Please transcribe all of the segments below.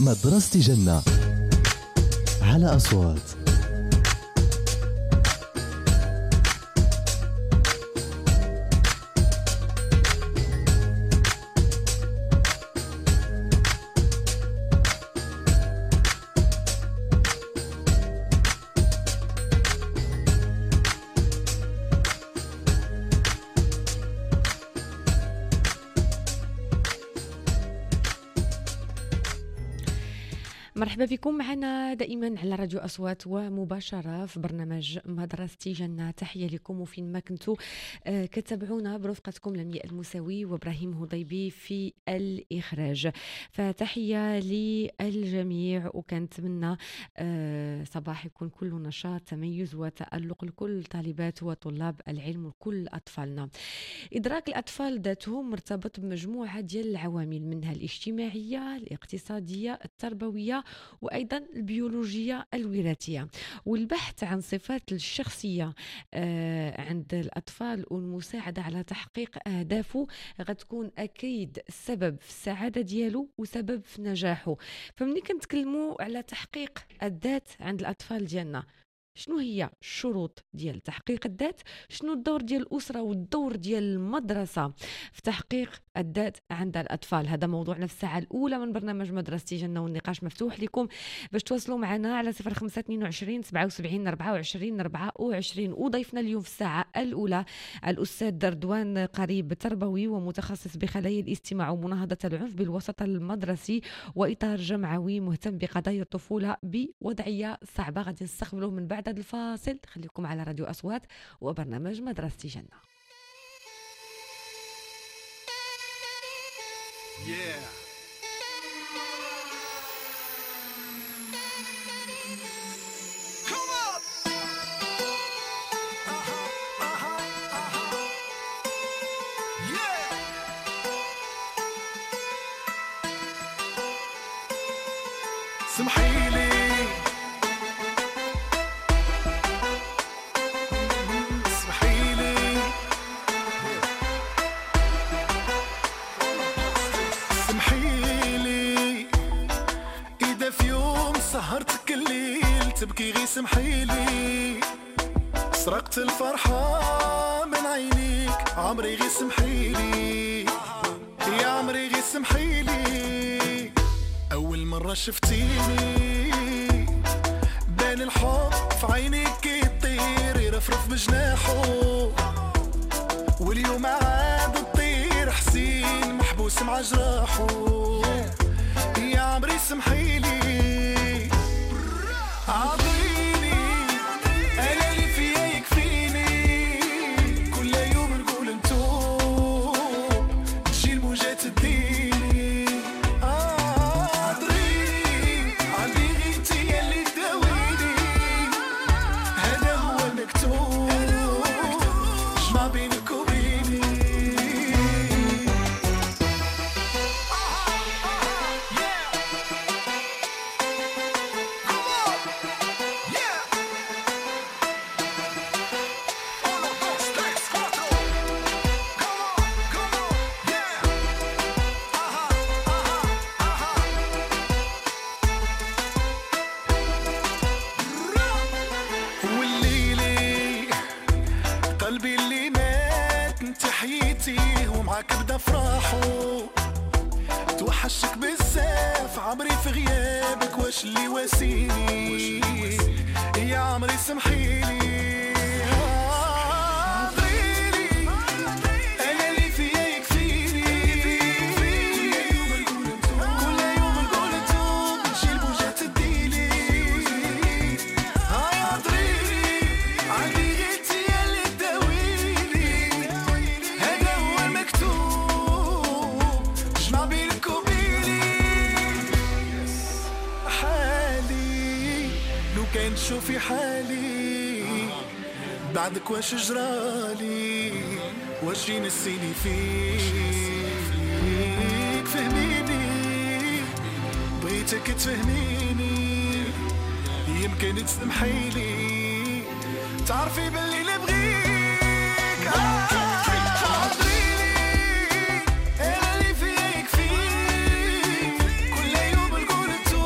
مدرسة جنة على أصوات. مرحبا بكم معنا دائما على راديو أصوات ومباشرة في برنامج مدرستي جنة. تحية لكم وفين ما كنتوا كتابعونا برفقتكم لمياء المساوي وإبراهيم هضيبي في الإخراج. فتحية للجميع وكنتمنى صباح يكون كله نشاط تميز وتألق لكل طالبات وطلاب العلم وكل أطفالنا. إدراك الأطفال ذاتهم مرتبط بمجموعة ديال العوامل منها الاجتماعية الاقتصادية التربوية وأيضا البيولوجية الوراثية، والبحث عن صفات الشخصية عند الأطفال والمساعدة على تحقيق أهدافه غتكون أكيد سبب في السعادة ديالو وسبب في نجاحه. فمني كنتكلموا على تحقيق الذات عند الأطفال ديالنا، شنو هي الشروط ديال تحقيق الذات؟ شنو الدور ديال الأسرة والدور ديال المدرسة في تحقيق الذات عند الأطفال؟ هذا موضوعنا في الساعة الأولى من برنامج مدرستي جنة، والنقاش مفتوح لكم باش تواصلوا معنا على 0522 77 24 24. وضيفنا اليوم في الساعة الأولى الأستاذ رضوان قريب تربوي ومتخصص بخلايا الاستماع ومناهضة العنف بالوسط المدرسي وإطار جمعوي مهتم بقضايا الطفولة بوضعية صعبة. غادي نستقبلوه من بعد هذا الفاصل. خليكم على راديو أصوات وبرنامج مدرستي جنة. Yeah. Come on. Yeah. سمحيلي سهرتك الليل تبكي غي سمحيلي، سرقت الفرحة من عينيك عمري غي سمحيلي، يا عمري غي سمحيلي. أول مرة شفتيني بين الحب في عينيك يطير يرفرف بجناحه، واليوم عاد الطير حسين محبوس مع جراحه، يا عمري سمحيلي. عطيني أنا اللي فيا يكفيني، كل يوم نقول انتو تجي الموجة تديني. عطريني عندي غير انتي اللي تداويني، هذا هو المكتوب جمع بينك وبيني. قلبي اللي مات انت حياتي ومعاك بدا فرحو، توحشك بزاف عمري في غيابك واش اللي واسيني، يا عمري سمحيلي. شوفي حالي بعدك واش جرالي، واش ينسيني فيك، فهميني بغيتك تفهميني، يمكن تسمحيلي تعرفي باللي نبغيك. عطريني انا اللي فيك كل يوم نقول انتو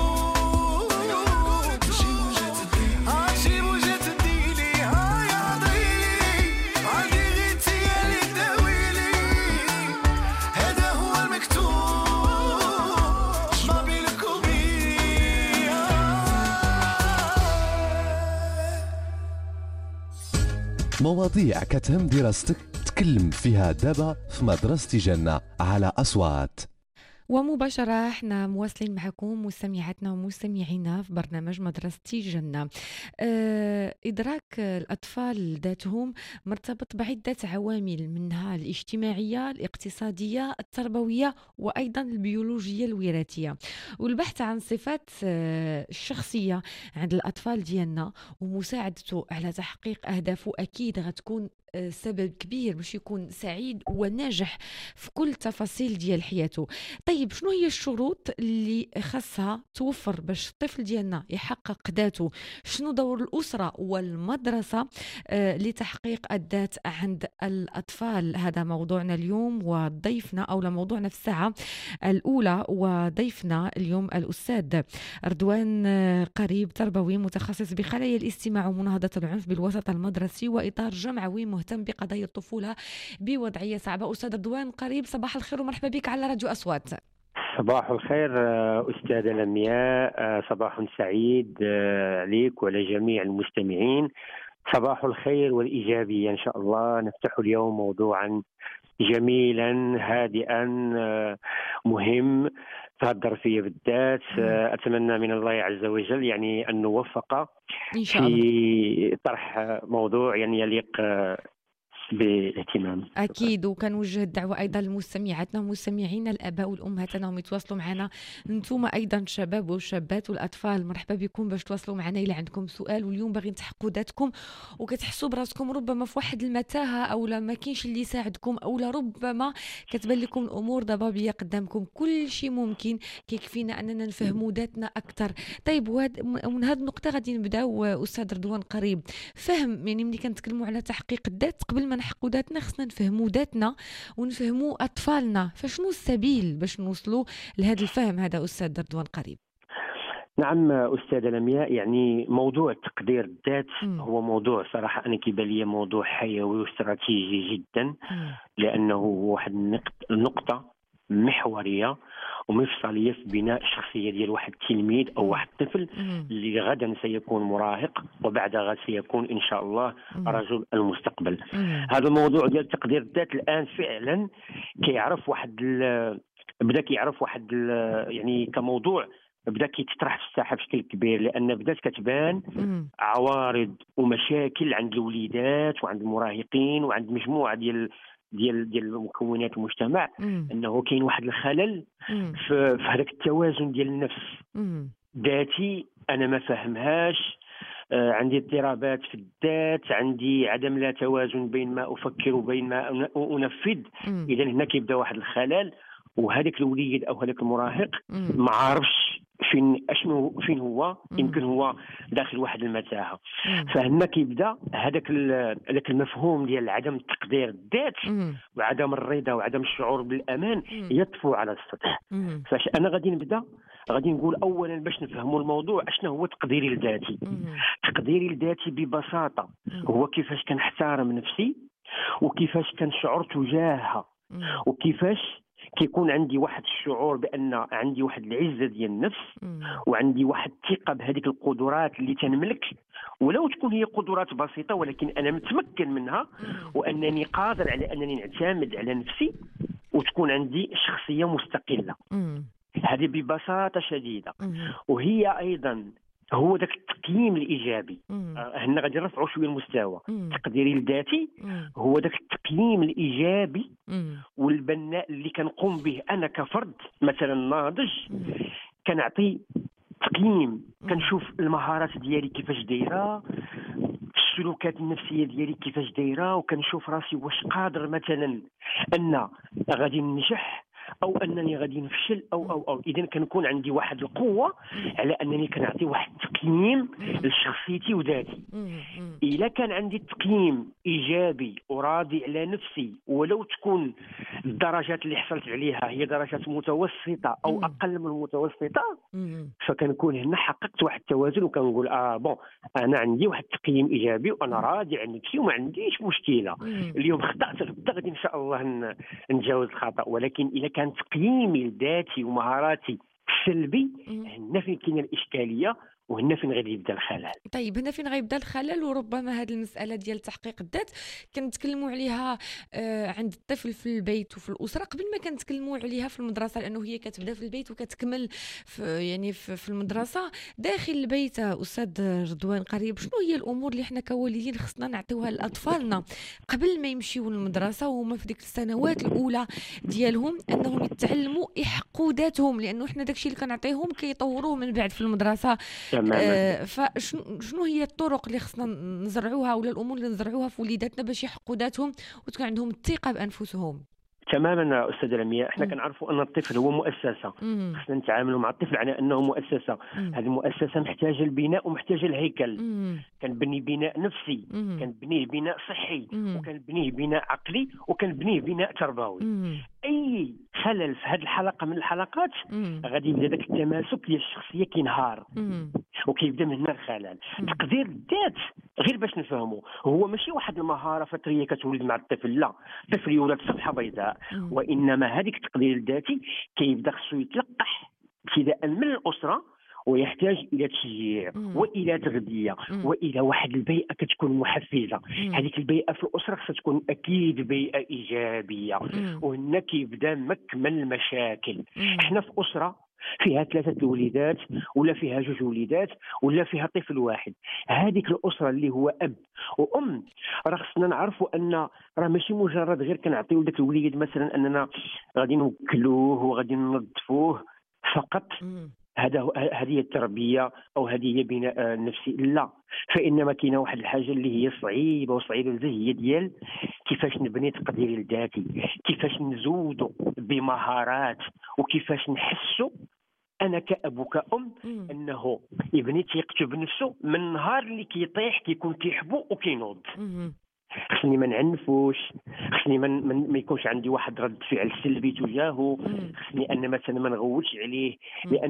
مواضيع كتهم دراستك تكلم فيها دابا في مدرسة جنة على أصوات. ومباشرة احنا مواصلين معكم مستمعاتنا ومستمعينا في برنامج مدرستي جنة. إدراك الأطفال ذاتهم مرتبط بعدة عوامل، منها الاجتماعية، الاقتصادية، التربوية، وأيضا البيولوجية الوراثية. والبحث عن صفات الشخصية عند الأطفال ديالنا ومساعدته على تحقيق أهدافه أكيد غتكون سبب كبير باش يكون سعيد وناجح في كل تفاصيل ديال حياته. طيب شنو هي الشروط اللي خاصها توفر باش الطفل ديالنا يحقق ذاته؟ شنو دور الأسرة والمدرسة لتحقيق الذات عند الأطفال؟ هذا موضوعنا اليوم، وضيفنا أو موضوعنا في الساعة الأولى، وضيفنا اليوم الأستاذ رضوان قريب، تربوي متخصص بخلايا الاستماع ومناهضة العنف بالوسط المدرسي وإطار جمعوي مهتم بقضايا الطفولة بوضعية صعبة. أستاذ رضوان قريب، صباح الخير ومرحبا بك على راديو أصوات. صباح الخير أستاذة لمياء، صباح سعيد عليك وعلى جميع المستمعين. صباح الخير والإيجابية إن شاء الله. نفتح اليوم موضوعا جميلا هادئا مهم في الظرفية بالذات. أتمنى من الله عز وجل يعني أن نوفق إن شاء الله في طرح موضوع يعني يليق باهتمام. أكيد، وكنوجه الدعوة أيضا لمستمعاتنا ومستمعينا الآباء والأمهات أنهم يتواصلوا معنا. أنتم أيضا شباب والشابات والأطفال، مرحبا بكم باش تواصلوا معنا إلا عندكم سؤال واليوم باغيين تحققوا ذاتكم وكتحسوا براسكم ربما في واحد المتاهة أو لا ما كاينش اللي يساعدكم أو لا ربما كتبان لكم الأمور ضبابية قدامكم. كل شيء ممكن، كيكفينا أننا نفهموا ذاتنا أكثر. طيب ومن هذه النقطة غادي نبداو أستاذ رضوان قريب. فهم، يعني ملي كنتكلموا على تحقيق الذات، قبل ما نحققوا ذاتنا خصنا نفهموا ذاتنا ونفهموا أطفالنا، فشنو السبيل باش نوصلوا لهذا الفهم هذا أستاذ رضوان قريب؟ نعم أستاذة لمياء، يعني موضوع تقدير الذات هو موضوع صراحة أنا كيبان لي موضوع حيوي واستراتيجي جدا، لأنه هو واحد النقطة محورية ومفصلية في بناء الشخصية ديال واحد التلميذ أو واحد الطفل اللي غدا سيكون مراهق وبعد غد سيكون إن شاء الله رجل المستقبل. هذا الموضوع ديال تقدير الذات الآن فعلا بدا كيعرف واحد يعني كموضوع بدا كيتطرح في الساحه بشكل كبير، لان بدات كتبان عوارض ومشاكل عند الوليدات وعند المراهقين وعند مجموعه ديال مكونات المجتمع، انه كاين واحد الخلل في هذاك التوازن ديال النفس. ذاتي انا ما فهمهاش، عندي اضطرابات في الذات، عندي عدم لا توازن بين ما افكر وبين ما انفذ. اذا هنا كيبدا واحد الخلل، وهذاك الوليد او هذاك المراهق ما عارفش فين هو، يمكن هو داخل واحد المتاهه. فهنا كيبدا هذاك المفهوم ديال عدم تقدير الذات وعدم الرضا وعدم الشعور بالامان يطفو على السطح. فاش انا غادي نقول اولا باش نفهموا الموضوع اشنو هو تقديري لذاتي. تقديري لذاتي ببساطه هو كيفاش كنحترم نفسي وكيفاش كنشعر تجاهها وكيفاش كيكون عندي واحد الشعور بان عندي واحد العزه ديال النفس وعندي واحد الثقه بهذيك القدرات اللي تنملك، ولو تكون هي قدرات بسيطه ولكن انا متمكن منها، وانني قادر على انني نعتمد على نفسي وتكون عندي شخصيه مستقله. هذه ببساطه شديده. وهي ايضا هو ذاك التقييم الايجابي. هنا غادي نرفعوا شويه المستوى. تقديري لذاتي هو ذاك التقييم الايجابي والبناء اللي كنقوم به انا كفرد مثلا ناضج. كنعطي تقييم، كنشوف المهارات ديالي كيفاش دايره، السلوكات النفسيه ديالي كيفاش دايره، وكنشوف راسي واش قادر مثلا ان غادي ننجح او انني غادي نفشل او اذا كنكون عندي واحد القوه على انني كنعطي واحد التقييم لشخصيتي وذاتي. الا كان عندي تقييم ايجابي وراضي على نفسي، ولو تكون الدرجات اللي حصلت عليها هي درجات متوسطه او اقل من المتوسطه، فكنكون هنا حققت واحد التوازن وكنقول انا عندي واحد التقييم ايجابي وانا راضي عن نفسي وما عنديش مشكله. اليوم خطأت غدا غادي ان شاء الله نتجاوز الخطأ. ولكن الا كان تقييمي لذاتي ومهاراتي سلبي، هنا فين كاينه الاشكاليه وهنا فين غادي يبدا الخلل. طيب هنا فين غيبدا الخلل، وربما هذه المساله ديال تحقيق الذات كنتكلموا عليها عند الطفل في البيت وفي الاسره قبل ما كنتكلموا عليها في المدرسه، لانه هي كتبدا في البيت وكتكمل في المدرسه. داخل البيت استاذ رضوان قريب، شنو هي الامور اللي حنا كوالدين خصنا نعطيوها لاطفالنا قبل ما يمشيو للمدرسه وهما في ديك السنوات الاولى ديالهم، انهم يتعلموا يحقوا ذاتهم، لانه حنا داكشي اللي كنعطيهم كيطوروه من بعد في المدرسه. فشنو هي الطرق اللي خصنا نزرعوها ولا الامور اللي نزرعوها في وليداتنا باش يحقوا ذاتهم وتكون عندهم الثقه بانفسهم؟ تماما استاذ رمية، احنا كنعرفوا ان الطفل هو مؤسسه، خصنا نتعاملوا مع الطفل على انه مؤسسه. هذه المؤسسه محتاجه البناء ومحتاجه الهيكل. كنبني بناء نفسي، كنبنيه بناء صحي، وكنبنيه بناء عقلي، وكنبنيه بناء تربوي. اي خلل في هذه الحلقه من الحلقات غادي يبدا داك التماسك ديال الشخصيه كينهار، وكيبدا من هنا الخلل. تقدير الذات غير باش نفهموا هو ماشي واحد المهاره فطريه كتولد مع الطفل، لا، الطفل يولد صفحه بيضاء، وانما هذيك التقدير الذاتي كيبدا خصو يتلقح ابتداء من الاسره، ويحتاج الى تشجيع والى تغذيه والى واحد البيئه كتكون محفزه. هذيك البيئه في الاسره خصها تكون اكيد بيئه ايجابيه، وهنا كيبدا مكمن المشاكل. احنا في اسره فيها 3 وليدات ولا فيها 2 وليدات ولا فيها طفل واحد، هذيك الاسره اللي هو اب وام راه خصنا نعرفوا ان راه ماشي مجرد غير كنعطيو داك الوليد مثلا اننا غادي نوكلوه وغادي ننظفوه فقط، هذه هي التربيه او هذه هي بناء النفسي، لا. فانما كاينه واحد الحاجه اللي هي صعيبه وصعيبه بزاف، هي ديال كيفاش نبني تقديري الذاتي، كيفاش نزودوا بمهارات، وكيفاش نحسوا انا كأب وكأم انه يبني ثقته بنفسه من النهار اللي كيطيح كيكون كيحبو وكينوض. خصني ما نعنفوش، خصني ما يكونش عندي واحد رد فعل سلبي تجاهه، خصني ان مثلا ما نغوتش عليه،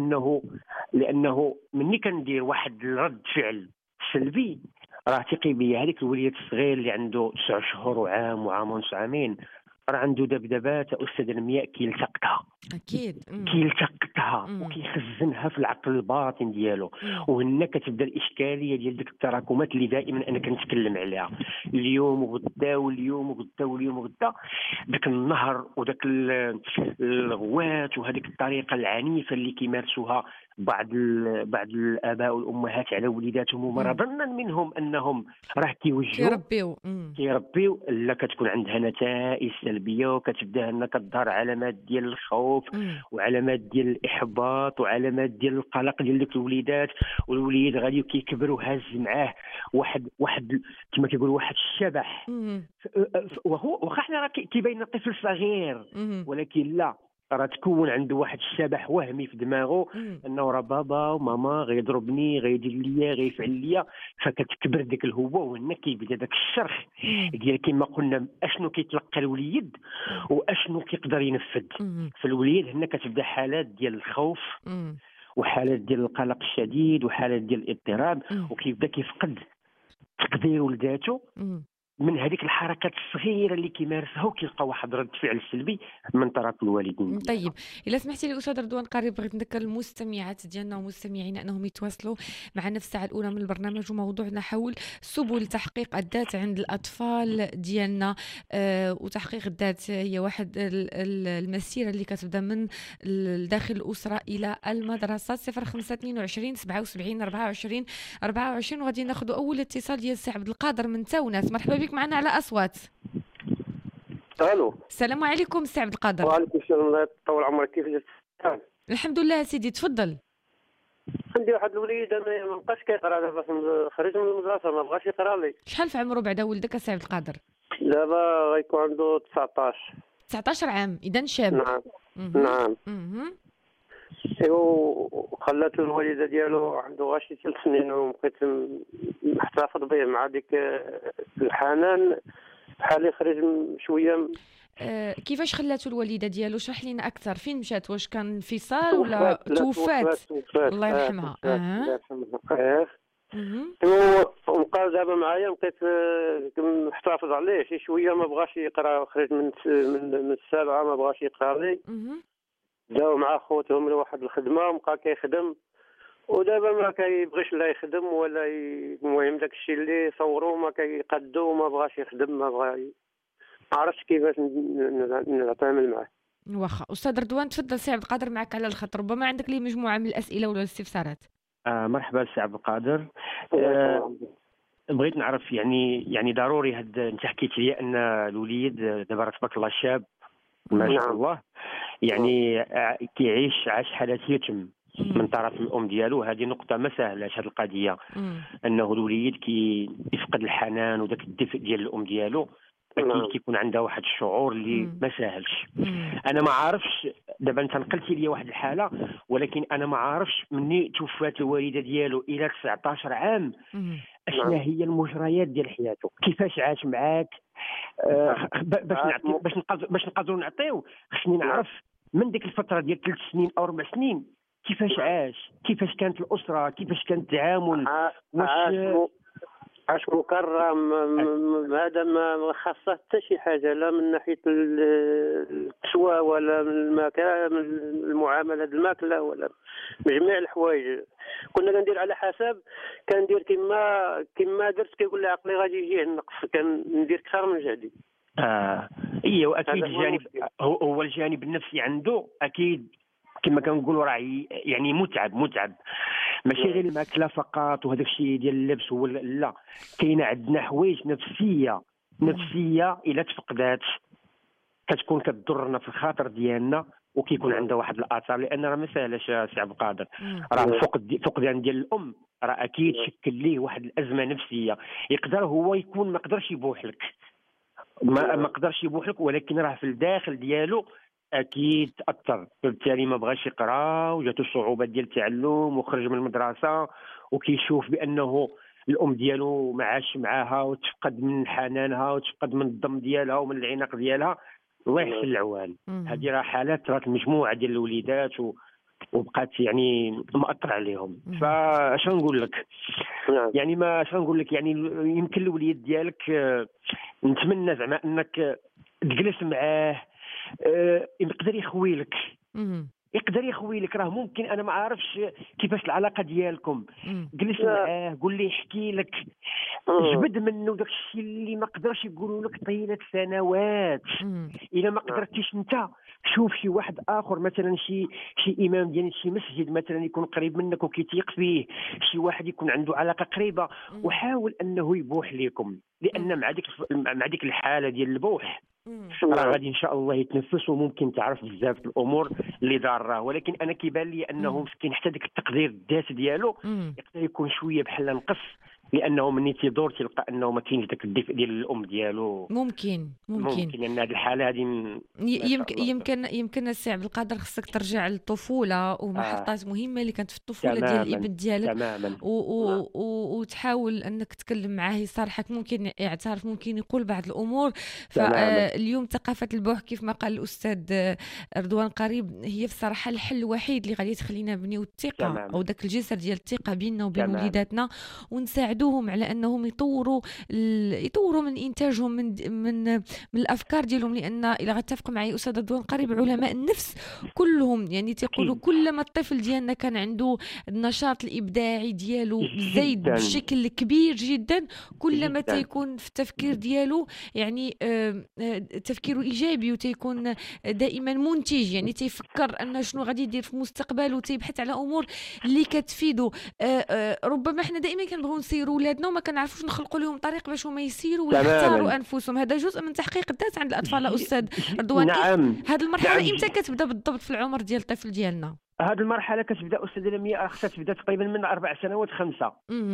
لانه مني كندير واحد الرد فعل سلبي راه ثقي بيا هذيك الوليد الصغير اللي عنده 9 شهور وعام وعام ونص عامين راه عنده دبدبات استاذ المياه كيلتقطها اكيد، كيلتقطها وكيخزنها في العقل الباطن ديالو. وهنا كتبدا الاشكاليه ديال ديك التراكمات اللي دائما انا كنتكلم عليها، اليوم وغدا واليوم وغدا واليوم وغدا، داك النهر وداك الغوات وهذيك الطريقه العنيفه اللي كيمارسوها بعض الاباء والامهات على وليداتهم، ومرة ظنا منهم انهم راه كيربيو لا كتكون عندها نتائج سلبيه، وكتبدا هنا كتظهر علامات ديال الخوف وعلامات ديال الاحباط وعلامات ديال القلق ديال ديك الوليدات. والوليد غادي كيكبر وهاز معاه واحد كما كيقول واحد الشبح، وهو واخا حنا راه كيبين طفل صغير، ولكن لا، راه تكون عنده واحد الشبح وهمي في دماغه انه راه بابا وماما غيضربني غيدير ليا غيفعل ليا، فكتكبر ديك الهوه. وهنا كيبدا داك الشرخ ديال كما قلنا اشنو كيتلقى الوليد واشنو كيقدر ينفذ. فالوليد هنا كتبدا حالات ديال الخوف وحالات ديال القلق الشديد وحالات ديال الاضطراب، وكيبدا كيفقد تقديره لذاته من هذيك الحركات الصغيره اللي كيمارسها، وكيلقى واحد رد فعل سلبي من طرف الوالدين. طيب الا سمحتي لي استاذ رضوان قريب، بغيت نذكر المستمعات ديالنا ومستمعينا انهم يتواصلوا معنا في الساعه الاولى من البرنامج، وموضوعنا حول سبل تحقيق الذات عند الاطفال ديالنا. وتحقيق الذات هي واحد المسيره اللي كتبدا من داخل الاسره الى المدرسه. 0522 77 24 24. وغادي ناخذ اول اتصال ديال السي عبد القادر من تاونس. مرحبا بك معنا على اصوات. الو، السلام عليكم سي عبد القادر. وعليكم السلام، الله يطول عمرك، كيف جات؟ الحمد لله سيدي، تفضل. عندي واحد الوليد انا ما بقاش كيقرا، دابا خرج من المدرسه ما بغاش يقرا لي. شحال في عمره بعدا ولدك سي عبد القادر؟ دابا غيكون عنده 19 عام، اذا شاب. نعم. وخلات الوالده ديالو عنده غير شي 3 سنين، وبقيت محتفظ به مع ديك الحنان بحال يخرج شويه. كيفاش خلاتو الوالده ديالو؟ اشرح لنا اكثر. فين مشات؟ واش كان انفصال ولا توفات؟ الله يرحمها. وبقى دابا معايا، بقيت محتفظ عليه شي شويه، ما بغاش يقرا، خرج من السابعه ما بغاش يقرا لي. داو مع خوتهم لواحد الخدمه وبقى كيخدم، ودابا ما كيبغيش لا يخدم ولا المهم داك الشيء اللي صوروه ما كيقدو وما بغاش يخدم ما عرفتش كيفاش نتعامل معاه. واخا استاذ رضوان، تفضل سي عبد القادر معك على الخط، ربما عندك لي مجموعه من الاسئله ولا الاستفسارات. مرحبا سي عبد القادر. بغيت نعرف يعني ضروري انت حكيت لي ان الوليد دابا تبارك الله شاب ما شاء الله، يعني عاش حالة يتم من طرف الام ديالو. هذه نقطه ما سهلاش هذه القضيه، انه الوليد يفقد الحنان وداك الدفء ديال الام ديالو. اكيد كيكون عندها واحد الشعور اللي ما ساهلش. انا ما عارفش، دابا انت نقلتي لي واحد الحاله، ولكن انا ما عارفش مني توفات الوالده ديالو الى 19 عام اشنا هي المجريات ديال حياته، كيفاش عاش معاك. باش نقدروا نعطيو خصني نعرف من ديك الفتره ديال 3 سنين او 4 سنين كيفاش عاش، كيفاش كانت الاسره، كيفاش كان التعامل. عاش مكرم. هذا ما خاصه حتى شي حاجه، لا من ناحيه الكسوه ولا من المكان، من المعامله، الماكله، ولا بجميع الحوايج. كنا كندير على حسب، كندير كما درت. كيقول لي عقلي غادي يجيه النقص، كندير اكثر من جهدي. ايوه اكيد الجانب هو الجانب النفسي عنده اكيد كما كنقولوا راه يعني متعب ماشي غير الماكله فقط وهذاك الشيء ديال اللبس. هو لا، كاينه عندنا حوايج نفسيه الا تفقدات كتكون كتضرنا في الخاطر ديالنا وكيكون عندها واحد الاثار. لان راه ما ساهلاش سي عبد القادر، راه فقدان ديال الام راه اكيد شكل ليه واحد الازمه نفسيه. يقدر هو يكون ما قدرش يبوح لك، ما قدرش يبوح لك، ولكن راه في الداخل ديالو اكيد تاثر. بالتالي ما بغاش يقرا وجاتو صعوبات ديال التعلم وخرج من المدرسه، وكيشوف بانه الام ديالو ما عاش معاها وتفقد من حنانها وتفقد من الضم ديالها ومن العناق ديالها. الله يحسن العوان. هذه راه حالات راه مجموعه ديال الوليدات وبقات يعني مأثر عليهم. فاش نقول لك يعني ما اش نقول لك يعني يمكن الوليد ديالك نتمنى زعما انك تجلس معاه، يقدر يخوي لك راه ممكن. انا ما عارفش كيفاش العلاقه ديالكم. جلس معاه، قول لي، يحكي لك، جبد منه داك الشيء اللي ما قدرش يقولوا لك طيله سنوات. الا ما قدرتيش انت، شوف شي واحد اخر، مثلا شي امام ديال شي مسجد مثلا يكون قريب منك وكيتيق فيه، شي واحد يكون عنده علاقه قريبه، وحاول انه يبوح لكم. لان مع ديك الحاله ديال البوح راه غادي ان شاء الله يتنفس وممكن تعرف بزاف الامور اللي ضاره. ولكن انا كيبان لي انه مسكين حتى ديك التقدير الذاتي ديالو يقدر يكون شويه بحال نقص، لانه مني تيدور تلقى انه ما كاينش داك الدفء ديال الام ديالو. ممكن لان هذه الحاله هذه يمكن السي عبد القادر خصك ترجع للطفوله ومحطات مهمه اللي كانت في الطفوله ديال الابن ديالك تماما. وتحاول انك تتكلم معاه، يصارحك، ممكن يعترف، ممكن يقول بعض الامور. فاليوم ثقافه البوح كيف ما قال الاستاذ رضوان قريب هي الصراحه الحل الوحيد اللي غادي تخلينا نبنيو الثقه او داك الجسر ديال الثقه بيننا وبين وليداتنا، ونساعدوهم على انهم يطوروا من انتاجهم من الافكار ديالهم. لان الى غتفق معي استاذ رضوان قريب، علماء النفس كلهم يعني تيقولوا كلما الطفل ديالنا كان عنده النشاط الابداعي ديالو زايد بشكل كبير جدا، كلما تيكون في التفكير ديالو يعني تفكيره ايجابي وتيكون دائما منتج، يعني تيفكر ان شنو غادي يدير في المستقبل وتيبحث على امور اللي كتفيدو. ربما احنا دائما كنبغيو نسيروا ولادنا وما كنعرفوش نخلقوا لهم طريق باش هما يسيروا ويختاروا انفسهم. هذا جزء من تحقيق الذات عند الاطفال استاذ رضوان. هذه المرحله امتى كتبدا بالضبط في العمر ديال الطفل ديالنا؟ هذه المرحله كتبدا استاذه لمياء، خصها تبدا تقريبا من 4 سنوات 5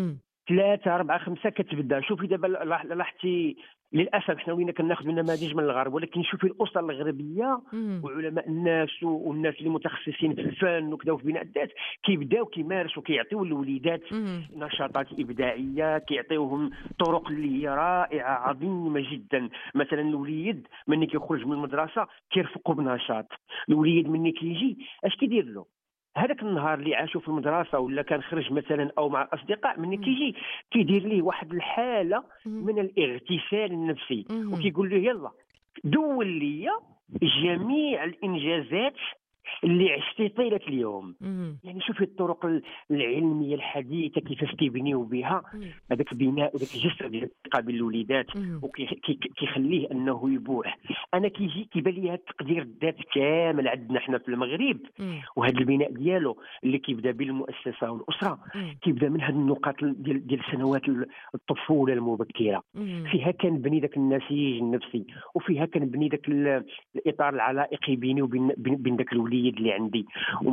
3 4 5 كتبدا. شوفي دابا لاحظتي للاسف حنا ولينا كناخذ نماذج من الغرب، ولكن شوفي الاسر الغربيه وعلماء الناس والناس اللي متخصصين في الفن وكذا وفي بناء الذات كيبداو كيمارسوا، كيعطيو الوليدات نشاطات ابداعيه، كيعطيوهم طرق اللي هي رائعه عظيمه جدا. مثلا الوليد ملي كيخرج من المدرسه كيرفقوا بنشاط. الوليد ملي كيجي اش كيدير له هذاك النهار اللي عاشوا في المدرسه ولا كان خرج مثلا او مع الاصدقاء، ملي كيجي كيدير ليه واحد الحاله من الاغتسال النفسي، وكيقول له يلا دول لي جميع الانجازات اللي عشتي طيله اليوم. يعني شوفي الطرق العلميه الحديثه كيفاش كيبنيو بها هذاك البناء وداك الجسر ديال الثقه بين الوليدات، وكيخليه انه يبوح. انا كيبان لي هذا التقدير الذات كامل عندنا حنا في المغرب، وهذا البناء ديالو اللي كيبدا بالمؤسسه والاسره كيبدا من هذه النقاط ديال سنوات الطفوله المبكره. فيها كنبني ذاك النسيج النفسي، وفيها كنبني ذاك الاطار العلائقي بيني وبين ذاك الوليد اللي عندي.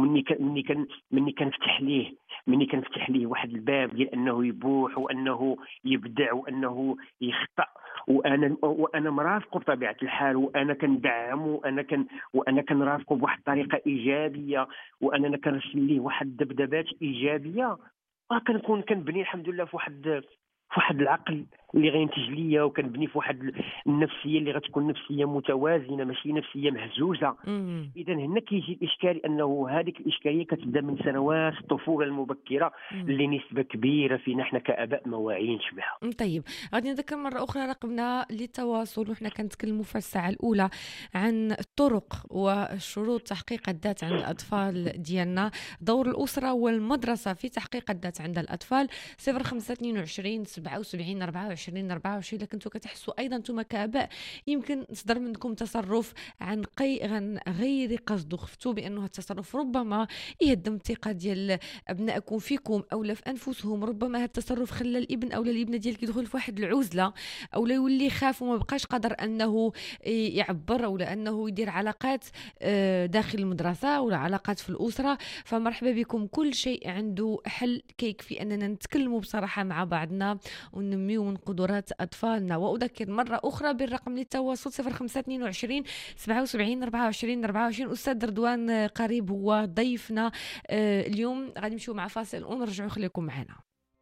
ومني كنفتح ليه واحد الباب ديال انه يبوح وانه يبدع وانه يخطأ، وانا مرافقه بطبيعه الحال، وانا كندعمه، وانا كنرافقه بواحد الطريقه ايجابيه، وانا كنرسل ليه واحد الدبدبات ايجابيه، كنكون كنبني الحمد لله في واحد العقل اللي غينتج ليا، وكنبني في واحد النفسيه اللي غتكون نفسيه متوازنه ماشي نفسيه مهزوزه. اذا هنا كيجي الاشكال انه هذيك الاشكاليه كتبدا من سنوات الطفوله المبكره اللي نسبه كبيره فينا احنا كاباء ما واعيينش بها. طيب غادي نذكر مره اخرى رقمنا للتواصل، وحنا كنتكلموا في الساعه الاولى عن الطرق وشروط تحقيق الذات عند الاطفال ديالنا، دور الاسره والمدرسه في تحقيق الذات عند الاطفال. 0522 77 24 24. لكن انتم كتحسوا ايضا انتم كاباء يمكن صدر منكم تصرف عن غير قصد، وخفتوا بانه التصرف ربما يهدم الثقه ديال ابنائكم فيكم او في انفسهم. ربما هذا التصرف خلى الابن او الابنه ديالك يدخل في واحد العزله، او لا يولي يخاف وما بقاش قادر انه يعبر، او لانه يدير علاقات داخل المدرسه ولا علاقات في الاسره. فمرحبا بكم، كل شيء عنده حل، كيكفي اننا نتكلموا بصراحه مع بعضنا وننميو من قدرات أطفالنا. وأذكر مرة أخرى بالرقم للتواصل 0522 77 24 24. أستاذ رضوان قريب هو ضيفنا اليوم. غادي نمشيو مع فاصل ونرجعوا، خليكم معنا.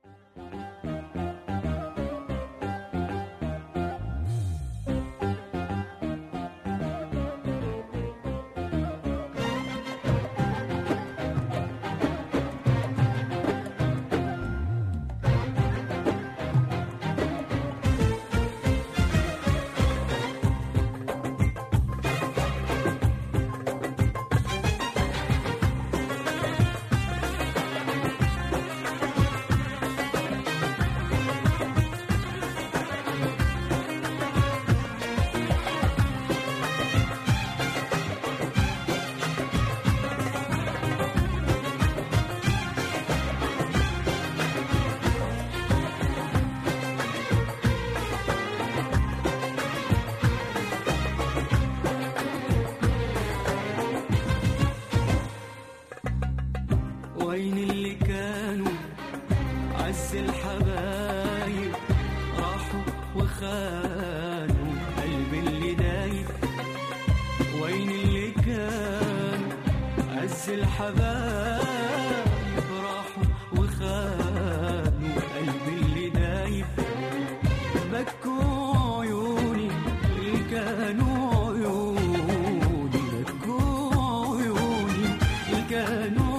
وين اللي كانوا عز الحبايب راحوا وخانوا قلبي اللي دايب. وين اللي كانوا عز الحبايب راحوا وخانوا قلبي اللي دايب. بكوا عيوني اللي كانوا عيوني، بكوا عيوني اللي كانوا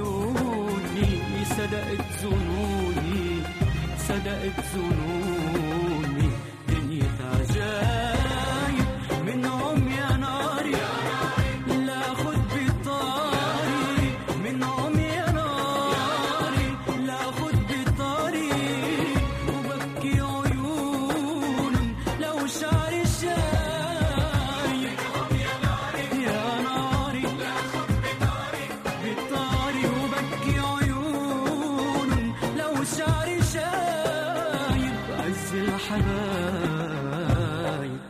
صدقت ظنوني. دنيا عجايب منهم يا ناري، لا خد بطاري منهم يا ناري، لا خد بطاري. وبكي عيون لو شعري شايب يا ناري لا خد بطاري. وبكي عيون لو شعري شايب عز الحبايب.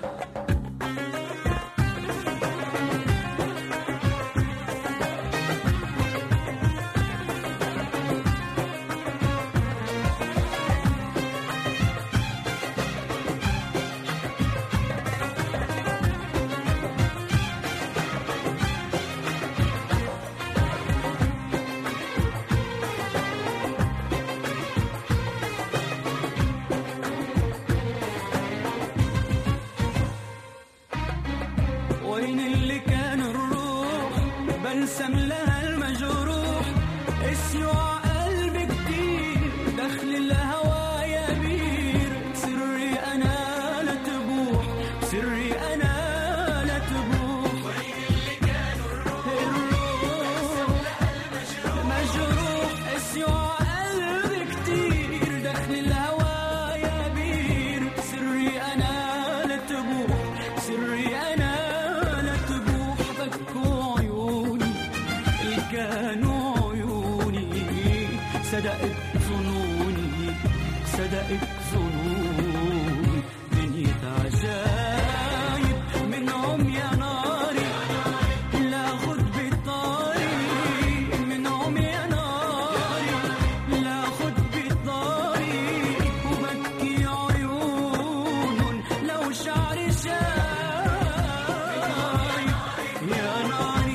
جروح اسيوع قلبي كتير دخل الهوا يا بير سري انا لا تبوح سري انا لا تبوح بكوا عيوني كانوا عيوني صدقت ظنوني صدقت ظنوني دنيا عجايب منهم يا ناري لا خد بالطريق منهم يا ناري لا خد بالطريق وبكي عيونهم لو شعري شايب يا ناري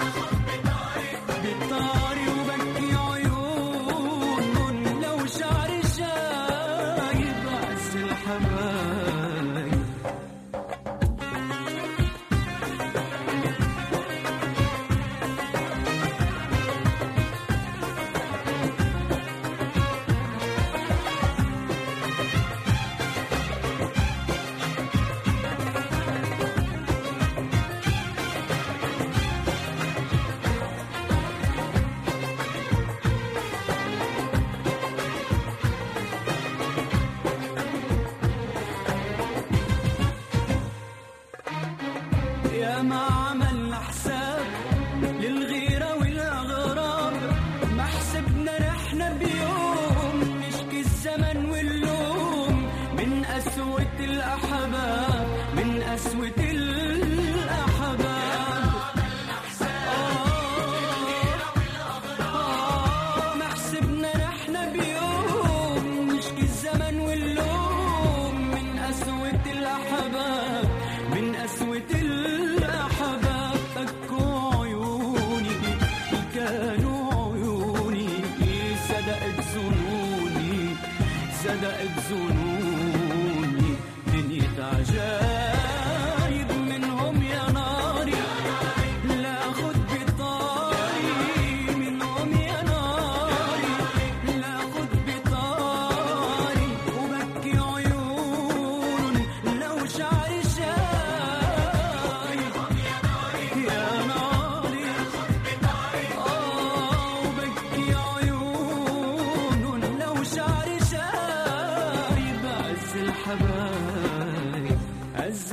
بالطاري وبكي عيونهم لو شعري شايب عز الحبايب يا ما عملنا حساب للغيرة والأغراب ما حسبنا نحنا بيوم نشكي الزمن واللوم من قسوة الأحباب من قسوة الأحباب ما حسبنا نحنا بيوم نشكي الزمن واللوم من قسوة الأحباب من قسوة الأحباب بكوا عيوني كانوا عيوني صدقت ظنوني صدقت ظنوني دنيا عجايب منهم يا ناري لا خد بطاري منهم يا ناري لا خد بطاري وبكي عيون لو شعري شايب يا ناري وبكي عيون لو شعري شايب عز الحبايب عز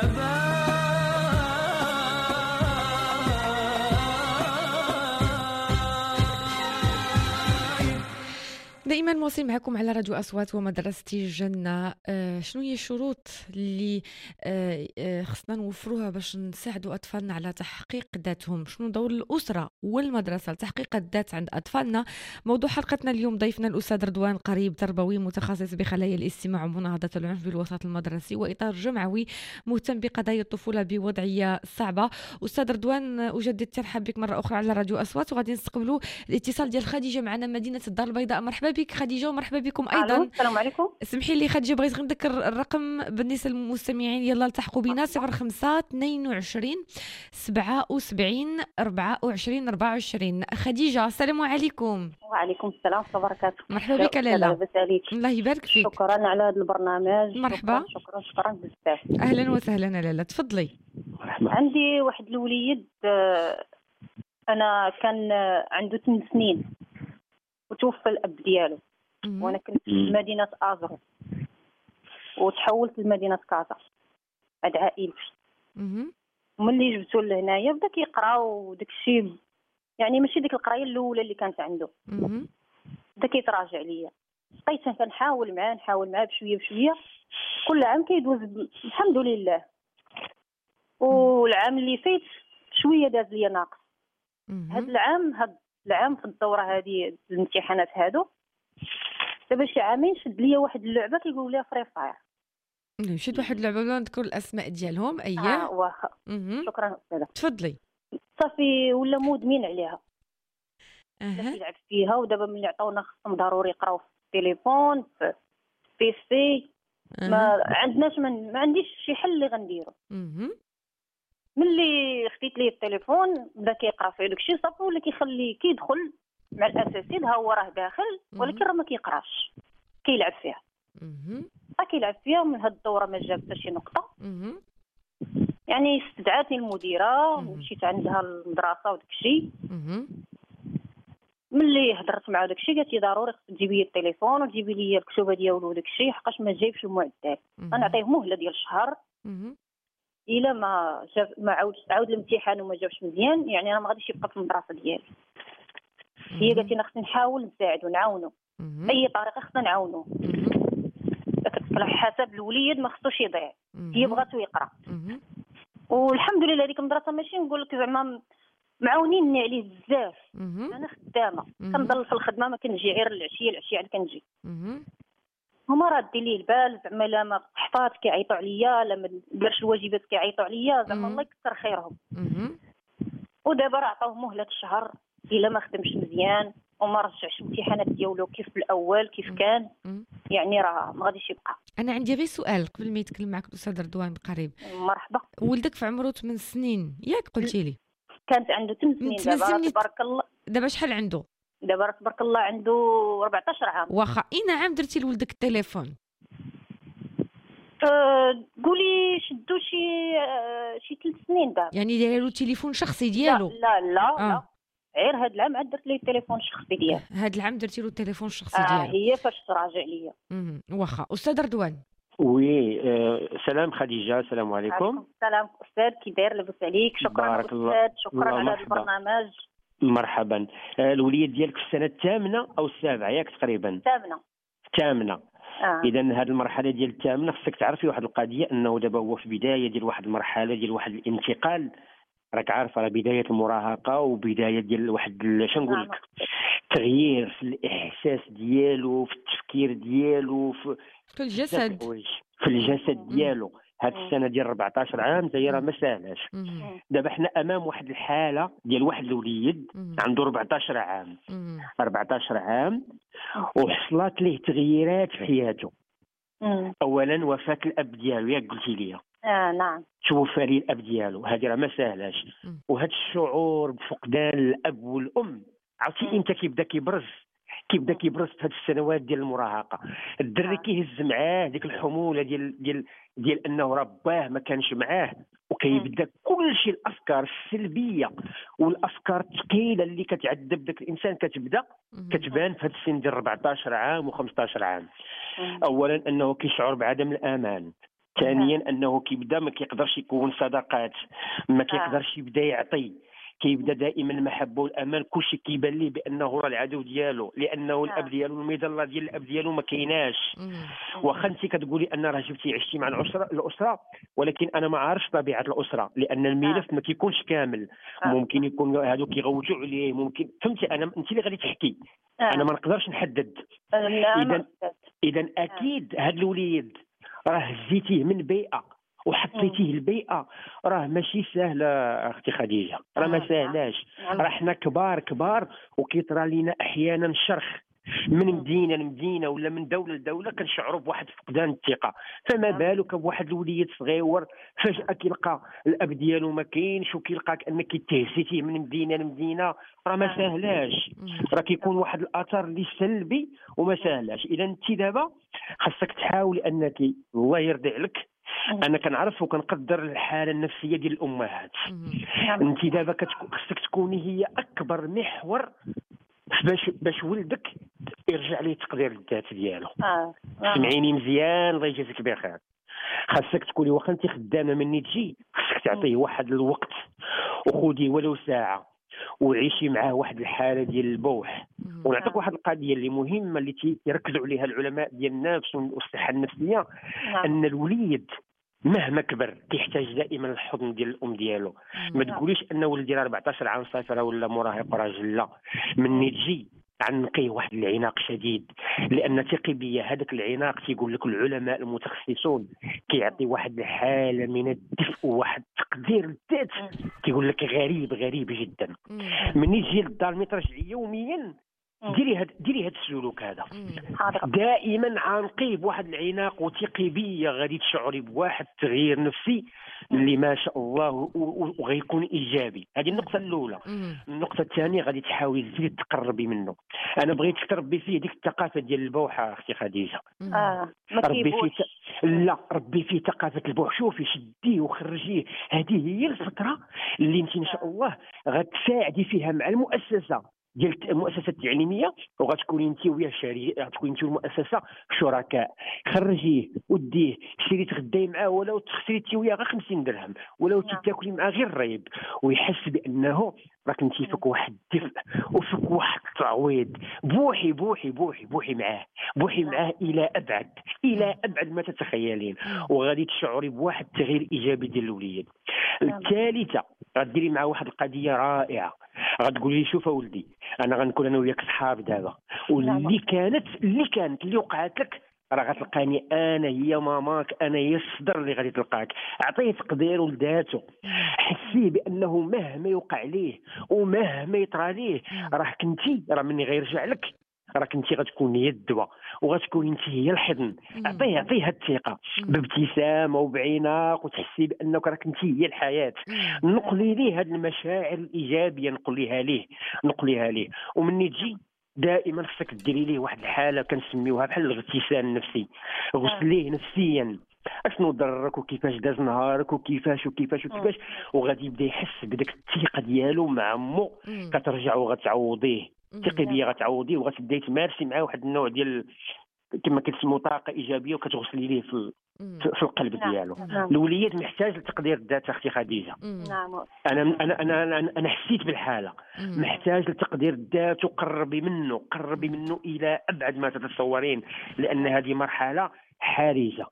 الحبايب دائما مواصلين معكم على راديو أصوات ومدرستي الجنة. شنو هي الشروط اللي خصنا نوفروها باش نساعدوا أطفالنا على تحقيق ذاتهم؟ شنو دور الأسرة والمدرسة لتحقيق الذات عند أطفالنا؟ موضوع حلقتنا اليوم ضيفنا الأستاذ رضوان قريب، تربوي متخصص بخلايا الاستماع ومناهضة العنف بالوسط المدرسي وإطار جمعوي مهتم بقضايا الطفولة بوضعية صعبة. أستاذ رضوان، أجدد الترحاب بك مرة أخرى على راديو أصوات، وغادي نستقبلوا الاتصال ديال خديجة معنا مدينة الدار البيضاء. مرحبا بك خديجة ومرحبا بكم أيضا. السلام عليكم. اسمحي لي خديجة، بغيت غير نذكر الرقم بالنسبة للمستمعين، يلا التحقوا بنا 05 22 77 24 24. خديجة السلام عليكم. وعليكم السلام ورحمة الله وبركاته. مرحبا بك لالا. لاباس عليك؟ الله يبارك فيك. شكرا على هذا البرنامج. مرحبا. شكرا بزاف. أهلا وسهلا لالا، تفضلي. عندي واحد الوليد، أنا كان عنده 8 سنين وتوفى الأب ديالو، وأنا كنت في مدينة أزرو وتحولت لمدينة كازا. هاد عائلتي. ملي جبتو لهنايا بدا كيقرا وداك الشيء، يعني ماشي ديك القرايه الاولى اللي كانت عنده. بدا كيتراجع ليا، بقيت كنحاول معاه بشويه كل عام كيدوز الحمد لله. والعام اللي فات شويه داز ليا ناقص. هاد العام في الدوره هذه الامتحانات هادو دابا شي عامين شد ليا واحد اللعبه كيقولوا ليها فري فاير. شد واحد اللعبه ولا نذكر الاسماء ديالهم؟ اييه واخا. شكرا استاذه. تفضلي. صافي ولا مدمن عليها. كيلعب فيها، ودابا ملي عطاونا خصهم ضروري يقراو في التليفون في بيسي. ما عندناش ما عنديش شي حل اللي غنديرو. ملي خديت ليه التليفون بدا كيقرا في داكشي صافي، ولا كيدخل مع الاساسيد، ها هو راه داخل ولكن راه ما كيقراش، كيلعب فيها. كيلعب فيها. من هاد الدوره ما جاب حتى شي نقطه. يعني استدعاتني المديره ومشيت عندها المدرسه وداكشي. ملي هضرت مع داكشي قالت لي ضروري خصك تجيبي لي التليفون وتجيبي لي الكتوبه ديالو وداكشي، حقاش ما جايبش المعدل. غنعطيه مهله ديال شهر، الا ما جاب ما عاود الامتحان وما جابش مزيان، يعني انا ما غاديش يبقى في المدرسه ديالي. هي قالت لي خصني نحاول نساعدو نعاونو باي طريقه، خصنا نعاونو على حسب الوليد ما خصوش يضيع. هي بغاتو يقرا والحمد لله هذيك المدرسه ماشي نقول لك زعما معاونيني عليه بزاف. انا خدامه كنضل في الخدمه، ما كنجي غير العشيه عاد كنجي. هما رادين ليه البال زعما لا ما حفاظ كيعيطوا عليا، لا ما دارش الواجبات كيعيطوا عليا، زعما الله يكثر خيرهم. ودابا راه عطاوه مهله شهر، الا ما خدمش مزيان وما رجعش الامتحانات ديالو كيف بالاول كيف كان، يعني راه ما غاديش يبقى. انا عندي غير سؤال قبل ما يتكلم معك الاستاذ رضوان قريب. مرحبا. ولدك في عمره 8 سنين ياك قلتي لي؟ كانت عنده 8 سنين دابا تبارك الله. دابا شحال عنده؟ دابا تبارك الله عنده 14 عام. واخا اين عام درتي لولدك التليفون؟ قولي شدو شي 3 سنين دابا. يعني دايره له تليفون شخصي ديالو؟ لا غير هاد العام عاد درت ليه التليفون الشخصي ديالو. هاد العام درتي له التليفون الشخصي ديالو؟ هي فاش تراجع ليا. واخا. استاذ رضوان. وي سلام خديجه، السلام عليكم. السلام استاذ، كي داير؟ لاباس عليك. شكرا استاذ، شكرا على هذا البرنامج. مرحبا. الوليد ديالك في السنه الثامنه او السابعه ياك تقريبا؟ الثامنه. اذا هذه المرحله ديال الثامنه خصك تعرفي واحد القضيه، انه دابا هو في بدايه ديال واحد المرحله ديال واحد الانتقال. راك عارفه راه بدايه المراهقه وبدايه ديال واحد شنقول لك تغيير في الاحساس ديالو، في التفكير ديالو، في الجسد، في الجسد ديالو. هاد السنه ديال 14 عام زي راه ما ساهلاش. دابا حنا امام واحد الحاله ديال واحد الوليد عنده 14 عام 14 عام وحصلت ليه تغييرات في حياته. اولا وفاه الاب ديالو ياك قلتي لي. نعم. توفى لي الاب ديالو، هذه راه ما ساهلاش. وهذا الشعور بفقدان الاب والام عرفتي امتى كيبدا كيبرز في هذه السنوات ديال المراهقه. الدري كيهز معاه ديك الحموله ديال انه رباه ما كانش معاه، وكيبدا كل شيء الافكار السلبيه والافكار الثقيله اللي كتعذب داك الانسان كتبان في هذا السن ديال 14 عام و15 عام. اولا انه كيشعر بعدم الامان، ثانيا انه كيبدا ما كيقدرش يكون صداقات، ما كيقدرش يبدا يعطي، كيبدا دائما المحبه والامان كلشي كيبان ليه بانه راه العدو ديالو، لانه الاب ديالو المظله ديال الاب ديالو ما كايناش. واخا انت كتقولي ان راه جبتي عشتي مع الاسره، ولكن انا ما عارفش طبيعه الاسره، لان الملف ما كيكونش كامل. ممكن يكون هادو كيغوتوا عليه، ممكن فهمتي. انت اللي غادي تحكي، انا ما نقدرش نحدد. اذا اكيد هاد الوليد راه هزيتيه من بيئه وحطيتيه البيئه، راه ماشي سهله اختي خديجه، راه ما سهلاش. راه حنا كبار وكيطرى لينا احيانا شرخ من مدينه لمدينه ولا من دوله لدوله كنشعروا بواحد فقدان الثقه، فما بالك بواحد الوليد صغيور فجاه كيلقى الاب ديالو ما كاينش وكيلقاك انك تهزيتيه من مدينه لمدينه، راه ما سهلاش. راه كيكون واحد الاثر اللي سلبي وما سهلاش. اذا انت دابا خاصك تحاولي انك الله يرضي عليك. انا كنعرف وكنقدر الحاله النفسيه ديال الامهات. انت دابا خصك تكوني هي اكبر محور باش ولدك يرجع ليه تقدير الذات ديالو. سمعيني مزيان الله يجازيك بخير. خاصك تكوني واخا انت خدامه مني تجي، خاصك تعطيه واحد الوقت وخذي ولو ساعه وعيشي معاه واحد الحاله ديال البوح. ونعطيك واحد القضيه اللي مهمه اللي تيركزوا عليها العلماء ديال النفس والصحه النفسيه، ان الوليد مهما كبر كيحتاج دائما الحضن ديال الام ديالو. ما تقوليش ان ولدي راه 14 عام صافي راه ولا مراهق راجل، لا. مني تجي عنقيه واحد العناق شديد، لان ثقي بيا هذاك العناق تيقول لك العلماء المتخصصون كيعطي واحد الحاله من الدفء وواحد تقدير الذات كيقول لك غريب جدا. مني تجي للدار ملي ترجعي يوميا ديري هذا السلوك هذا، دائما عانقيه بواحد العناق وثقي بيا غادي تشعري بواحد التغيير نفسي اللي ما شاء الله وغيكون ايجابي. هذه النقطه الاولى. النقطه الثانيه غادي تحاولي تزيد تقربي منه. انا بغيتك تربي فيه ديك الثقافه ديال البوحه اختي خديجه. ربي فيه ثقافه البوح. شوفي شديه وخرجيه، هذه هي الفتره اللي انت ان شاء الله غتساعدي فيها مع المؤسسه ديال المؤسسه التعليميه، وغتكوني انت وياه غتكوني انت والمؤسسه شركاء. خرجيه وديه، شري تغداي معاه ولو تخسرتي وياه غير 50 درهم، ولو تاكلي معاه غير الريب، ويحس بانه راك انت فيك واحد الدفء وفيك واحد التعويض. بوحي بوحي بوحي بوحي معاه الى ابعد ما تتخيلين، وغادي تشعري بواحد التغيير ايجابي ديال الوليد. الثالثه غديري معاه واحد القضيه رائعه، غتقولي لي شوف اولدي انا غنكون انا وياك صحاب دابا، واللي كانت اللي وقعت لك راه غتلقاني انا هي ماماك، انا هي الصدر اللي غادي تلقاك. عطيه تقدير ولذاته، حسيه بانه مهما يوقع ليه ومهما يطرى ليه راه كنتي، راه مني غيرجع لك راه كنتي غتكون هي الدواء وغتكون انت هي الحضن. عطيه الثقه بابتسامه وبعناق، وتحسي بانك راه كنتي هي الحياه. نقلي ليه هذه المشاعر الايجابيه، نقليها ليه. ومني تجي دائما خصك ديري ليه واحد الحاله كنسميوها بحال الاغتسال النفسي. غسليه نفسيا، اشنو ضرك وكيفاش داز نهارك وكيفاش وغادي يبدا يحس بداك الثقه ديالو مع مو. كترجعوا غتعوضيه، ثقي بيا غتعوضيه، وغتبداي تمارسي معاه واحد النوع ديال كما كتسموا طاقه ايجابيه، وكتغسلي ليه في القلب ديالو. الوليد محتاج لتقدير الذات اختي خديجه. انا حسيت بالحاله، محتاج لتقدير الذات، وقربي منه الى ابعد ما تتصورين، لان هذه مرحله حرجه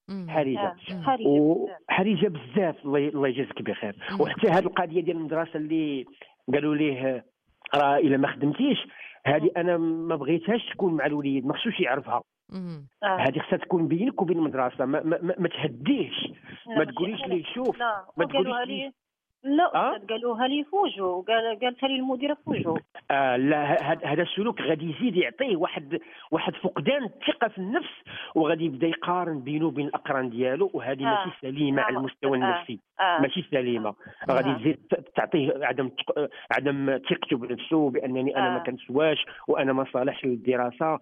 بزاف. الله يجازيك بخير. وحتى هذه القضيه ديال المدرسه اللي قالوا ليه راه الا ما خدمتيش، هذه انا ما بغيتهاش تكون مع الوليد، ما خصوش يعرفها. هذه خصها تكون بينك وبين المدرسه، ما تهديهش، ما تقوليش ليه شوف، ما تقوليش ليه لا. قالوها لي فوجو، قالتها لي المديره فوجو. لا، هذا السلوك غادي يزيد يعطيه واحد فقدان الثقه في النفس، وغادي يبدا يقارن بينه وبين الاقران ديالو، وهذه ماشي سليمه على المستوى النفسي. ماشي سليمه. غادي تزيد تعطيه عدم ثقته بنفسه، بانني انا ما كنسواش، وانا ما صالحش للدراسه،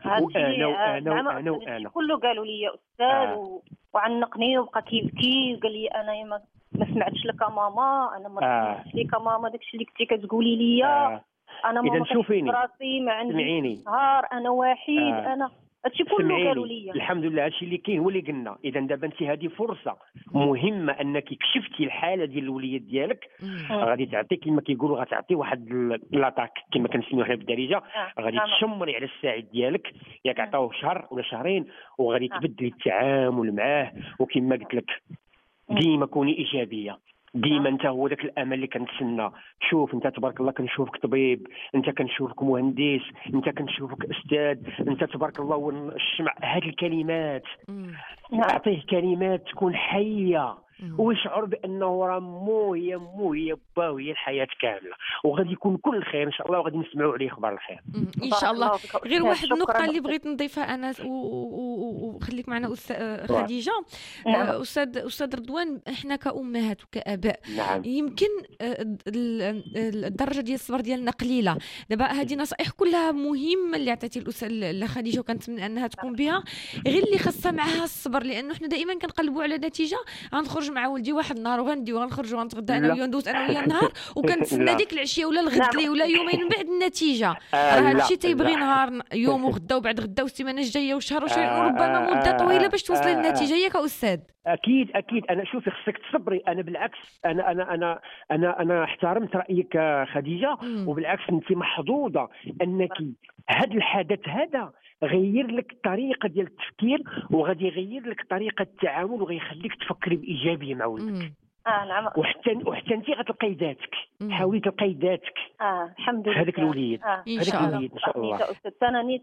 وانا كله قالوا لي يا استاذ وعنقني وبقى كيبكي وقال لي انا ما سمعتش لك ماما، انا ما سمعتش لك ماما، داكشي اللي كنتي كتقولي لي انا ما شوفيني راسي ما عندي نهار، انا وحيد. انا هادشي كله قالوا لي. الحمد لله هادشي اللي كاين هو اللي قلنا. اذا دابا انت هذه فرصه مهمه انك كشفتي الحاله ديال الوليد ديالك، غادي تعطي كما كيقولوا، غتعطي واحد لاطاك كما كنسميوها حنا بالدارجه، غادي تشمري على الساعد ديالك، ياك عطاوه شهر ولا شهرين، وغادي تبدلي التعامل معاه. وكما قلت لك ديما كوني ايجابيه، ديما انت هو ذاك الامل اللي كنتسنى. شوف انت تبارك الله كنشوفك طبيب، انت كنشوفك مهندس، انت كنشوفك استاذ، انت تبارك الله الشمع. هذه الكلمات اعطيه كلمات تكون حيه، ويشعر بانه راه مو هي باه هي الحياه كامله، وغادي يكون كل خير ان شاء الله، وغادي نسمعوا عليه اخبار الخير ان شاء الله. غير واحد النقطه اللي بغيت نضيفها انا، وخليك معنا خديجه. استاذ رضوان، احنا كامهات وكاباء يمكن الدرجه ديال الصبر ديالنا قليله. دابا هذه نصائح كلها مهمه اللي عطيتي الاستاذ خديجه، وكنتمنى انها تكون بها، غير اللي خاصه معها الصبر، لانه حنا دائما كنقلبوا على نتيجه. غنخرج مع ولدي واحد النهار وغنديو غنخرجوا غنتغدى انا وياه، ندوز انا وياه النهار، وكنتسنى ديك العشيه ولا الغد لي ولا يومين من بعد النتيجه. هذا الشيء تيبغي نهار يوم وغدا وبعد غدا والسيمانه الجايه وشهر وشهر، وربما مده طويله باش توصلي للنتيجه ياك استاذ. اكيد انا شوفي خصك تصبري. انا بالعكس انا احترمت رايك خديجه، وبالعكس انت محظوظه انك هذا الحدث هذا غير لك الطريقه ديال التفكير، وغادي يغير لك طريقه التعامل، وغيخليك تفكري بايجابيه مع ولدك. نعم. وحتى انت غتلقاي ذاتك، حاولي تلقاي ذاتك. الحمد لله. هذاك الوليد ان شاء الله. انا نيت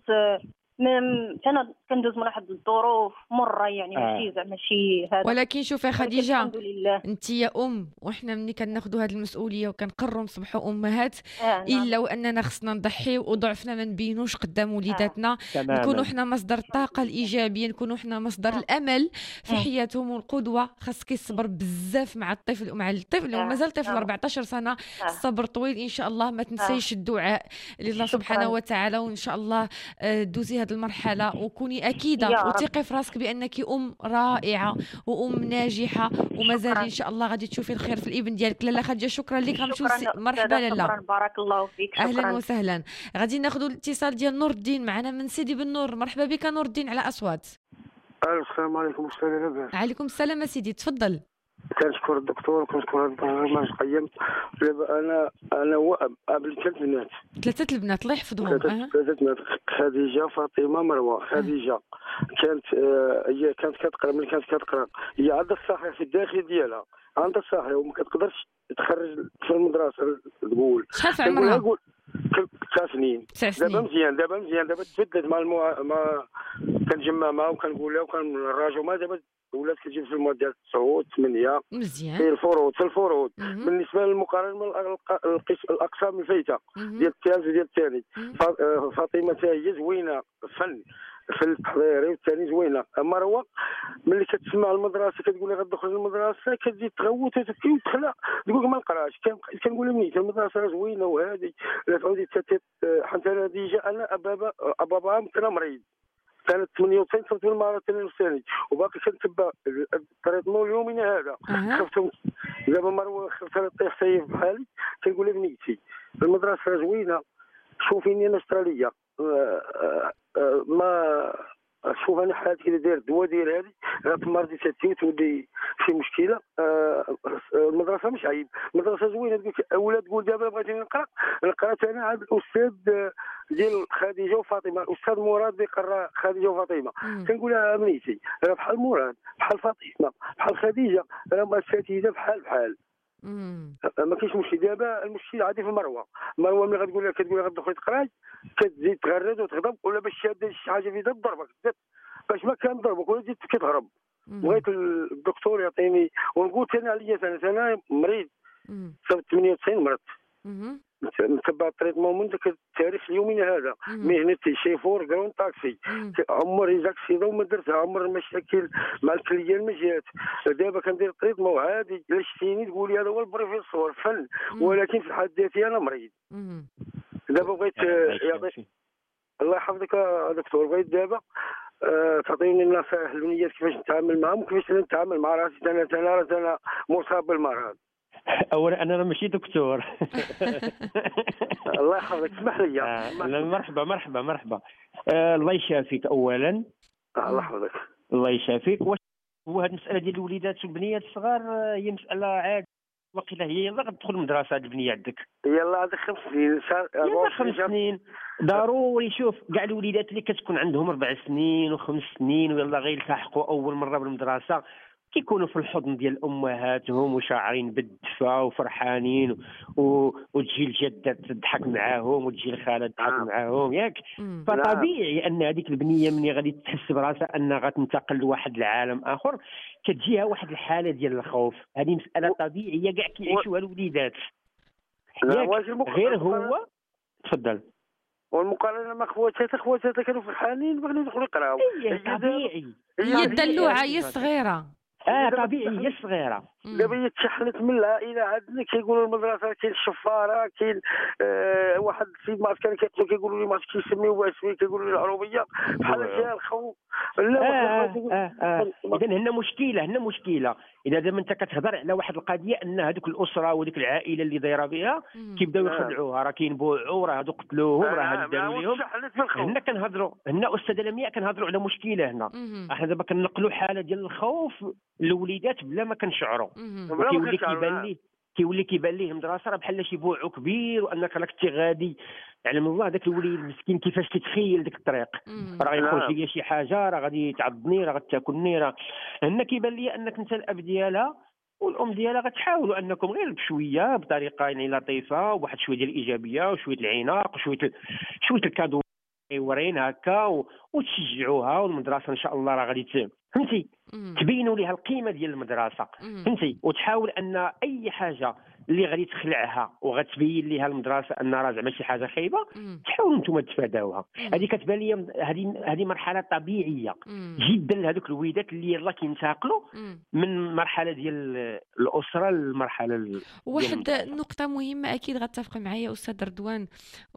انا كندوز من واحد الظروف مره، يعني ماشي زعما شي هذا، ولكن شوفي خديجه، الحمد لله انت يا وحنا ملي كناخذوا هذه المسؤوليه وكنقرروا نصبحوا امهات، الا واننا خصنا نضحيو وضعفنا ما نبينوش قدام وليداتنا، نكونوا حنا مصدر الطاقه الايجابيه، نكونوا حنا مصدر الامل في حياتهم والقدوه. خاصك الصبر بزاف مع الطفل اللي مازال طفل 14 سنه. الصبر طويل ان شاء الله. ما تنسيش الدعاء لله سبحانه وتعالى، وان شاء الله دوزي هذه المرحله، وكوني اكيده يا رب. وثقي في راسك بانك ام رائعه وام ناجحه، ومازال ان شاء الله غادي تشوفي الخير في الابن ديالك. لاله خديجه شكرا لك. غنمشيو مرحبا لاله. شكرا، بارك الله فيك. اهلا شكرا. وسهلا. غادي ناخذوا الاتصال ديال نور الدين معنا من سيدي بن نور. مرحبا بك نور الدين على اصوات. السلام عليكم. استاذ لاباس؟ عليكم السلام سيدي، تفضل. كنشكر الدكتور وكنشكر هذا البرنامج القيم. دابا انا هو قبل 3 بنات. 3 البنات الله يحفظهم. 3 بنات، خديجه، فاطمه، مروه. خديجه كانت هي كانت كتقرا، ملي كانت كتقرا هي عندها الصحه في الداخل ديالها، عندها الصحه وما كتقدرش تخرج في المدرسه. تقول شحال في عمرها؟ 9 سنين. دابا مزيان، دابا تبدلت مع كنجمع معها وكنقول لها وكنراجعوا معها. دابا ولات كتجيب في المواد ديال 9 8 مزيان في الفروض. بالنسبه للمقارنه الاقسام الفايته ديال الثالث وديال الثاني، فاطمه حتى هي زوينه في التحضيري، والثاني زوينه. مروه ملي كتسمع المدرسه كتقول لها غتدخل المدرسه كتزيد تغوت وتبكي وتخلع، تقول ما نقراش. كنقول لها منين المدرسه زوينه وهذه لا تعودي حتى انا ديجا انا بابا كان مريض، كانت 98 صرت بالمرض الثاني وباقي كنتبع التريتمون اليومي هذا. خفتهم دابا مروه خفتها تطيح حتى بحالي. كنقول لها بنيتي المدرسه زوينه، شوفيني انا استراليه ما شوف انا حالتي كي داير الدواء ديال هذه غتمرضي تاتي وتولي شي مشكله. المدرسه مش عيب، المدرسه زوينه. اولاد تقول دابا بغيتني نقرا انا عند الاستاذ ديال خديجه وفاطمه، الاستاذ مراد بيقرا خديجه وفاطمه. كنقول لها بنيتي راه بحال مراد بحال فاطمه بحال خديجه راه اساتذه بحال ما كاينش مشكل. دابا المشكل عادي في مروه ملي كتقول لها غتدخلي تقراي كتزيد تغرد وتغضب، ولا باش شاده شي حاجه في يدها تضربك باش ما كان ضربك ولا تزيد كتهرب. بغيت الدكتور يعطيني، ونقول ثاني عليا انا مريض صرت 98 مرض متبع التريتمون من ذاك التاريخ اليومي هذا. مهنتي شيفور كرون طاكسي، عمري زاكسيدون وما درتها، عمر المشاكل مع الكليه ما جات. دابا كندير التريتمون عادي، الا شتيني تقولي هذا هو البروفيسور فن، ولكن في حد ذاتي انا مريض. دابا بغيت يعطي الله يحفظك دكتور، بغيت دابا تعطيني النصائح البنيات كيفاش نتعامل معهم وكيفاش نتعامل مع راسي. انا مصاب بالمرض. اولا انا ماشي دكتور. الله يحفظك، اسمح لي. مرحبا. الله يشافيك اولا. الله يحفظك. الله يشافيك. هو هذه المساله ديال الوليدات والبنيات الصغار هي مساله عاديه، وقيله هي يلا غتدخل المدرسه هذه البنيه عندك يلا عندك 5 سنين. يلا 5 سنين ضروري. شوف كاع الوليدات اللي كتكون عندهم 4 سنين و5 سنين ويلا غير يلتحقوا اول مره بالمدرسه كيكونوا في الحضن ديال امهاتهم وشاعرين بالدفى وفرحانين وتجي الجده تضحك معاهم وتجي الخاله تضحك معاهم ياك. فطبيعي ان هذيك البنيه ملي غادي تحس براسها انها غتنتقل لواحد العالم اخر كتجيها واحد الحاله ديال الخوف. هذه مساله طبيعيه كاع كيعيشوها الوليدات. غير هو تفضل. والمقارنه مع خواتاتها كانوا فرحانين بغيو يدخلوا يقراو. طبيعي هي الدلوعه هي الصغيره. طبيعي هي الصغيره. دابا هي تشحنت من العائله عندنا كيقولوا المدرسه كاين الشفاره كاين واحد السيد ما كان كيقتلوا كيقولوا لي ما عرفتش كيسميوها اسمي كيقولوا لي العروبيه بحال جا الخوف. لا اذا هنا مشكله اذا دابا انت كتهضر على واحد القضيه ان هذوك الاسره وذيك العائله اللي دايره بها كيبداو يخدعوها راه كينبوعوا راه هادو قتلوهم راه هادو داروا لهم. هنا كنهضروا هنا استاذه لمياء كنهضروا على مشكله هنا. احنا دابا كننقلوا حاله ديال الخوف للوليدات بلا ما كنشعروا. كيولي كيبان ليه المدرسه راه بحال شي بوعو كبير وانك راك غادي يعلم الله ذاك الوليد المسكين كيفاش كيتخيل ديك الطريق راه يخرج ليا شي حاجه راه غادي تعضني راه غتاكلني راه. هنا كيبان لي انك انت الاب ديالها والام ديالها غتحاولوا انكم غير بشويه بطريقه يعني لطيفه وواحد شويه ديال الايجابيه وشويه العناق وشويه الكادو ورين هكا وتشجعوها والمدرسه ان شاء الله راه غادي فهمتي تبينوا لها القيمه ديال المدرسه فهمتي وتحاول ان اي حاجه اللي غادي تخلعها وغتبين ليها المدرسه ان راه زعما شي حاجه خايبه، تحاولوا نتوما تتفاداوها. هذه كتبان لي هذه مرحله طبيعيه جدا لهذوك الوليدات اللي يلاه كينتقلوا من مرحله ديال الاسره للمرحله واحد نقطه مهمه اكيد غتفق معايا استاذ رضوان،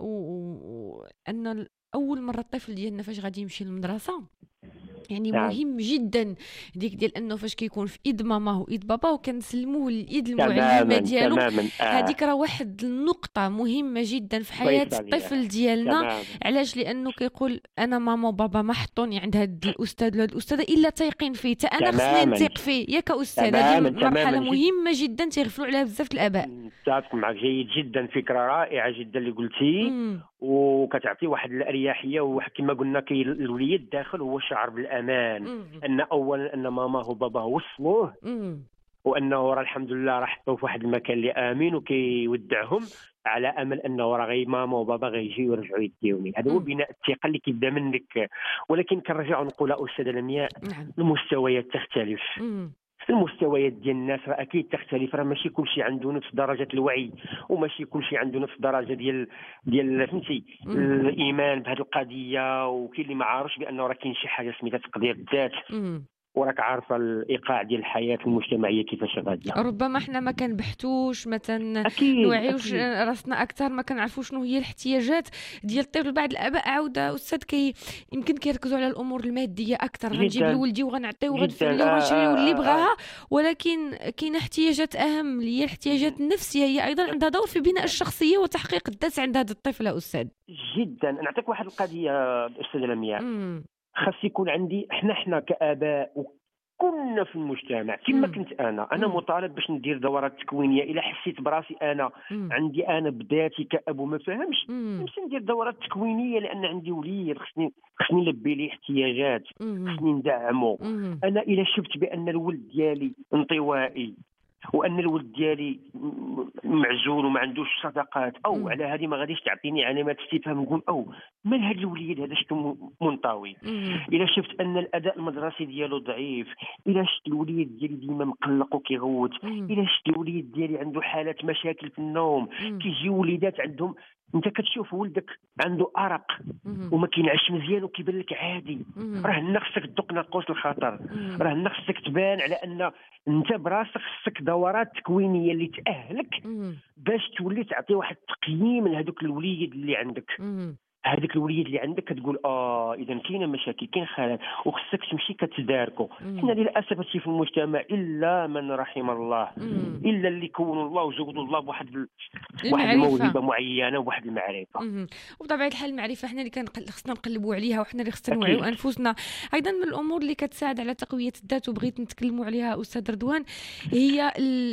وان اول مره الطفل ديالنا فاش غادي يمشي للمدرسه يعني مهم جدا ديال انه فاش كيكون في ايد ماما وايد بابا وكنسلموه لايد المعلمه ديالو. هذيك راه واحد النقطه مهمه جدا في حياه الطفل ديالنا. علاش؟ لانه كيقول انا ماما وبابا ما حطوني عند هاد الاستاذ ولا هاد الاستاذه الا تايقين فيه، حتى انا خصني نثيق فيه يا كاستاذ. هذه مرحله مهمه جدا تيغفلوا عليها بزاف الاباء. متفق معك جيد جدا، فكره رائعه جدا اللي قلتي، وكتعطي واحد الاريحيه. وواحد كما قلنا الوليد الداخل هو شعر بالامان، ان اولا ان ماماه وباباه وصلوه، وانه راه الحمد لله راه حطوه في واحد المكان اللي امن وكيودعهم على امل انه راه غير ماما وبابا غيجيو يرجعوا يديوني. هذا هو بناء الثقه اللي كيبدا منك. ولكن كنرجعوا نقولها استاذه لمياء، المستويات تختلف. المستويات ديال الناس راه اكيد تختلف، راه ماشي كلشي عنده نفس درجه الوعي، وماشي كلشي عنده نفس درجه ديال فهمتي الايمان بهذه القضيه. وكاين اللي ما عارفش بانه راه كاين شي حاجه سميتها تقدير الذات، وراك عارفه الايقاع ديال الحياه المجتمعيه كيفاش غاديه. ربما حنا ما كنبحثوش، ما نوعيوش راسنا اكثر، ما كنعرفوش شنو هي الاحتياجات ديال الطفل. بعض الاباء عاوده استاذ يمكن كيركزوا على الامور الماديه اكثر، غنجيب لولدي وغنعطيه وغنفلي وغنشري اللي بغاها. ولكن كاينه احتياجات اهم اللي هي الاحتياجات النفسيه، هي ايضا عندها دور في بناء الشخصيه وتحقيق الذات عند هذا الطفل. استاذ جدا نعطيك واحد القضيه استاذه لمياء، خاص يكون عندي حنا كآباء وكلنا في المجتمع كما كنت انا مطالب باش ندير دورات تكوينيه. الا حسيت براسي انا عندي انا بذاتي كأب وما فهمش، نمشي ندير دورات تكوينيه، لان عندي وليد خصني نلبي ليه احتياجات، خصني ندعمه. انا الا شفت بان الولد ديالي انطوائي وان الولد ديالي معزول وما عندوش صداقات، او على هذه ما غاديش تعطيني علامات استفهام، نقول او من هذا الوليد هذا شتو منطوي. الا شفت ان الاداء المدرسي ديالو ضعيف، الا شفت الوليد ديالي ديما مقلق وكيغوت، الا شفت الوليد ديالي عنده حالات مشاكل في النوم، كيجي وليدات عندهم انت كتشوف ولدك عنده ارق وما كينعش مزيان وكيبان لك عادي، راه هنا خصك تدق ناقوس الخطر، راه هنا خصك تبان على ان انت براسك خصك دورات تكوينيه اللي تاهلك باش تولي تعطي واحد التقييم لهذوك الوليد اللي عندك. هذاك الوليد اللي عندك كتقول اذا كاينه مشاكل، كاين خلل، وخصك تمشي كتداركو. حنا للاسف هادشي في المجتمع الا من رحم الله، الا اللي كونوا الله وزودوا الله بواحد الموهبه معينه وواحد المعرفه. وبطبيعه الحال المعرفه حنا اللي خصنا نقلبوا عليها، وحنا اللي خصنا نوعيو انفسنا. ايضا من الامور اللي كتساعد على تقويه الذات وبغيت نتكلموا عليها استاذ رضوان، هي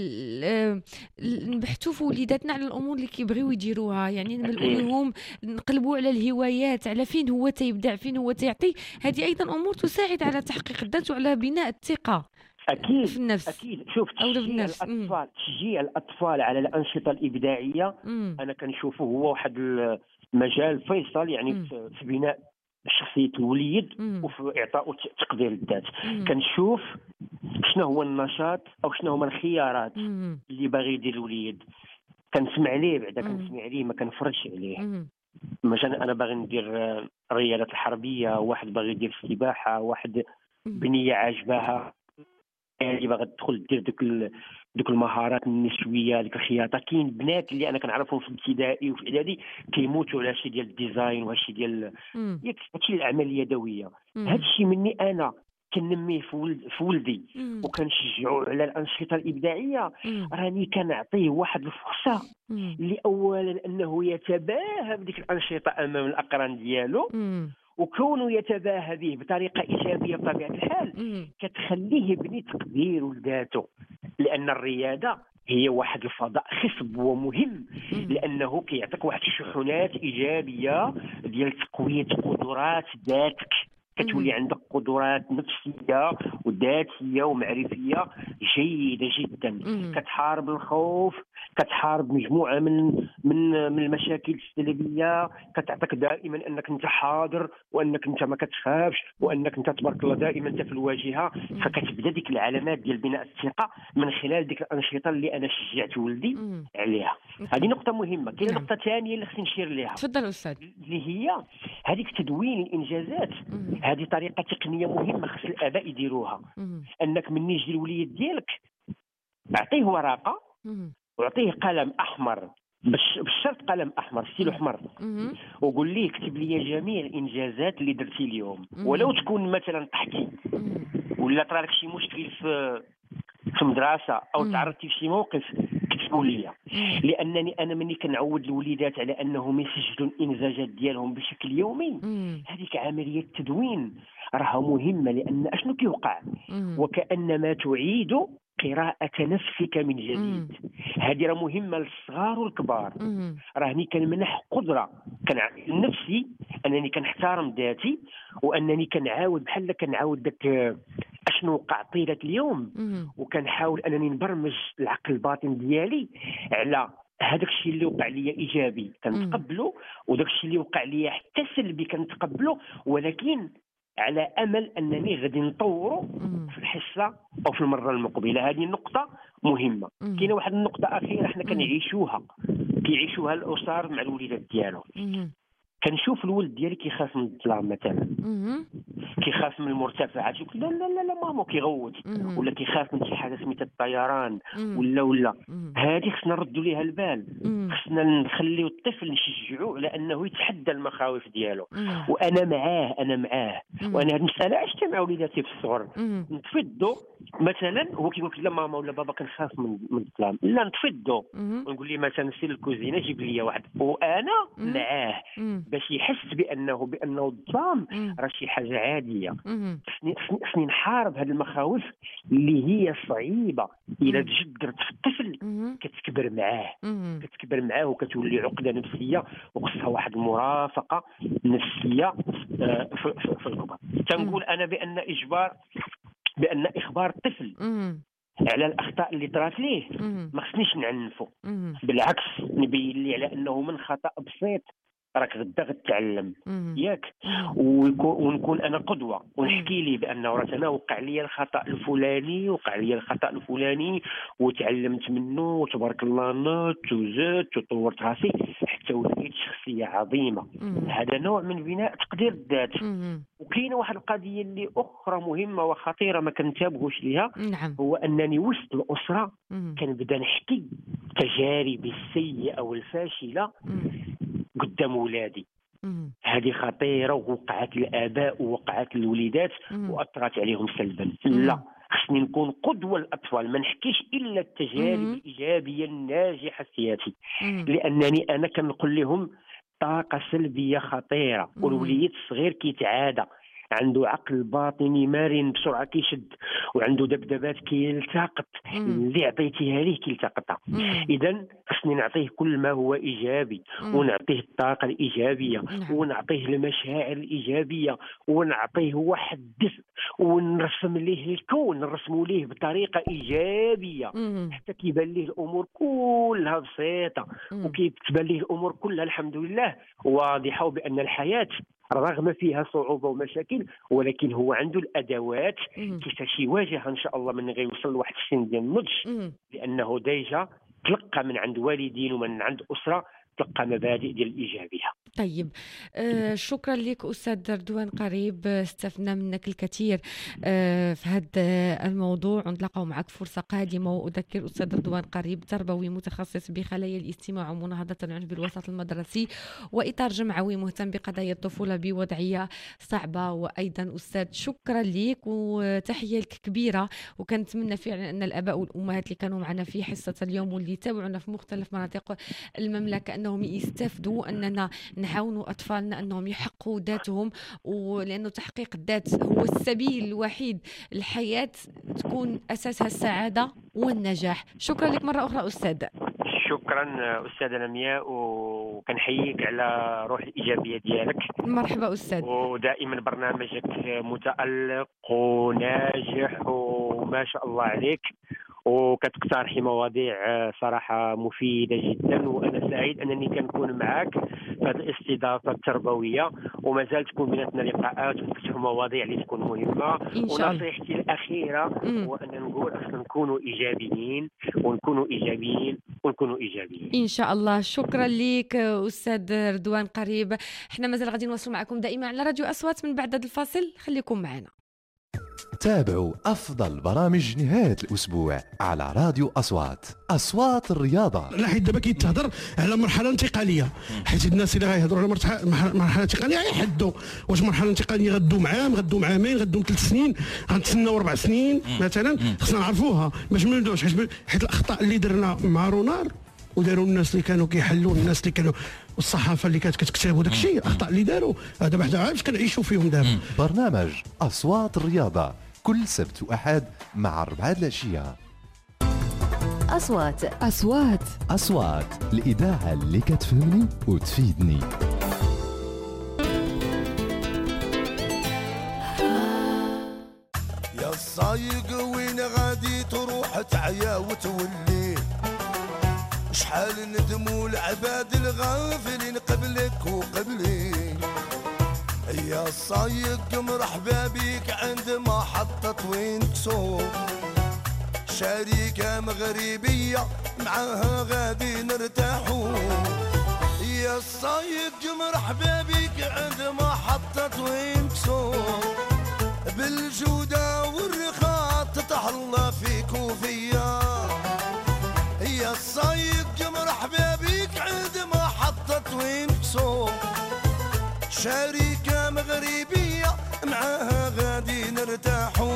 نبحثوا في وليداتنا على الامور اللي كيبغيو يديروها. يعني نقولوا لهم نقلبوا على الهوايات، على فين هو تيبدع، فين هو تيعطي. هذه ايضا امور تساعد على تحقيق الذات وعلى بناء الثقه اكيد في النفس. اكيد شوف تشجيع الاطفال على الانشطه الابداعيه انا كنشوفه هو واحد المجال فيصل يعني في بناء شخصيه الوليد وفي اعطائه تقدير الذات. كنشوف شنو هو النشاط او شنو هما الخيارات اللي باغي يدير الوليد، كنسمع عليه بعدا كنسمع عليه ما كنفرجش عليه. مثلا انا باغي ندير الرياضات الحربيه، واحد باغي يدير السباحه، واحد بنيه عاجباها اللي باغا تدخل دير دوك المهارات النسويه، ديك الخياطه. كاين بنات اللي انا كنعرفهم في الابتدائي وفي الاعدادي كيموتوا على شي ديال الديزاين وهادشي ديال هادشي الاعمال اليدويه. هادشي مني انا كنميه في ولدي وكنشجعوه على الانشطه الابداعيه، راني كنعطيه واحد الفرصه اللي اولا انه يتباهى بديك الانشطه امام الاقران ديالو، وكونه يتباهى به بطريقه ايجابيه بطبيعه الحال كتخليه يبني تقدير لذاته. لان الرياضه هي واحد الفضاء خصب ومهم، لانه كيعطيك واحد الشحنات ايجابيه ديال تقويه قدرات ذاتك. كتولي عندك قدرات نفسيه وذاتيه ومعرفيه جيده جدا. كتحارب الخوف، كتحارب مجموعه من المشاكل السلبيه، كتعطيك دائما انك انت حاضر وانك انت ما كتخافش وانك انت تبارك الله دائما انت في الواجهه. فكتبدا ديك العلامات ديال بناء الثقه من خلال ديك الانشطه اللي انا شجعت ولدي عليها. هذه نقطه مهمه. كاينه نقطه ثانيه اللي خصني نشير ليها، تفضل استاذ، اللي هي هذيك تدوين الانجازات. هذه طريقه تقنيه مهمه خص الاباء يديروها. انك من يجي الوليد ديالك اعطيه ورقه واعطيه قلم احمر، بالشرط قلم احمر ستيلو احمر، وقول ليه اكتب لي جميع الانجازات اللي درتي اليوم، ولو تكون مثلا طحتي ولا طرا لك شي مشكل في المدرسه او تعرضتي لشي موقف كتبوا لي. لانني انا ملي كنعود الوليدات على انهم يسجلوا الانجازات ديالهم بشكل يومي، هذيك عمليه التدوين راها مهمه. لان اشنو كيوقع؟ وكانما تعيد قراءة نفسك من جديد. هذه راه مهمة للصغار والكبار. راني كنمنح قدرة لنفسي أنني كنحترم ذاتي، وأنني كنعاود داك اشنو وقع طيلة اليوم، وكنحاول أنني نبرمج العقل الباطن ديالي على هذاك الشيء اللي وقع لي إيجابي كنتقبله، وداك الشيء اللي وقع لي حتى سلبي كنتقبله، ولكن على امل انني غادي نطوروا في الحصه او في المره المقبله. هذه النقطه مهمه. كاينه واحد النقطه اخيره حنا كيعيشوها الاسر مع الوليدات ديالهم. كنشوف الولد ديالي كيخاف من الظلام مثلا، كيخاف من المرتفعات، يقول لا لا لا لا ماما كيغوت، ولا كيخاف من شي حاجه سميتها الطيران ولا هذه خصنا نردوا ليها البال. خصنا نخليو الطفل نشجعوه على انه يتحدى المخاوف ديالو. وانا معاه وانا هذه المساله عشتها مع وليداتي في الصغر. نطفي الضوء مثلا، هو كيقول لك لا ماما ولا بابا كنخاف من الظلام، لا نطفي الضوء ونقول لي مثلا سير الكوزينه جيب لي واحد، وانا معاه باش يحس بانه الظلام راه شي حاجه عاديه. خصني نحارب هذه المخاوف اللي هي صعيبه الا تجدرت في الطفل كتكبر معاه وكتولي عقده نفسيه، وخصها واحد المرافقه نفسيه في الكبار. تنقول انا بان اخبار الطفل على الاخطاء اللي طرات ليه ما خصنيش نعنفه، بالعكس نبين ليه على انه من خطا بسيط راك غدا غتعلم ياك، ونكون انا قدوه ونحكي لي بانه راه انا وقع لي الخطا الفلاني وتعلمت منه وتبارك الله نط وزدت وطورت راسي حتى وليت شخصيه عظيمه. هذا نوع من بناء تقدير الذات. وكاينه واحد القضيه اللي اخرى مهمه وخطيره ما كنتابعوش ليها، هو انني وسط الاسره كنبدا نحكي تجاربي السيئه والفاشله قدام ولادي. هذه خطيره ووقعت الاباء ووقعت الوليدات واثرت عليهم سلبا. لا، خصني نكون قدوه للاطفال، ما نحكيش الا التجارب الايجابيه الناجحه في حياتي، لانني انا كنقول لهم طاقه سلبيه خطيره، والوليد الصغير كيتعادى عنده عقل باطني مرن بسرعه كيشد، وعنده دبدبات كيلتقط اللي عطيتيها ليه كيلتقطها. اذا خصني نعطيه كل ما هو ايجابي، ونعطيه الطاقه الايجابيه، ونعطيه المشاعر الايجابيه، ونعطيه واحد الدفء، ونرسم ليه الكون، نرسمه ليه بطريقه ايجابيه حتى كيبان ليه الامور كلها بسيطه، وكيتبان ليه الامور كلها الحمد لله واضحه، وبان الحياه رغم فيها صعوبة ومشاكل ولكن هو عنده الأدوات كيفاش يواجهها إن شاء الله من غير يوصل لواحد السن ديال النضج، لأنه ديجا تلقى من عند والدين ومن عند أسرة تلقى مبادئ ديال الإيجابية. طيب، شكرا لك أستاذ رضوان قريب، استفدنا منك الكثير في هذا الموضوع، ونتلاقاو معك فرصة قادمة. وأذكر أستاذ رضوان قريب تربوي متخصص بخلايا الاستماع ومناهضة العنف بالوسط المدرسي وإطار جمعوي مهتم بقضايا الطفولة بوضعية صعبة. وأيضا أستاذ شكرا لك وتحية لك كبيرة، وكنتمنى فعلا أن الآباء والأمهات اللي كانوا معنا في حصة اليوم واللي يتابعونا في مختلف مناطق المملكة أنهم يستفدوا، أننا نعاونوا أطفالنا أنهم يحققوا ذاتهم، ولأنه تحقيق الذات هو السبيل الوحيد الحياة تكون أساسها السعادة والنجاح. شكرا لك مرة أخرى أستاذ. شكرا أستاذة لمياء، وكنحييك على روح الإيجابية ديالك. مرحبا أستاذ. ودائما برنامجك متألق وناجح وما شاء الله عليك، وكتقترحي مواضيع صراحه مفيده جدا، وانا سعيد انني كنكون معك في هذه الاستضافه التربويه، وما زال تكون بيناتنا لقاءات ونفتحوا مواضيع اللي تكون مهمه. ونصيحتي الاخيره هو ان نقول اصلا نكونوا ايجابيين ونكونوا ايجابيين ونكونوا ايجابيين ان شاء الله. شكرا لك استاذ رضوان قريب. احنا مازال غادي نواصلوا معكم دائما على راديو اصوات من بعد هذا الفاصل، خليكم معنا. تابعوا أفضل برامج نهاية الأسبوع على راديو أصوات. أصوات الرياضة. لا حيت دابا كيتهضر على مرحلة انتقالية، حيت الناس اللي غيهضروا على مرحلة انتقالية غيحدوا واش مرحلة انتقالية غدوم عام، غدوم عامين، غدوم 3 سنين، غنتسناو 4 سنين مثلا. خصنا نعرفوها باش ما نبداوش، حيت الأخطاء اللي درنا مع رونار وداروا الناس اللي كانوا كيحلوا، الناس اللي كانوا والصحافه اللي كانت كتكتب وداك الشيء، الاخطاء اللي داروا هذا بعدا عارف كنعيشوا فيهم دابا. برنامج أصوات الرياضة كل سبت وأحد مع 4 العشية. أصوات الإذاعة اللي كتفهمني وتفيدني. يا الصايق وين غادي تروح تعيا وتولي، شحال ندموا العباد الغافلين قبلك وقبلي. يا الصايق مرحبا بيك عند محطة وين كسو، شركة مغربية معاها غادي نرتاحو. يا الصايق مرحبا بيك عند محطة وين كسو، بالجودة والرخاء تتهلا فيك وفيا. يا الصايق مرحبا بيك عند محطة وين كسو، شركة مغربية معاها غادي نرتاحو.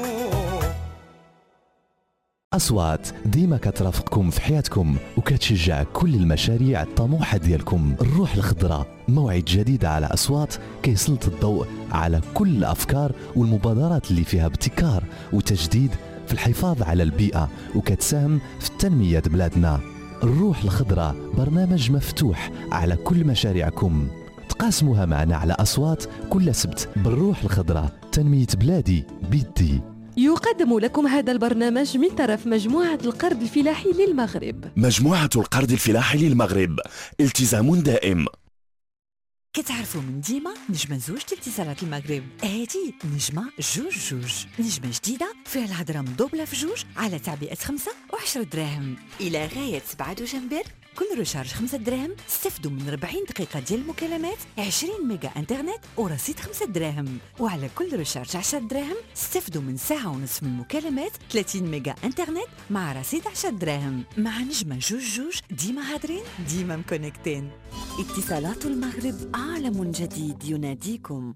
أصوات ديما كترافقكم في حياتكم وكتشجع كل المشاريع الطموحة ديالكم. الروح الخضراء موعد جديد على أصوات كيسلط الضوء على كل الأفكار والمبادرات اللي فيها ابتكار وتجديد في الحفاظ على البيئة وكتساهم في تنمية بلادنا. الروح الخضراء برنامج مفتوح على كل مشاريعكم، تقاسموها معنا على أصوات كل سبت. بالروح الخضراء تنمية بلادي بيدي. يقدم لكم هذا البرنامج من طرف مجموعة القرض الفلاحي للمغرب. مجموعة القرض الفلاحي للمغرب، التزام دائم. كتعرفوا من ديما نجمة زوج اتصالات المغرب، هادي نجمة جوج. نجمة جديدة فيها الهضرة مدوبلة في جوج على تعبئة 5 و10 دراهم إلى غاية 7 دجنبر. كل رشارج 5 دراهم استفدوا من 40 دقيقة ديال المكالمات، 20 ميجا انترنت ورصيد 5 دراهم. وعلى كل رشارج 10 دراهم استفدوا من ساعة ونصف من المكالمات، 30 ميجا انترنت مع رصيد 10 دراهم. مع نجمة جوج ديما هادرين ديما مكونكتين. اتصالات المغرب عالم جديد يناديكم.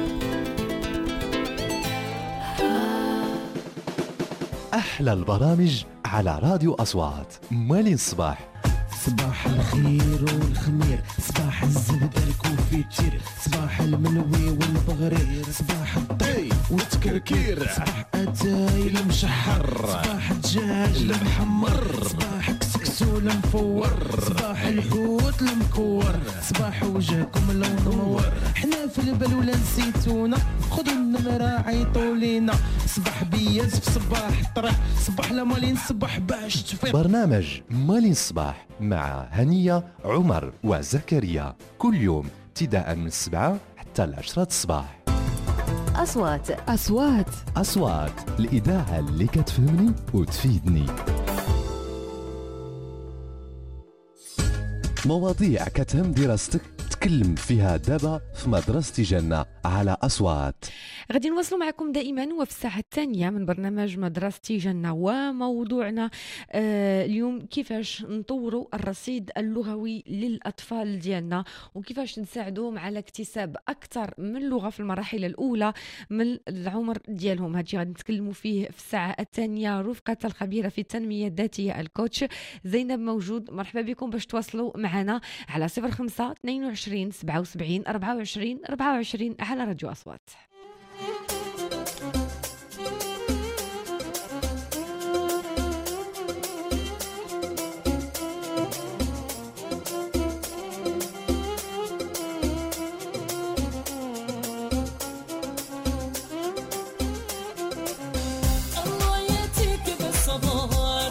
أحلى البرامج على راديو أصوات. مالين الصباح. صباح الخير والخمير، صباح الزبدة الكوفيتير، صباح الملوي والبغرير، صباح الطي والتكركير، صباح اتاي المشحر، صباح الدجاج المحمر، صباح كسكسو المفور، صباح الحوت المكور، صباح وجهكم لون منور. حنا في البال ولا نسيتونا، خذوا النمرة عيطوا لينا. صباح بياز في صباح الطريق، صباح لمالين صباح باش تفيق. برنامج مالين الصباح مع هنية عمر وزكريا كل يوم ابتداء من 7 حتى 10 الصباح. أصوات الإذاعة اللي كتفهمني وتفيدني. مواضيع كتهم دراستك تكلم فيها دابا في مدرسة جنة على أصوات. غادي نواصلوا معكم دائما وفي الساعة الثانية من برنامج مدرسة جنة، وموضوعنا اليوم كيفاش نطوروا الرصيد اللغوي للأطفال ديالنا وكيفاش نساعدوهم على اكتساب أكثر من لغة في المراحل الأولى من العمر ديالهم. هادشي غادي نتكلموا فيه في الساعة الثانية رفقة الخبيرة في التنمية الذاتية الكوتش زينب موجود. مرحبا بكم باش تواصلوا معنا على 05 22 77 24 24 على راديو أصوات. الله ياتيك بالصباح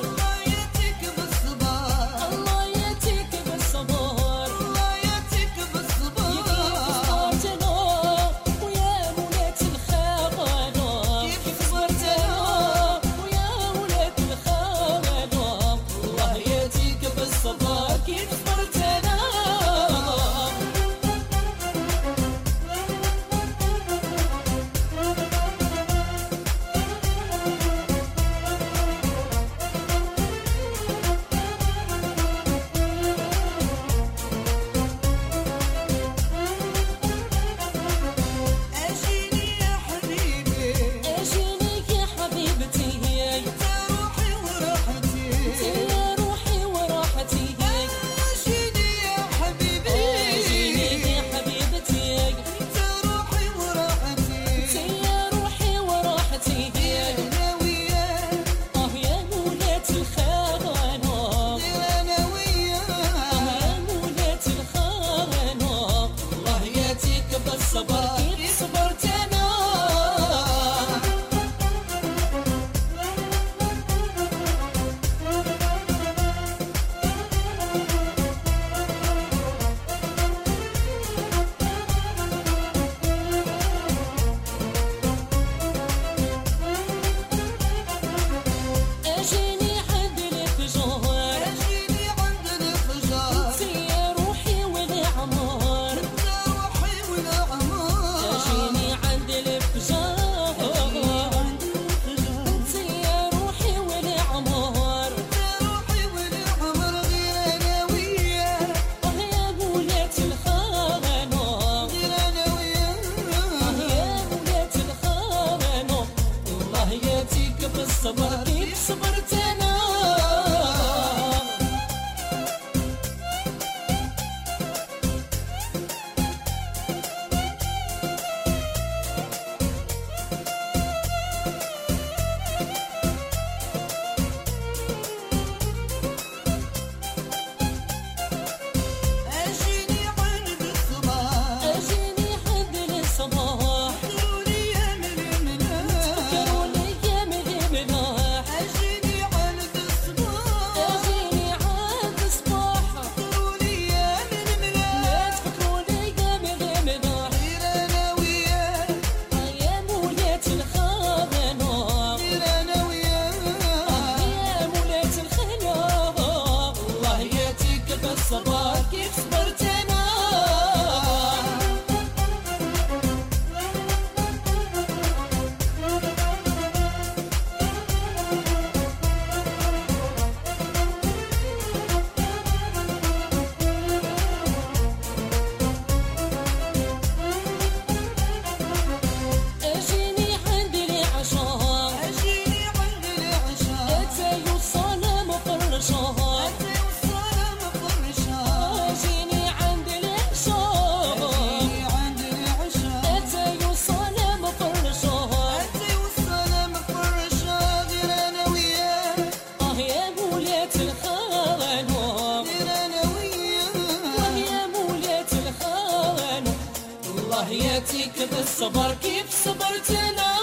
الصبر كيف صبرت انا.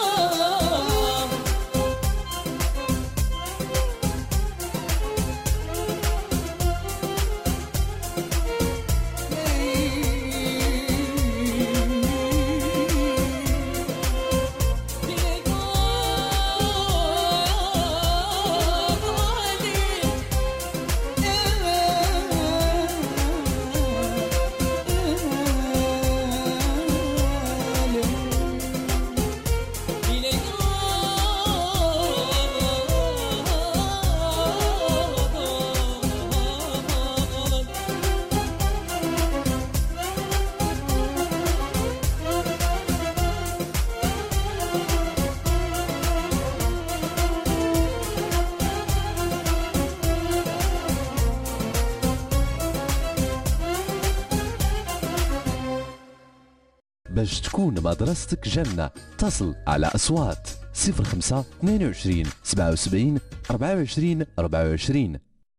باش تكون مدرستك جنة اتصل على أصوات 05 22 77 24 24.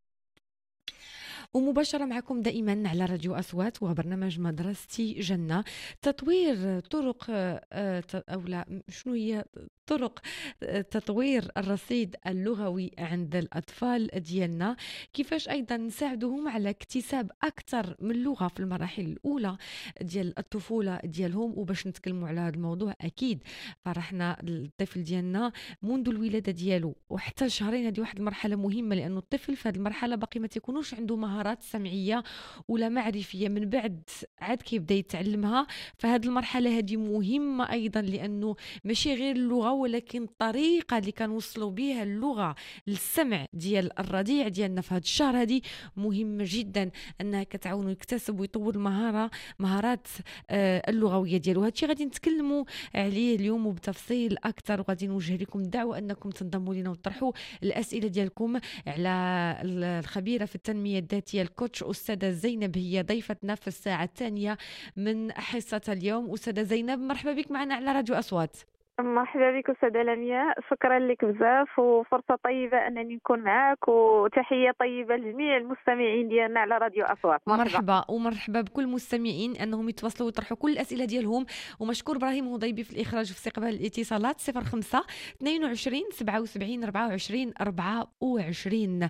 ومباشرة معكم دائما على راديو أصوات وبرنامج مدرستي جنة. تطوير طرق أو لا شنو هي طرق تطوير الرصيد اللغوي عند الأطفال ديالنا، كيفاش أيضا نساعدهم على اكتساب أكثر من لغة في المراحل الأولى ديال الطفولة ديالهم. وباش نتكلموا على هذا الموضوع أكيد فرحنا الطفل ديالنا منذ الولادة ديالو وحتى شهرين، هذه واحد المرحلة مهمة لأنه الطفل في هذه المرحلة باقي ما تكونوش عنده مهارات سمعية ولا معرفية، من بعد عاد كيبدا يتعلمها. فهذه المرحلة هذه مهمة أيضا لأنه ماشي غير اللغة ولكن الطريقة اللي كنوصلوا بها اللغة للسمع ديال الرضيع ديالنا في هذا الشهر هذه مهمة جدا أنها كتعاونوا يكتسب ويطور مهارات اللغوية ديالو. هادشي غادي نتكلموا عليه اليوم وبتفصيل أكثر، وغادي نوجه لكم الدعوة أنكم تنضموا لنا وتطرحوا الأسئلة ديالكم على الخبيرة في التنمية الذاتية الكوتش أستاذة زينب، هي ضيفتنا في الساعة الثانية من حصة اليوم. أستاذة زينب مرحبا بك معنا على راديو أصوات. مرحبا بك أستاذة لمياء، شكرا لك بزاف وفرصة طيبة أنني نكون معك، وتحية طيبة لجميع المستمعين ديالنا على راديو أصوات. مرحبا ومرحبا بكل المستمعين أنهم يتواصلوا ويطرحوا كل الأسئلة ديالهم. ومشكور إبراهيم هضيبي في الإخراج في استقبال الاتصالات 05 22 77 24 24.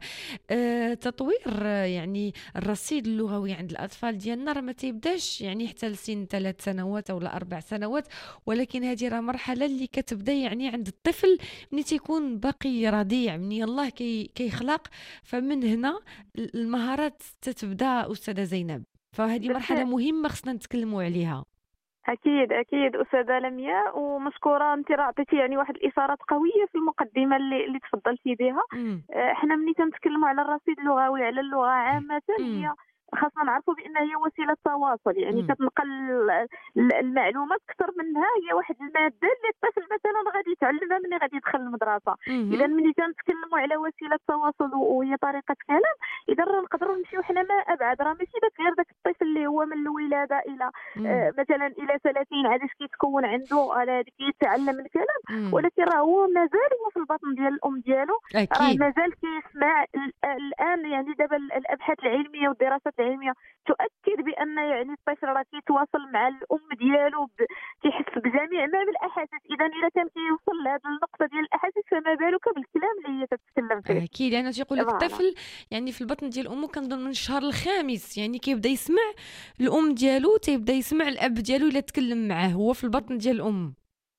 تطوير يعني الرصيد اللغوي عند الأطفال ديالنا راه ما تيبداش يعني حتى لسن 3 سنوات أو 4 سنوات، ولكن هذه راه مرحلة اللي كتبدا يعني عند الطفل من تيكون باقي رضيع، من يلاه كيخلق. فمن هنا المهارات تتبدا أستاذة زينب، فهذه مرحلة مهمة خصنا نتكلموا عليها. أكيد أستاذة لمياء، ومشكورة أنت راه عطيتي يعني واحد الإشارات قوية في المقدمة اللي تفضلتي بها. احنا ملي تنتكلموا على الرصيد اللغوي على اللغة عامة هي خاصنا نعرفوا بان هي وسيله تواصل، يعني كتنقل المعلومات اكثر منها هي واحد الماده اللي الطفل مثلا غادي يتعلمها ملي غادي يدخل المدرسه. اذا ملي كنتكلموا على وسيله تواصل وهي طريقه كلام، اذا نقدروا نمشيو حنا ما ابعد، راه ماشي غير داك الطفل اللي هو من الولاده الى مثلا الى 30 عاد كيتكون عنده هذا كيتعلم الكلام، ولكن راه هو مازال هو في البطن ديال الام ديالو، راه مازال كيسمع. الان يعني دابا الابحاث العلميه والدراسات العلميه تؤكد بان يعني الطفل راه كيتواصل مع الام ديالو كيحس بجميع ما بالاحاسيس. اذا الا كان كيوصل لهذه النقطه ديال الاحاسيس فما بالك بالكلام اللي هي تتكلم فيه. اكيد يعني تيقول لك الطفل يعني في البطن ديال امه كنظن من الشهر الخامس يعني كيبدا يسمع الام ديالو، تيبدا يسمع الاب ديالو الا تكلم معاه هو في البطن ديال الام.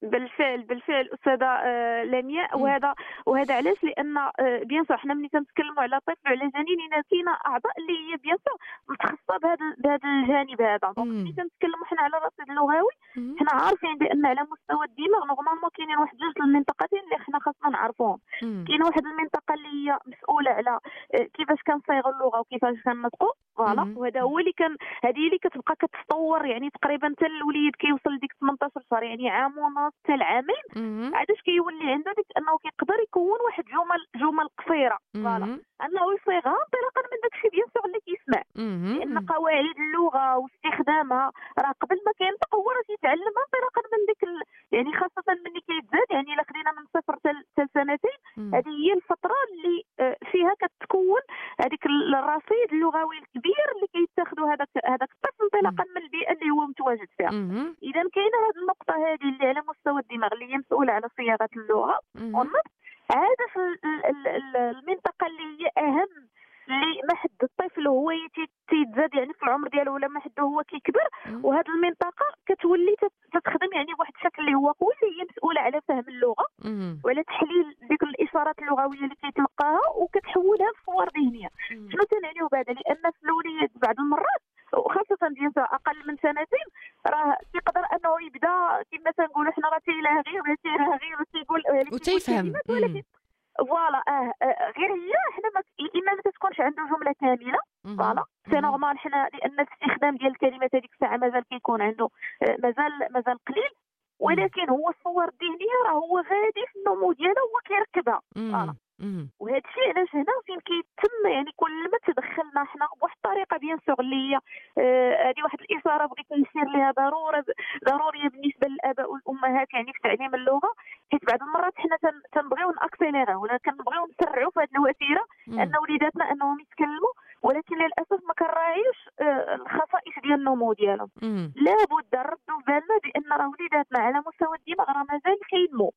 بالفعل استاذه لمياء، وهذا علاش؟ لان بيان سور حنا ملي كنتكلموا على طفل على جنين كاينه اعضاء اللي هي بيان سور متخصصه بهذا الجانب هذا. دونك ملي كنتكلموا حنا على الرصيد اللغوي حنا عارفين بان على مستوى الدماغ نورمالمون كاينين واحد جوج المنطقتين اللي حنا خاصنا نعرفوهم. كاينه واحد المنطقه اللي هي مسؤوله على كيفاش كنصيغوا اللغه وكيفاش كنطقوا، فوالا، وهذا هو اللي هذه اللي كتبقى كتطور يعني تقريبا حتى الوليد كيوصل لديك 18 شهر، يعني عام ونص حتى العامين عادش كيولي عنده ديك انه كيقدر يكون واحد جمل قصيره، فوالا، انه يصيغها انطلاقا من داكشي بيان سور اللي كيسمع، لان قواعد اللغه واستخدامها راه قبل ما كينطق هو راه كيتعلمها انطلاقا من ديك يعني خاصه ملي كيتزاد، يعني الا خدينا من 0 حتى سنتين هذه هي الفتره اللي فيها كتكون هذيك الرصيد اللغوي الكبير اللي كيتاخذوا هذاك الطفل انطلاقا من البيئه اللي هو متواجد فيها. اذا كاينه هذه النقطه هذه اللي على مستوى الدماغ اللي هي مسؤوله على صياغه اللغه والنطق. عاده في المنطقه اللي هي اهم اللي ما حد الطفل هو تيتزاد يعني في العمر ديالو ولا ما حد هو كيكبر، وهذه المنطقه كتولي تتخدم يعني بواحد الشكل اللي هو قوي، اللي هي مسؤوله على فهم اللغه وعلى تحليل ديك الاشارات اللغويه اللي كيتلقاها وكتحولها لصور ذهنيه. شنو تنعنيو بهذا؟ لان في الاوليات بعض المرات وخاصه ديال اقل من سنتين راه كيقدر انه يبدا كما تنقولوا حنا راه تيلاغي ولا تيراغي وتيقول وتيفهم، ولكن فوالا غير هي حنا اما ما تكونش عنده جمله كامله. فوالا سي نورمال حنا لان الاستخدام ديال الكلمات هذيك الساعه مازال كيكون عنده مازال قليل، ولكن هو الصور الذهنيه راه هو غادي في النمو ديالو هو كيركبها. فوالا وهذا الشيء علاش هنا فين كيتم يعني كل ما تدخلنا حنا بواحد الطريقه بيان سور اللي هي هذه واحد الاثاره بغيت نشير لها ضروريه بالنسبه للاباء والامهات يعني في تعليم اللغه، حيت بعض المرات حنا تنبغيو ناكسيليرا ولا كنبغيو نسرعوا في هذه الوتيره ان وليداتنا انهم يتكلموا، ولكن للاسف ما كنراعيوش الخصائص ديال النمو ديالهم. لابد نردوا بالنا بان راه وليداتنا على مستوى الدماغ راه مازال كينمو،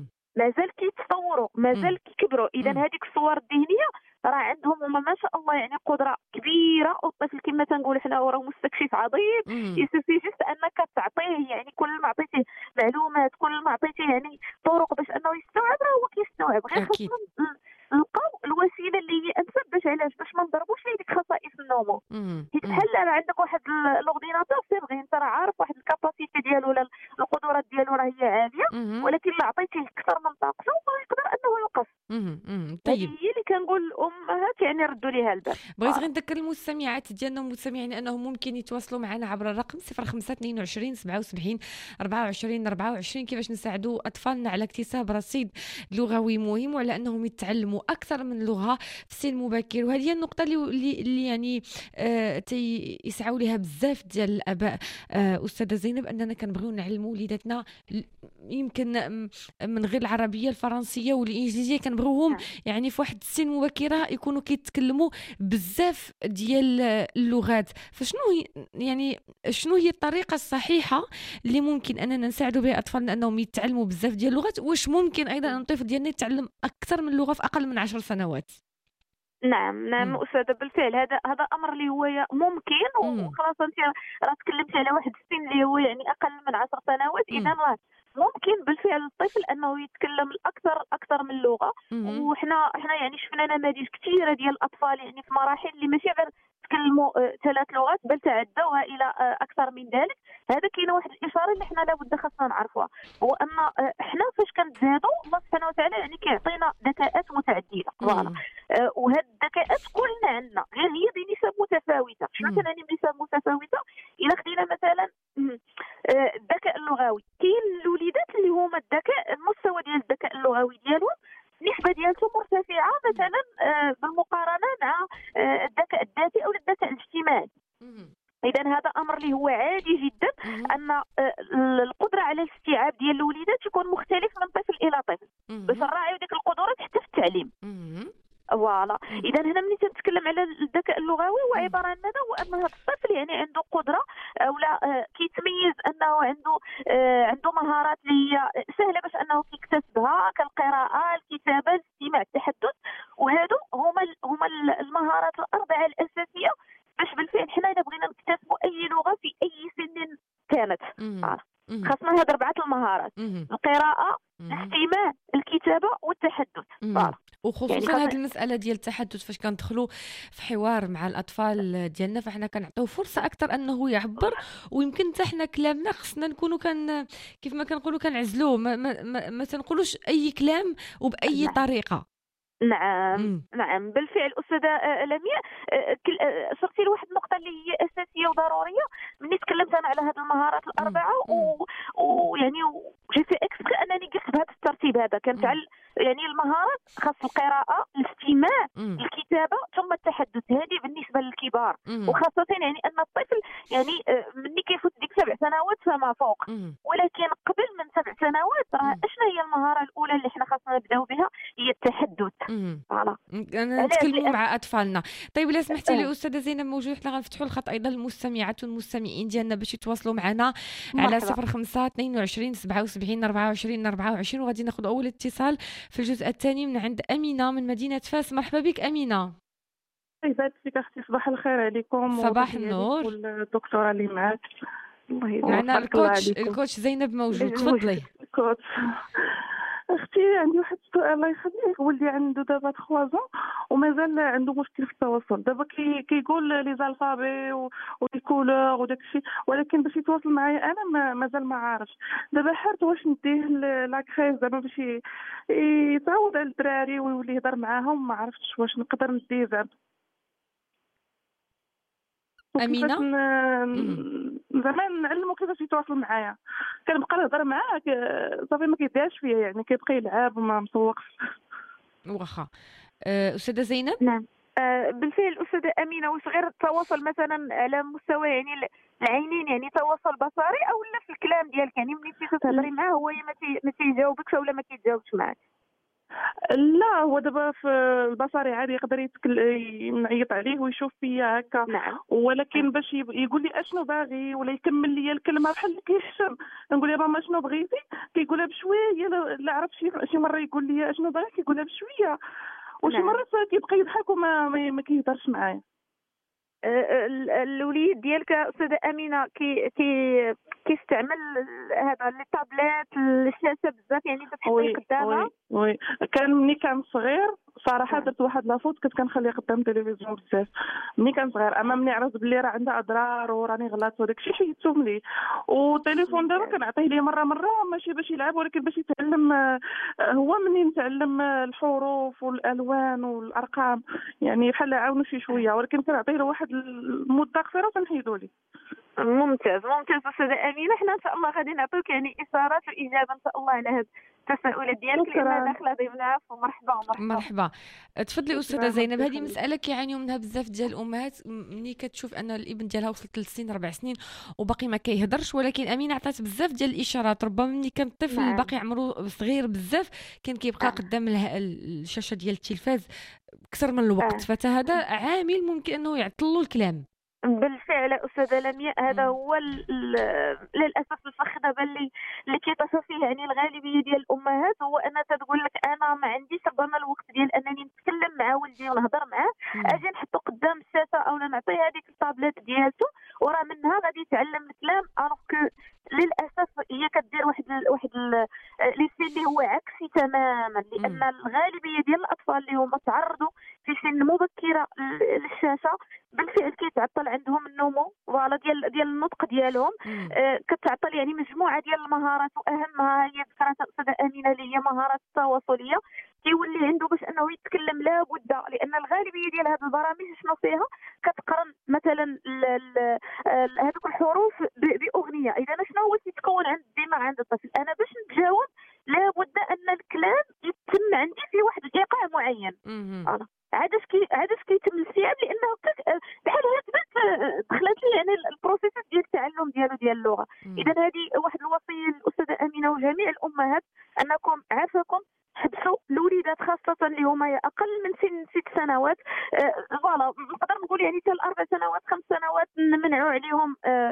مازال كيتطوروا، مازال كيكبروا. اذا هذيك الصور الذهنيه راه عندهم هما ما شاء الله يعني قدره كبيره، والطفل كما تنقول حنا راه مستكشف عظيم. يسوفي جست انك تعطيه يعني كل ما عطيتيه معلومات كل ما عطيتيه يعني طرق باش انه يستوعب راه هو كيستوعب. غير خصنا نلقاو الوسيله اللي هي انسب باش ما نضربوش ليه ديك خصائص النمو. حيت بحال عندك واحد الاورديناتور سيبغي انت راه عارف واحد الكاباسيتي ديالو ولا القدرات ديالو راه هي عاليه، ولكن لا عطيتيه اكثر من طاقته ما يقدر انه يوقف. طيب هي اللي كنقول الامهات يعني ردوا ليها البال. بغيت غير نذكر المستمعات ديالنا والمستمعين انهم ممكن يتواصلوا معنا عبر الرقم 0522 77 24 24 كيفاش نساعدوا اطفالنا على اكتساب رصيد لغوي مهم وعلى انهم يتعلموا اكثر من لغه في سن مبكر. وهذه هي النقطه اللي يعني يسعوا لها بزاف ديال الاباء. استاذه زينب اننا كنبغيو نعلموا وليداتنا يمكن من غير العربيه الفرنسيه والانجليزيه، كنبغيوهم يعني في واحد السن مبكره يكونوا كيتكلموا بزاف ديال اللغات. فشنو يعني شنو هي الطريقه الصحيحه اللي ممكن اننا نساعدوا بها اطفالنا انهم يتعلموا بزاف ديال اللغات؟ واش ممكن ايضا ان الطفل ديالنا يتعلم اكثر من لغه في اقل من 10 سنوات؟ نعم أستاذة، بالفعل هذا أمر اللي هو ممكن. وخلاص أنت راه تكلمتي على واحد السن اللي هو يعني أقل من 10 سنوات. إذا ممكن بالفعل الطفل أنه يتكلم أكثر من لغة. وحنا يعني شفنا نماذج كثيرة ديال الأطفال يعني في مراحل اللي ماشي غير تكلموا 3 لغات بل تعدوها إلى أكثر من ذلك. هذا كاينه واحد الإشارة اللي حنا لابد خاصنا نعرفوها، هو أن حنا فاش كنتزادوا الله سبحانه وتعالى يعني كيعطينا ذكاءات متعددة. فوالا وهاد الذكاءات كلنا عندنا، غير هي بنسب متفاوتة. شنو تعني بنسب متفاوتة؟ إلا خدينا مثلا الذكاء اللغوي، كاين الوليدات اللي هما المستوى ديال الذكاء اللغوي ديالهم النسبة ديالته مرتفعة مثلا بالمقارنة مع الذكاء الذاتي أو الذكاء الاجتماعي. إذا هذا أمر اللي هو عادي جدا أن القدرة على الاستيعاب ديال الوليدات يكون مختلف من طفل إلى طفل باش نراعيو ديك القدرات حتى في التعليم. فوالا اذا هنا ملي تنتكلم على الذكاء اللغوي هو عباره عن ماذا؟ هو ان هذا الطفل يعني عنده قدره اولا كيتميز انه عنده مهارات اللي هي سهله باش انه كيكتسبها كالقراءه، الكتابه، الاستماع، التحدث. وهادو هما المهارات الاربعه الاساسيه باش بالفعل حنا الا بغينا نكتسبوا اي لغه في اي سن كانت. خاصنا هاد 4 المهارات: القراءه، الاستماع، الكتابه، والتحدث. وخصوصا يعني هذه المساله ديال التحدث فاش كندخلوا في حوار مع الاطفال ديالنا فاحنا كنعطيو فرصه اكثر انه يعبر، ويمكن حتى حنا كلامنا خصنا نكونوا كيف ما كنقولوا كنعزلوه، ما تنقولوش اي كلام وباي طريقه. نعم بالفعل أستاذة لمياء صرتي لواحد النقطة اللي هي أساسية وضرورية. ملي تكلمت أنا على هذه المهارات الأربعة ويعني جيت إكسبري أنني قلت بهذا الترتيب هذا كانت على يعني المهارات خاص القراءة، الاستماع، الكتابة، ثم التحدث. هذه بالنسبة للكبار، وخاصة يعني أن الطفل يعني ملي كيفوت ديك 7 سنوات فما فوق، ولكن قبل من 7 سنوات راه اشنا هي المهاره الاولى اللي حنا خاصنا نبداو بها؟ هي التحدث. فوالا نتكلموا مع اطفالنا. طيب الا سمحتي لي استاذه زينب موجود، حنا غنفتحوا الخط ايضا للمستمعات والمستمعين ديالنا باش يتواصلوا معنا على 05 22 77 24 24. وغادي ناخذ اول اتصال في الجزء الثاني من عند امينه من مدينه فاس. مرحبا بك امينه. يبارك فيك اختي، صباح الخير عليكم. صباح النور. والدكتوره اللي معك الله يبارك. معنا الكوتش زينب موجود، تفضلي. الكوتش اختي عندي واحد السؤال الله يخليك. ولدي عنده دابا 3 ومازال عنده مشكل في التواصل. دابا كيقول لي زالفابي ولي كولور وداك الشيء، ولكن باش يتواصل معايا انا مازال ما عارفش. دابا حرت واش نديه لاكريس زعما باش يتعود على الدراري ويولي يهضر معاهم. ما عرفتش واش نقدر نديه زعما امينه زعما نعلمو كيفاش يتواصل معايا. كنبقى نهضر معاه صافي ما كيديهاش فيا، يعني كيبقى يلعب وما مسوقش. واخا استاذه زينب. نعم بالفعل استاذه امينه. واش غير التواصل مثلا على مستوى يعني العينين، يعني تواصل بصري، او لا في الكلام ديالك يعني ملي تهضري معاه هو ما تيجاوبكش ولا ما كيتجاوبش معاك؟ لا هو دابا في البصري عادي يقدر نعيط عليه ويشوف فيا هكا. نعم. ولكن باش يقول لي اشنو باغي ولا يكمل لي الكلمه بحال اللي كيحشم، نقول يا ماما شنو بغيتي، كيقولها بشويه. لا عرف شي مره يقول لي اشنو باغي كيقولها بشويه، وشي مرات كيبقى يضحك وما كيهضرش معايا. الوليد ديالك استاذه امينه كيستعمل هذا لي طابلات الشاشه بزاف، يعني تتحطي قدامها؟ وي كان ملي كان صغير صراحه درت واحد لافوت، كنت كنخليه قدام التلفزيون بزاف ملي كان صغير. اما ملي عرفت بلي راه عندها اضرار وراني غلطت وداك الشيء حيدتهم ليه. والتليفون دابا كنعطيه ليه مره ماشي باش يلعب ولكن باش يتعلم. هو منين يتعلم الحروف والالوان والارقام يعني بحال عاونوا شويه، ولكن كنعطيه له واحد المده قصيره وتنحيدو ليه. ممتاز استاذه امينه. حنا ان شاء الله غادي نعطيوك يعني اثارات واجابه ان شاء الله على هذا التساؤلات ديالك لان داخله ضمنها. مرحبا. تفضلي استاذه زينب. هذه مساله كيعانيو منها بزاف ديال الامهات ملي كتشوف ان الابن ديالها وصل 3 سنين 4 سنين وباقي ما كيهضرش، ولكن امينه عطات بزاف ديال الاشارات. ربما ملي كان الطفل باقي عمره صغير بزاف كان كيبقى قدام الشاشه ديال التلفاز اكثر من الوقت، فهذا عامل ممكن انه يعطل له الكلام. بالفعل استاذه لمياء، هذا هو للاسف الفخ دابا اللي كيطيحوا فيه يعني الغالبيه ديال الامهات، هو انها تقول لك انا ما عنديش ربما الوقت ديال انني نتكلم مع ولدي ونهضر معاه، اجي نحطو قدام الشاشه او نعطيه هذيك الطابلات ديالته وراه منها غادي يتعلم الكلام. الوغ للاسف هي كدير واحد ليسي اللي هو عكسي تماما، لان الغالبيه ديال الاطفال اللي هما تعرضوا في سن مبكره للشاشه بالفعل كيتعطل عندهم النمو فوالا ديال النطق ديالهم. كتعطل يعني مجموعه ديال المهارات، واهمها هي ذكرتها الاستاذه امينه اللي هي مهارات التواصليه. كيولي عنده باش انه يتكلم لابد، لان الغالبيه ديال هذه البرامج شنو فيها كتقرن مثلا هذوك الحروف باغنيه. اذا شنو هو تيتكون عند الدماغ عند الطفل؟ انا باش نتجاوب لابد ان الكلام يتم عندي في واحد الايقاع معين. عادش كيتم الاستيعاب لانه بحال هكا دخلت لي يعني البروسيس ديال التعلم ديال اللغه. اذا هذه واحد الوصيه للاستاذه امينه وجميع الامهات انكم عافاكم حبسوا الوليدات خاصه اللي هما اقل من سن 6 سنوات. فوالا نقدر نقول يعني حتى 4 سنوات 5 سنوات نمنعوا عليهم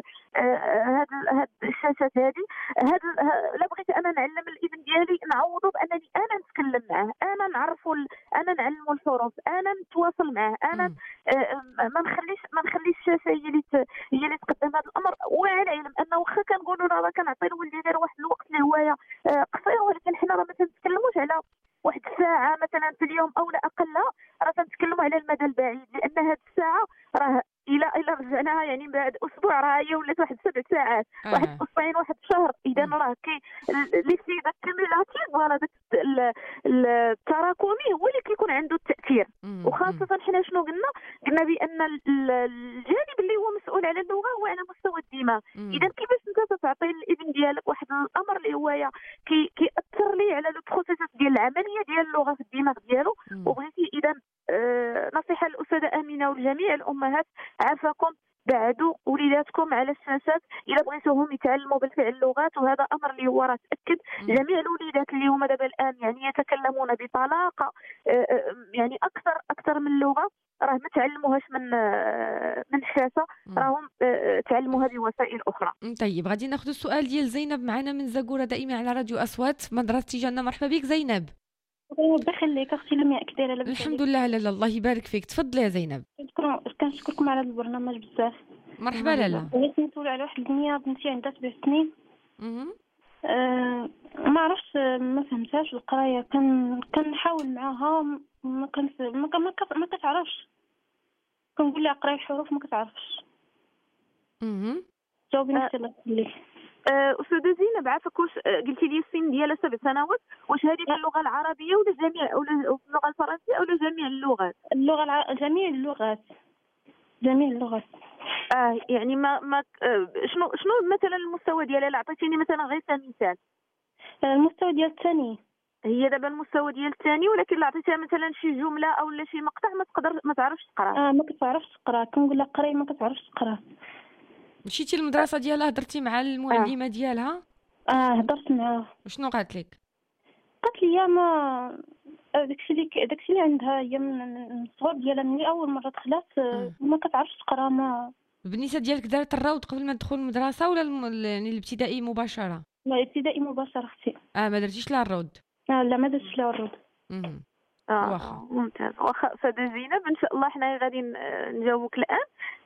هاد الشاشات هذه. لا بغيت انا نعلم الابن ديالي نعوضه بانني انا نتكلم معاه، انا نعرفه، انا نعلمه الحروف، انا نتواصل معاه، انا ما نخليش الشاشه هي اللي تقدم هذا الامر. وعلى العلم انه واخا كنقولوا راه كنعطي لولدي غير واحد الوقت اللي هو قصير، ولكن حنا راه ما تنتكلموش على واحد الساعه مثلا في اليوم او لا اقل، راه تنتكلموا على المدى البعيد، لان هذه الساعه راه الى رجعناها يعني بعد اسبوع راه هي ولات واحد 7 ساعات، واحد اسبوعين، واحد شهر. اذا راه لي سي داك الكيميلاتيف ولا داك التراكمي هو اللي كيكون عنده التاثير. وخاصه حنا شنو قلنا بان الجانب اللي هو مسؤول على اللغه هو على مستوى الدماغ. اذا كيفاش انت تعطي الابن ديالك واحد الامر اللي هو كيأثر ليه على لو بروسيس ديال العمليه ديال اللغه في الدماغ ديالو. وبغيتي اذا نصيحه للاستاذه امينه ولجميع الامهات عافاكم بعدوا وليداتكم على الشاشات الا بغيتوهم يتعلموا بالفعل اللغات، وهذا امر اللي هو راه تاكد. جميع الوليدات اللي هما دابا الان يعني يتكلمون بطلاقه يعني اكثر من لغه، راه ما تعلموهاش من الشاشه، راهم تعلموها بوسائل اخرى. طيب غادي ناخذ السؤال ديال زينب معنا من زاكوره دائما على راديو اصوات مدرسة جنة. مرحبا بك زينب. ربي يخليك اختي لمياء كدايره لاباس؟ الحمد لله. لالا الله يبارك فيك، تفضلي يا زينب. كنشكركم على هذا البرنامج بزاف. مرحبا لالا. بغيت نسول على واحد البنيه، بنتي عندها 7 سنين. ما عرفتش، ما فهمتهاش القرايه، كنحاول معاها ما كتعرفش، كنقول لها قراي الحروف ما كتعرفش. جاوبيني اختي الله يخليك. أستاذة زينب، عافاك، واش قلتي لي السن ديالها 7 سنوات، واش هذه في اللغة العربية ولا جميع ولا في اللغة الفرنسية ولا جميع اللغات؟ جميع اللغات. جميع اللغات. يعني ما شنو مثلا المستوى ديالها؟ لا عطيتيني مثلا غير كمثال. المستوى ديال الثاني. هي دابا المستوى ديال الثاني، ولكن لا عطيتيها مثلا شي جملة او لا شي مقطع ما تعرفش تقرا. ما كتعرفش تقرا، كنقول لها قراي ما كتعرفش تقرا. مشيتي للمدرسة ديالها، هضرتي مع المعلمة ديالها؟ هضرت معاها. شنو قالت لك؟ قالت لي ما داكشي اللي عندها هي من الصغر ديالها، من اول مره دخلت ما كتعرفش تقرا. ما البنيته ديالك دارت الروض قبل ما تدخل المدرسه ولا يعني الابتدائي مباشره؟ لا ابتدائي مباشره اختي. ما درتيش لها الروض؟ لا ما درتش لها الروض. واخا ممتاز. واخا استاذه زينب، ان شاء الله حنا غادي نجاوبك الان.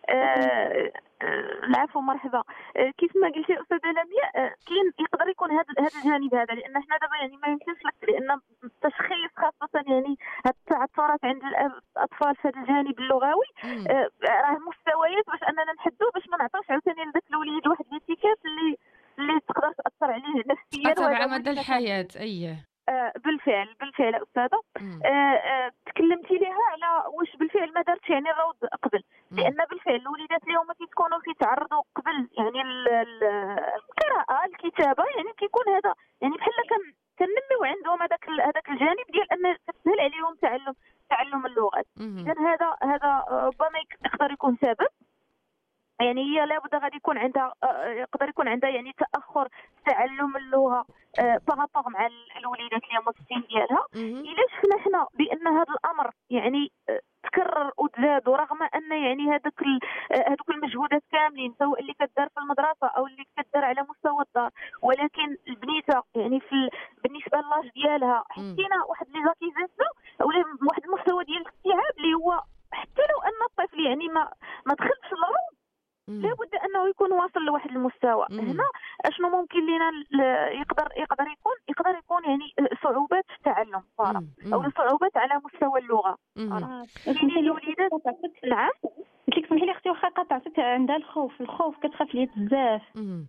العفو، مرحبا. كيف ما قلتي استاذه لمياء، كاين يقدر يكون هذا الجانب هذا، لان حنا دابا يعني ما يمكنش لك، لان التشخيص خاصه يعني هاد التعثرات عند الاطفال في هذا الجانب اللغوي راه مستويات باش اننا نحدوا، باش ما نعطيوش عاوتاني لذاك الوليد واحد الاتيكات اللي تقدر تاثر عليه نفسيا تبع مدى الحياه. بالفعل استاذه. تكلمتي لها على واش بالفعل ما دارتش يعني الروض قبل، لان بالفعل الوليدات اللي هما كيكونوا كيتعرضوا قبل يعني القراءه الكتابه، يعني كيكون هذا يعني بحال كننميو عندهم هذاك الجانب ديال ان تسهل عليهم تعلم اللغات. اذا هذا ربما يقدر يكون سبب. يعني هي لابد غادي يكون عندها يقدر يكون عندها يعني تاخر تعلم اللغه بارابور مع الوليدات اللي هما في السن ديالها. الا شفنا حنا بان هذا الامر يعني تكرر وتزاد، ورغم ان يعني هذوك المجهودات كاملين سواء اللي كدار في المدرسه او اللي كدار على مستوى الدار، ولكن البنيته يعني بالنسبه للاج ديالها حسينا واحد لي زاكيزاسيون ولا واحد المستوى ديال الاستيعاب اللي هو حتى لو ان الطفل يعني ما دخلش الروض لابد انه يكون واصل لواحد المستوى. هنا اشنو ممكن لنا يقدر يكون يعني صعوبات في التعلم او صعوبات على مستوى اللغه. يعني الوليدات نعم قلت لك سمحي لي اختي، واخا قطعتك، عندها الخوف كتخاف ليا بزاف.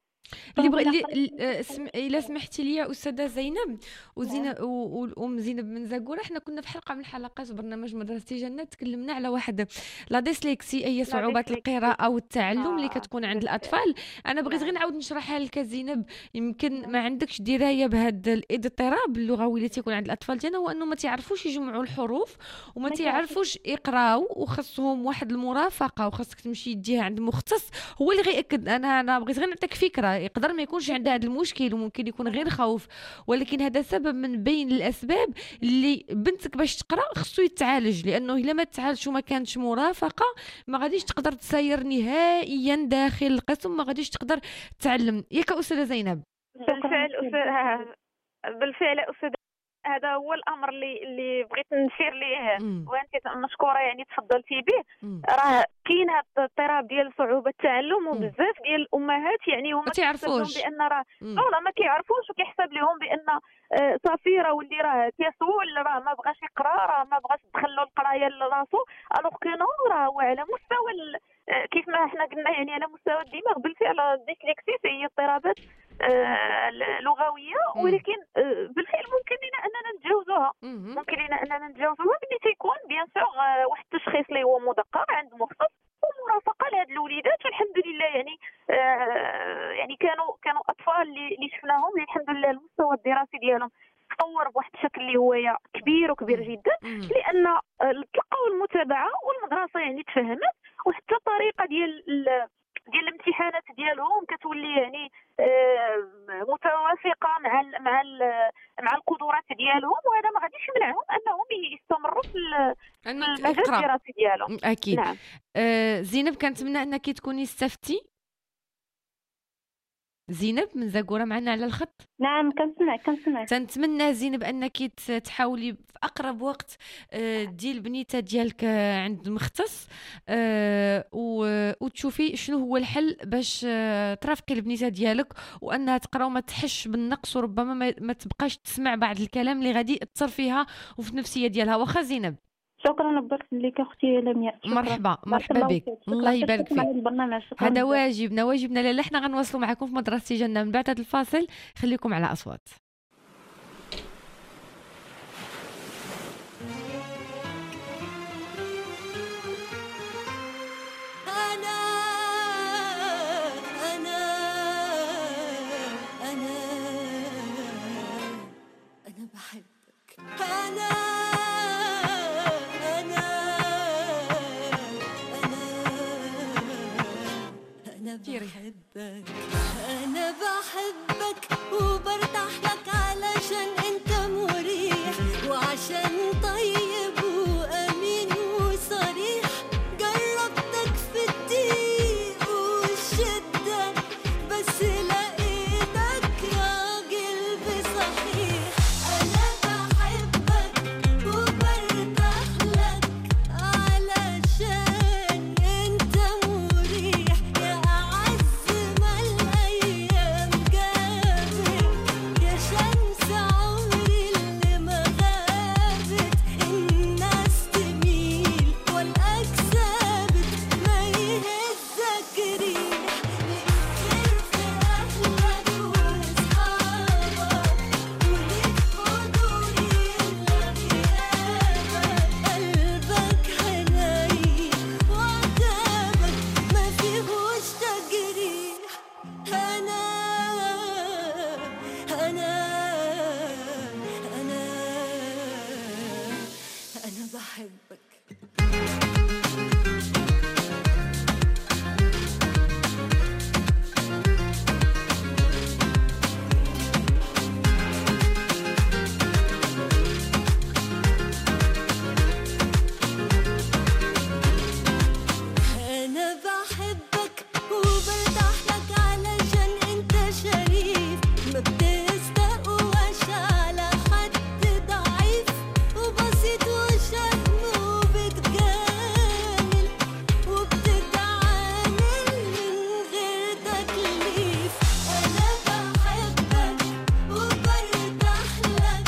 الا سمحتي لي استاذه زينب والام زينب من زاكوره، احنا كنا في حلقه من الحلقات برنامج مدرسة جنة تكلمنا على واحد لا ديسليكسي، اي صعوبات القراءه او التعلم اللي كتكون عند الاطفال. انا بغيت غير نعاود نشرحها لك زينب، يمكن ما عندكش درايه بهذا الاضطراب اللغوي اللي تيكون عند الاطفال ديالنا، هو انه ما تعرفوش يجمعوا الحروف وما تعرفوش يقراو، وخصهم واحد المرافقه، وخاصك تمشي تجيها عند مختص هو اللي غيأكد. انا بغيت غير نعطيك فكره، يقدر ما يكونش عندها هذا المشكل وممكن يكون غير خوف، ولكن هذا سبب من بين الاسباب اللي بنتك باش تقرا خصو يتعالج، لانه الا ما تعالجش وما كانتش مرافقه ما غاديش تقدر تسير نهائيا داخل القسم، ما غاديش تقدر تعلم. ياك استاذه زينب؟ بالفعل استاذه، هذا هو الامر اللي بغيت نشير ليه، وانت مشكوره يعني تفضلتي به. راه كاين هذا الاضطراب ديال صعوبه التعلم، وبزاف ديال الامهات يعني هما كيعرفوش بان راه ما كيعرفوش، وكيحسب لهم بان صافي راه ولي راه كيسول، راه ما بغاش يقرا، راه ما بغاش تدخلوا القرايه لراسو، الوغ كو نو راه هو على مستوى كيف ما احنا قلنا يعني على مستوى الدماغ. بالفعل الديسلكسي هي اضطرابات لغويه، ولكن بالفعل ممكن لنا اننا نتجاوزوها، ملي تيكون بيان سور واحد التشخيص اللي هو مدقق عند مختص ومرافقه لهاد الوليدات. والحمد لله يعني كانوا اطفال اللي شفناهم اللي الحمد لله المستوى الدراسي ديالهم تطور بواحد الشكل اللي هو كبير وكبير جدا، لان تلقاو المتابعه والمدرسه يعني تفهمت، وحتى الطريقه ديال الامتحانات ديالهم كتولي يعني متوافقه مع القدرات ديالهم، وهذا ما غاديش يمنعهم انهم يستمروا في المجال الدراسي ديالهم. اكيد. نعم. زينب كنتمنى انك تكوني استفتي. زينب من زاكورة معنا على الخط. نعم كنسمع. تنتمنى زينب انك تحاولي في اقرب وقت ديال البنيته ديالك عند مختص وتشوفي شنو هو الحل باش ترافقي البنيته ديالك وانها تقرا وما تحش بالنقص، وربما ما تبقاش تسمع بعض الكلام اللي غادي ياثر فيها وفي النفسيه ديالها. واخا زينب. شكرا بارك لك اختي لمياء. مرحبا بك. الله يبارك فيك. هذا واجبنا لاله حنا غنواصلوا معكم في مدرسة جنة من بعد هذا الفاصل. خليكم على اصوات. انا بحبك. أنا بحبك وبرتاح لك علشان أنت مريح، وعشان طيب وأمين وصريح. جربتك في الضيق والشدة بس لقيتك راجل بصحيح. أنا بحبك وبرتاح لك علشان أنت مريح، يا أعز ما الأيام جابت، يا شمس عمري اللي ما غابت. الناس تميل والأكسابت ما يهزك ريح، للخير في أهلك وأصحابك، وليك حضور يملى غيابك. قلبك حنين وعتابك ما فيهوش تجريح. أنا بحبك. أنا بحبك وبرتاح لك علشان أنت شريف، ما بتستقواش على حد ضعيف، وبسيط وشهم وبتجامل وبتتعامل من غير تكليف. أنا بحبك وبرتاح لك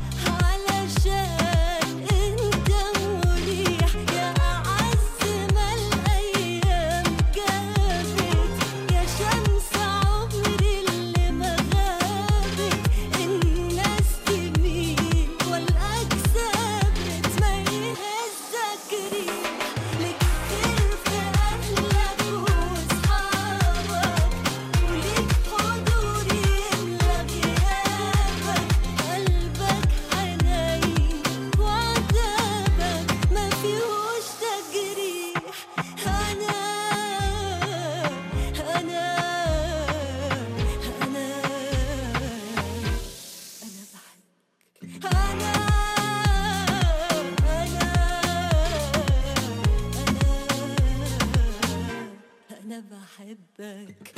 علشان أنت مريح، يا أعز ما الأيام جابت، يا شمس عمري اللي ما غابت. الناس تميل والأكسابت ما يهزك ريح، لك خير في أهلك وأصحابك، وليك حضور يملى غيابك. قلبك حنين وعتابك ما فيهوش تجريح. أنا بحبك.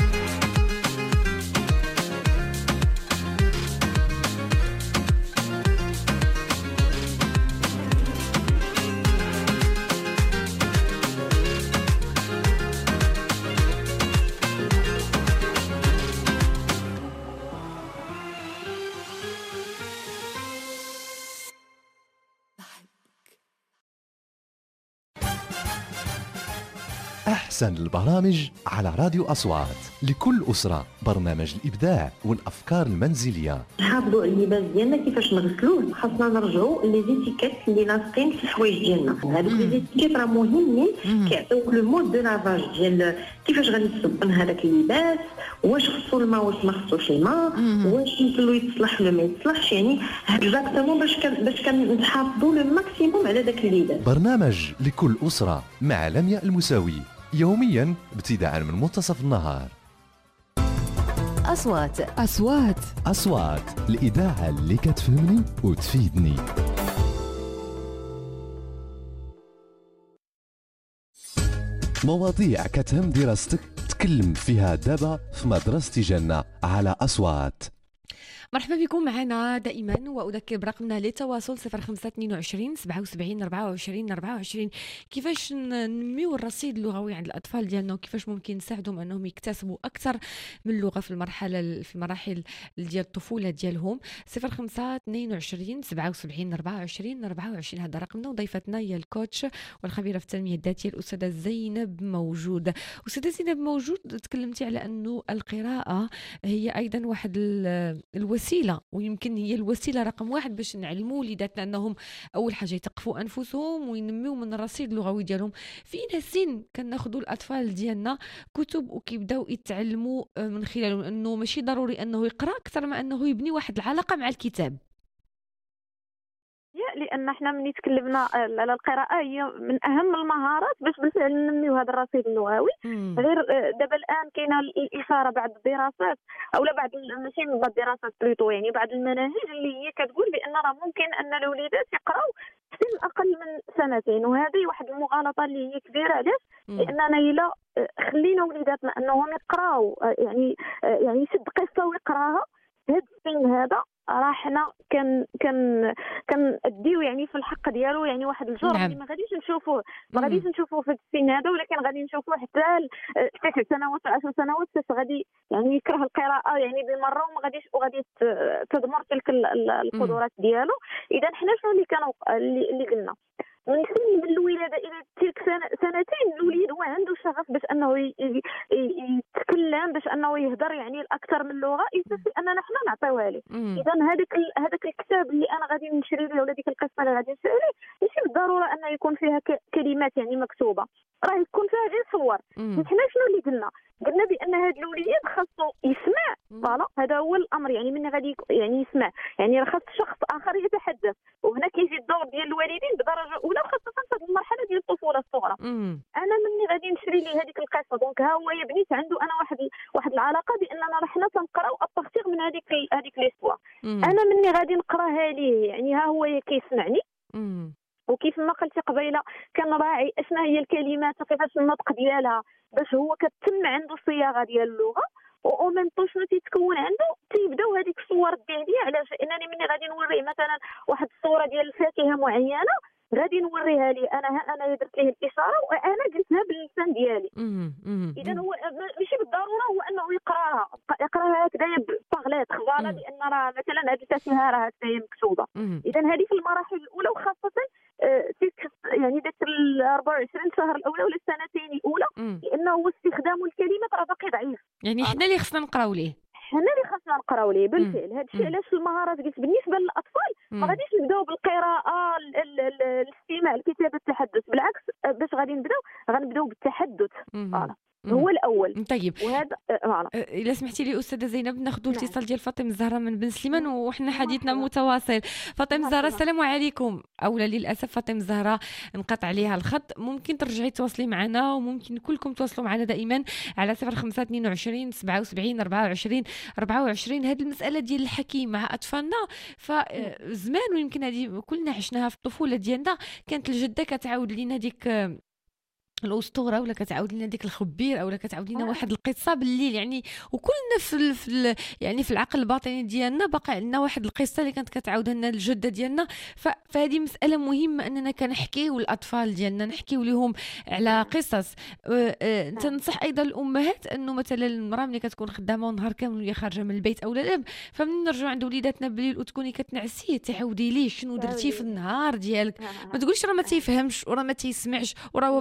أحسن البرامج على راديو أصوات. لكل أسرة برنامج الإبداع والأفكار المنزلية. نحافظوا على اللباس ديالنا كيفاش نغسلوه، خاصنا نرجعوا لي زيتيكيت اللي لاصقين في الحوايج ديالنا. هذوك لي زيتيكيت راه مهمين كيعطيوك لو مود دو لافاج ديال كيفاش غادي تصبن هذاك اللباس، واش خصو الماء واش ما خصوش الماء، واش يمكن له يتصلح ولا ما يتصلحش. يعني اكزاكتومون باش كنحافظوا لو ماكسيموم على داك اللباس. برنامج لكل أسرة مع لمياء المساوي يوميا ابتداء من منتصف النهار. أصوات الإذاعة اللي كتفهمني وتفيدني. مواضيع كتهم دراستك تكلم فيها دابا في مدرسة جنة على أصوات. مرحبا بكم معنا دائما، واذكر برقمنا للتواصل 0522 77 24 24. كيفاش ننميو الرصيد اللغوي عند الاطفال ديالنا وكيفاش ممكن نساعدهم انهم يكتسبوا اكثر من لغه في المراحل ديال الطفوله ديالهم. 0522 77 24 24 هذا رقمنا، وضيفتنا هي الكوتش والخبيره في التنميه الذاتيه الاستاذه زينب موجود. استاذه زينب موجود، تكلمتي على انه القراءه هي ايضا واحد الوسيله، ويمكن هي الوسيله رقم واحد باش نعلموا وليداتنا انهم اول حاجه يثقفوا انفسهم وينميو من الرصيد اللغوي ديالهم. فينا سن كناخذوا الاطفال ديالنا كتب وكيبداو يتعلموا من خلاله، انه ماشي ضروري انه يقرا اكثر ما انه يبني واحد العلاقه مع الكتاب. لان احنا ملي تكلمنا على القراءه هي من اهم المهارات باش بالفعل ننميو هذا الرصيد اللغوي. غير دابا الان كاينه الاشاره بعض الدراسات اولا بعض ماشي بعض الدراسات بلوتو، يعني بعض المناهج اللي هي كتقول بان راه ممكن ان الاوليدات يقراو سن اقل من سنتين، وهذه واحد المغالطه اللي هي كبيره. علاش؟ لاننا الا خلينا وليداتنا انهم يقراو يعني يشد قصه ويقراها هاد السن هذا، راه حنا كنديو يعني في الحق ديالو يعني واحد الجرم اللي ما غاديش نشوفوه في السن هذا، ولكن غادي نشوفوه حتى 9 سنوات 10 سنوات باش غادي يعني يكره القراءه يعني بالمره وغادي تدمر تلك القدرات ديالو. اذا حنا شنو اللي قلنا من سن الولاده الى تلك سنتين الوليد هو عنده شغف باش انه يتكلم، باش انه يهضر يعني الاكثر من لغه، يصير اننا حنا نعطيوها له. اذا هذاك الكتاب اللي انا غادي نشري له ولا ديك القصه اللي غادي نشري له ماشي بالضروره انه يكون فيها كلمات يعني مكتوبه، راه يكون فيها غير صور. حنا شنو اللي قلنا بان هذا الوليد خاصو يسمع. فوالا هذا هو الامر، يعني من غادي يعني يسمع، يعني خاص شخص اخر يتحدث. وهنا كيجي الدور ديال الوالدين بدرجه اولى، خاصه في المرحله ديال الطفوله الصغرى. انا مني غادي نشري ليه هذيك القصه، دونك ها هو بنيت عنده انا واحد العلاقه باننا راه حنا تنقراو التفسير من هذيك ليستوار. انا مني غادي نقراها ليه يعني ها هو كيسمعني. وكيف ما قلتي قبيله كنراعي اشنا هي الكلمات وكيفاش النطق ديالها باش هو كتم عنده الصياغه ديال اللغه. ومن شنو تيتكون عنده تيبداو هذيك الصور الذهنيه. علاش؟ لانني مني غادي نوريه مثلا واحد الصوره ديال الفاكهه معينه، غادي نوريها لي انا درت ليه الاشاره وانا قلتها باللسان ديالي. اذا هو ماشي بالضروره هو انه يقراها هكذايا بطغلات خفاله، لان راه مثلا هذه الفاكهه راه هكذايا مكتوبه. اذا هذه في المراحل الاولى، وخاصه يعني ذاك ال 24 شهر الاولى ولا السنتين الاولى، لانه هو استخدام الكلمات راه باقي ضعيف. يعني حنا اللي خصنا نقراو ليه، بالفعل. هذا الشيء علاش المهارات قلت بالنسبه للاطفال ما غاديش نبداو بالقراءه الاستماع الكتابه التحدث، بالعكس باش غنبداو بالتحدث. هو الاول. طيب وهذا الا سمحتي لي استاذه زينب ناخذوا الاتصال ديال فاطمه الزهراء من بن سليمان وحنا حديثنا متواصل. فاطمه الزهراء السلام عليكم. اولا للاسف فاطمه الزهراء انقطع عليها الخط، ممكن ترجعي تواصلي معنا وممكن كلكم تواصلوا معنا دائما على 0522 77 24 24. هذه المساله ديال الحكي مع اطفالنا فزمان، ويمكن هذه كلنا عشناها في الطفوله ديالنا. كانت الجده كتعاود لنا ديك الاسطوره ولا كتعاود لنا ديك الخبير اولا كتعاود لنا واحد القصه بالليل يعني، وكلنا في العقل الباطني ديالنا باقي عندنا واحد القصه اللي كانت كتعاود لنا الجده ديالنا. فهذه مساله مهمه اننا كنحكيو الاطفال ديالنا، نحكيو لهم على قصص. تنصح ايضا الامهات انه مثلا المراه ملي كتكون خدامه ونهار كامل وهي خارجه من البيت اولا الاب، فمن نرجعوا عند وليداتنا بالليل وتكوني كتنعسيه تعاودي ليه شنو درتي في النهار ديالك. ما تقولش راه ما تيفهمش وراه ما تيسمعش وراه هو باقي صغير،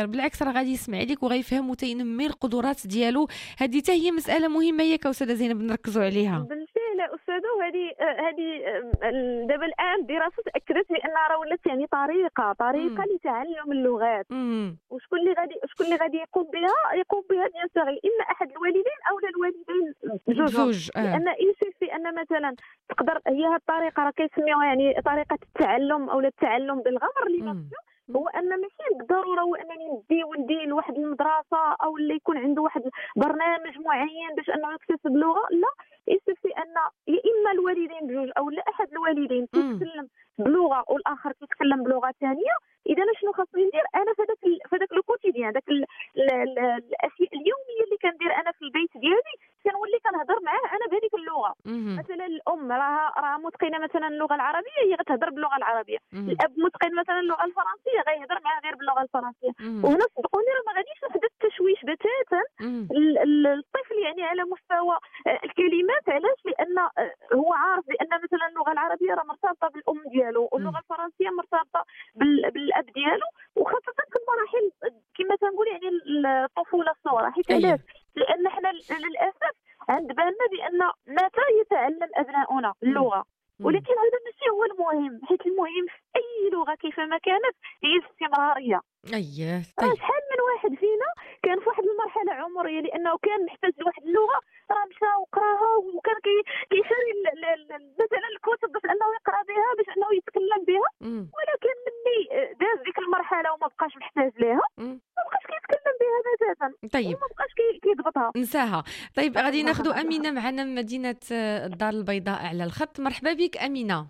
صغير، بالعكس راه غادي يسمع لك وغيفهم وتينمي القدرات ديالو. هذه حتى هي مساله مهمه ياك استاذه زينب نركزوا عليها. بالفعل استاذه، وهذه دابا الان الدراسه اكدت بان راه ولات يعني طريقه لتعلم اللغات. وشكون اللي غادي يقوم بها بيان سور اما احد الوالدين او الوالدين جوج. لان يكفي ان مثلا تقدر هي هذه الطريقه راه كيسميوها يعني طريقه التعلم او التعلم بالغمر اللي هو ان ماشي بالضروره هو انني ندي ولدي لواحد المدرسه او اللي يكون عنده واحد برنامج معين باش انه يكتسب لغه. لا، يكفي ان يا اما الوالدين بجوج او لا احد الوالدين كيتكلم بلغه والاخر كيتكلم بلغه ثانيه. اذا شنو خاصني ندير انا في هذاك الكوتيديان، داك الاشياء اليوميه اللي كندير انا في البيت ديالي، كنولي كنهضر معاه انا بهذيك اللغه. مثلا الام راها متقنه مثلا اللغه العربيه، هي غتهضر باللغه العربيه. الاب متقن مثلا اللغه الفرنسيه، غيهضر معاه غير باللغه الفرنسيه. وهنا صدقوني راه ما غاديش نحدث التشويش بتاتا الطفل يعني على مستوى الكلمات. علاش؟ لان هو عارف بان مثلا اللغه العربيه راه مرتبطه بالام ديالو واللغه الفرنسيه مرتبطه بالاب ديالو، وخاصه في المراحل كما تنقول يعني الطفوله الصغرى. حيت علاش؟ لان حنا للاسف عند بالنا بان متى يتعلم ابناؤنا اللغه، ولكن هذا ماشي هو المهم. حيت المهم في اي لغه كيفما كانت هي الاستمراريه. اييه طيب شحال من واحد فينا كان في واحد المرحله عمريه لانه كان محتاج لواحد اللغه، راه مشى وقراها وكان كيشري مثلا الكتب باش انه يقرا بها باش انه يتكلم بها. ولكن ملي داز ديك المرحله وما بقاش محتاج ليها، ما بقاش كيتكلم بها بتاتا. طيب وما بقاش كيضبطها، نساها. طيب غادي ناخذوا امينه معنا من مدينه الدار البيضاء على الخط. مرحبا بك امينه.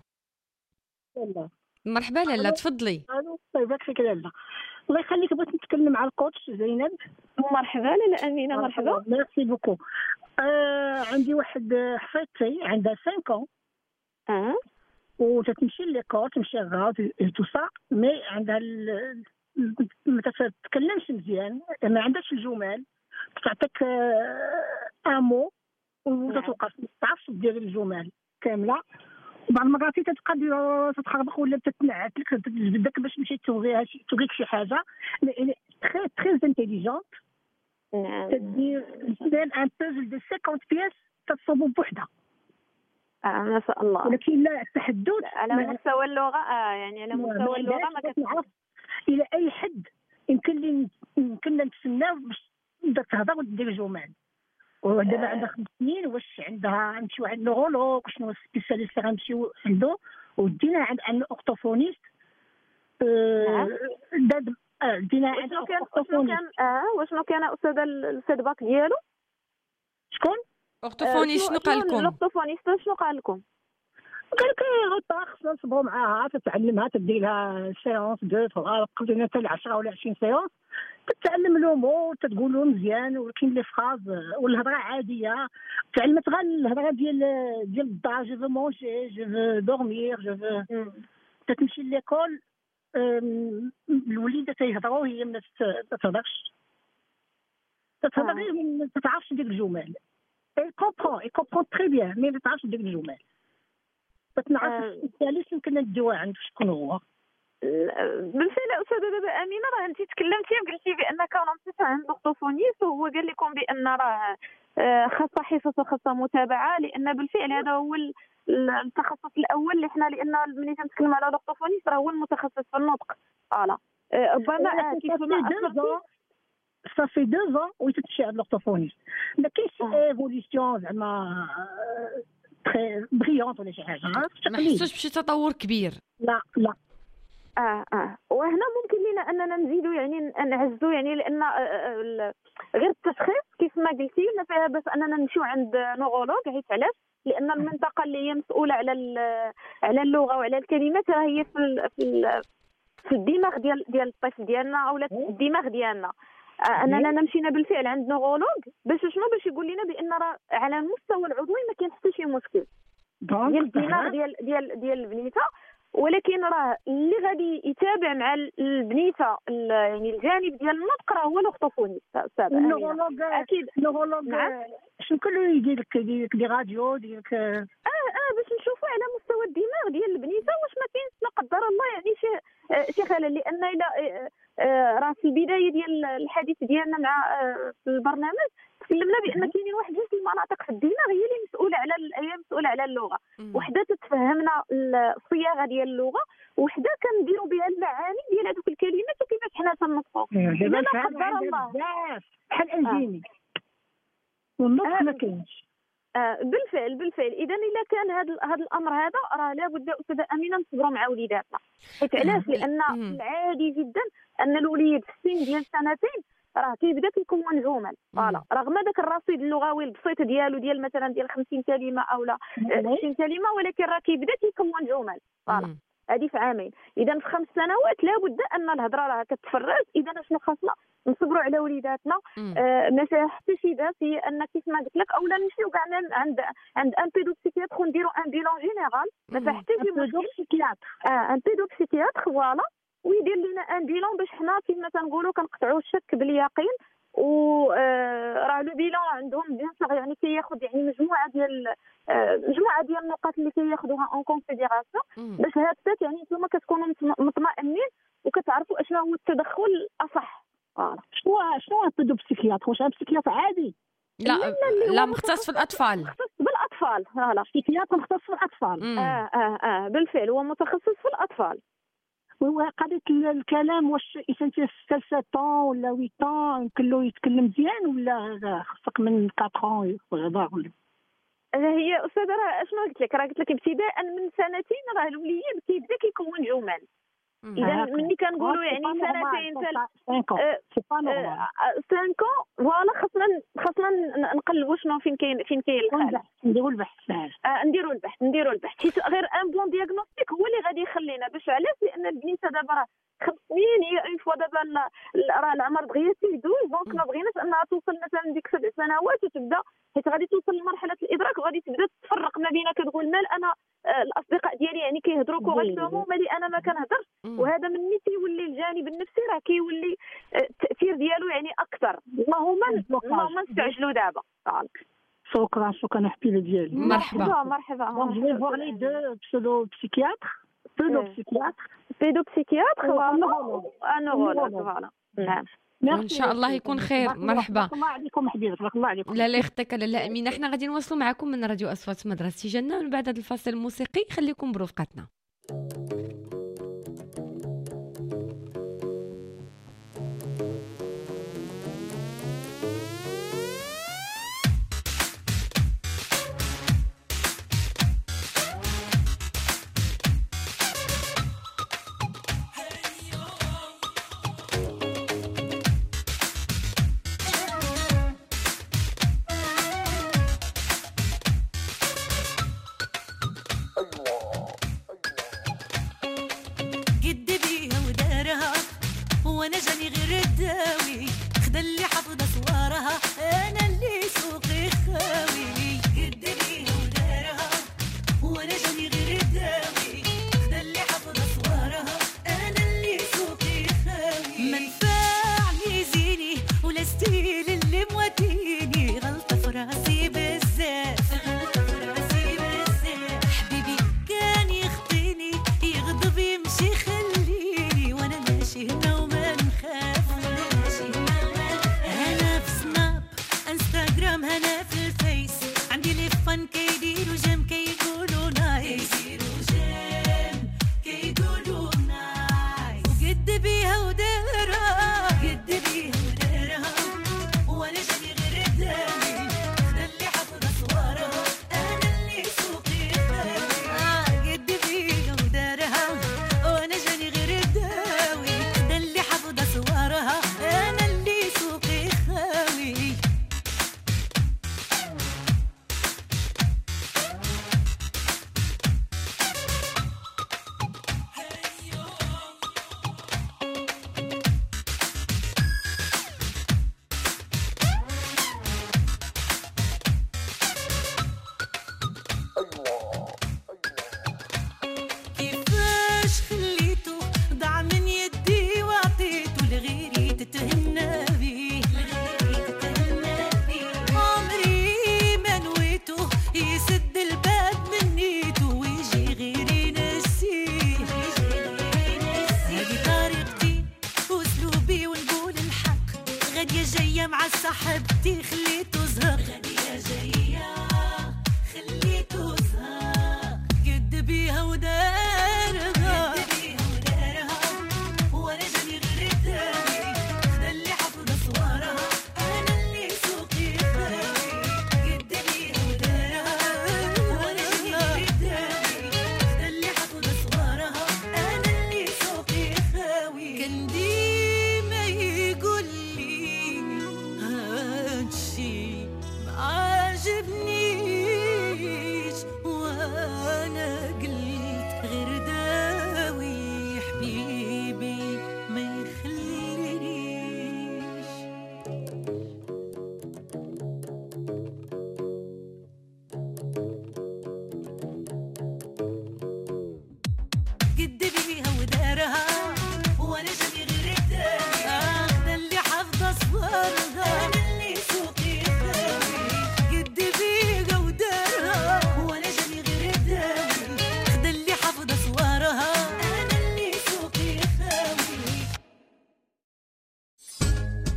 مرحبا لاله، تفضلي. طيب يكفيك لاله، الله يخليك. بغيت نتكلم مع الكوتش زينب. مرحبا لاله امينه. مرحبا، ميرسي بوكو. عندي واحد حفيدتي عندها 5 ans وتتمشي ليكول، تمشي غاز تو سا، مي عندها ما تتكلمش مزيان، ما عندهاش الجمل. تعطيك امو وتتوقف، ما تعرفش دير الجمل كامله. بعض المرات تتخربق ولا تتنعت لك، تجبدك باش تمشي توغيها توغيك شي حاجه. تري تري انتيليجونت. تدير ان بوزل دو 50 بياس تتصوبوا بوحدها. ما شاء الله. ولكن لا التحدث على مستوى اللغه يعني على مستوى اللغه ما كتعرف الى اي حد يمكن نتسناو باش تبدا تهضر وتدير جمل. ودابا عندها 5 سنين، واش عندها نمشيو عند نورولوج، شنو السبيسياليست اللي غنمشيو عنده، ودينا عند ان اورتوفونيست. دينا عند اورتوفونيست. وشنو كان استاذه الفيدباك ديالو؟ شكون اورتوفونيست؟ شنو قال لكم الاورتوفونيست؟ شنو قال لكم؟ قال لك خصنا نصبروا معاها، تتعلمها، تدير لها سيونس 2 3 قبل حتى 10 ولا 20 سيونس، تتعلم لومو، تتقول له مزيان. ولكن لي فراز والهضره عاديه، تعلمت غير الهضره ديال الدار، جو فو مونجي، جو فو دورمير، جو فو. تتمشي ليكول، الوليدات تيهضروا، هي ما تهضرش، تتهضر غير ما تعرفش ديك الجمل. كومبرون تري بيان، مي ما تعرفش ديك الجمل. بتنعرف الثالث يمكن نديوها عند شكون هو. بالفعل استاذه دابا امينه راه انت تكلمتي وقلتي بان كان مشيتو عند الاورتوفونيست وهو قال لكم بان راه خاصه حصص وخاصه متابعه، لان بالفعل هذا هو التخصص الاول اللي حنا، لان ملي تنتكلم على الاورتوفونيست راه هو المتخصص في النطق. ربما كيف ما صافي 2 ans ويتمشي عند الاورتوفونيست، ما كاينش ايفوليسيون زعما تري بريونت ولا شي حاجه، ما حسوش بشي تطور كبير. لا وهنا ممكن لنا اننا نزيدوا يعني نعزوا يعني، لان غير التشخيص كيف ما قلتي لنا فيها بس اننا نمشيو عند نورولوج. حيت علاش؟ لان المنطقه اللي هي مسؤوله على اللغه وعلى الكلمات راه هي في الدماغ ديال الطفل ديالنا او الدماغ ديالنا. اننا مشينا بالفعل عند نورولوج باش شنو؟ باش يقول لنا بان راه على المستوى العضوي ما كاين حتى شي مشكل ديال الدماغ ديال البنيته، ولكن راه اللي غادي يتابع مع البنيته يعني الجانب ديال النطق راه هو الاورتوفونيست. استاذ النورولوج اكيد النورولوج شنو كله يدير لك دي راديو ديال باش نشوفوا على مستوى الدماغ ديال البنيته واش ما كاينش لا قدر الله يعني شي الخلل، لان الى راه في البدايه ديال الحديث ديالنا مع في البرنامج تكلمنا بان كاينين واحد جوج المناطق في الدماغ هي اللي مسؤوله على اللغه. وحده تتفهمنا الصياغه ديال اللغه، وحده كنديروا بها المعاني ديال هذوك الكلمات وكيفاش حنا تنطقوا. اذا لا قدر الله بحال انجيني والنطق ما كاينش. بالفعل اذا الا كان هذا الامر هذا راه لابد استاذه امينه نصبروا مع وليداتنا. حيت علاش؟ لان العادي جدا ان الوليد في السن ديال سنتين راه كيبدا كيكون جمل. فوالا رغم داك الرصيد اللغوي البسيط ديالو ديال مثلا ديال 50 كلمه او لا 20 كلمه، ولكن راه كيبدا كيكون جمل. فوالا هذه في عامين. اذا في 5 سنوات لابد ان الهضره راه كتفرز. اذا شنو خاصنا؟ نصبروا على وليداتنا. ما فيها حتى شي باس هي ان كيف ما قلت لك، اولا نمشيو كاع عند ان بيدوبسيكياتر ونديروا ان بيلون جينيرال. ما فيها حتى شي مشكل. ان بيدوبسيكياتر فوالا، ويدير لنا ان بيلون باش حنا كيما تنقولوا كنقطعوا الشك باليقين. و راه لو بيلون عندهم بيان سور يعني كياخذ يعني مجموعه ديال النقاط اللي كياخذوها اون كونسيديراسيون باش هكاك يعني نتوما كتكونوا مطمئنين وكتعرفوا اشنو هو التدخل الاصح. شنو البيدوبسيكياتر؟ واش بسيكياتر عادي؟ لا مختص في الاطفال. مختص بالاطفال. فوالا بسيكياتر مختص في الاطفال. بالفعل هو متخصص في الاطفال. وقضية الكلام واش إنسان 7 ولا 8 يمكن له يتكلم مزيان ولا خصك من 4 يهضر ولا؟ هي استاذه راه شنو قلت لك؟ ابتداء من 2 راه الوليد كيبدا كيكون جمل. اذا ملي كنقولوا يعني 2 فوالا خاصنا نقلبوا شنو فين كاين الخلل. نديروا البحث حيت غير ان بون دياغنوستيك هو اللي غادي يخلينا. باش علاش؟ لان البنيته دابا راه 5 سنين، هي اون فوا دابا راه العمر بغيتي يدوز، دونك ما بغيناش انها توصل مثلا ديك 7 سنوات وتبدا، حيت غادي توصل لمرحله الادراك وغادي تبدا تفرق ما بين كتقول مال انا الاصدقاء ديالي يعني كيهضروا كوريكتومون مالي انا ما كنهضرش. وهذا مني تيولي الجانب النفسي راه كيولي التاثير ديالو يعني اكثر. اللهم نستعجلوا دابا. شكرا حبيبه ديالي. مرحبا. دونك جو فوغ لي دو بيدوبسيكياتر ونورولوج. فوالا نعم. ان شاء الله يكون خير. مرحبا. الله عليكم حبيبتي. بارك الله عليكم. لا يخطيك لاله امينه. احنا غادي نواصلوا معكم من راديو اصوات مدرسة جنة من بعد هذا الفاصل الموسيقي. خليكم برفقتنا.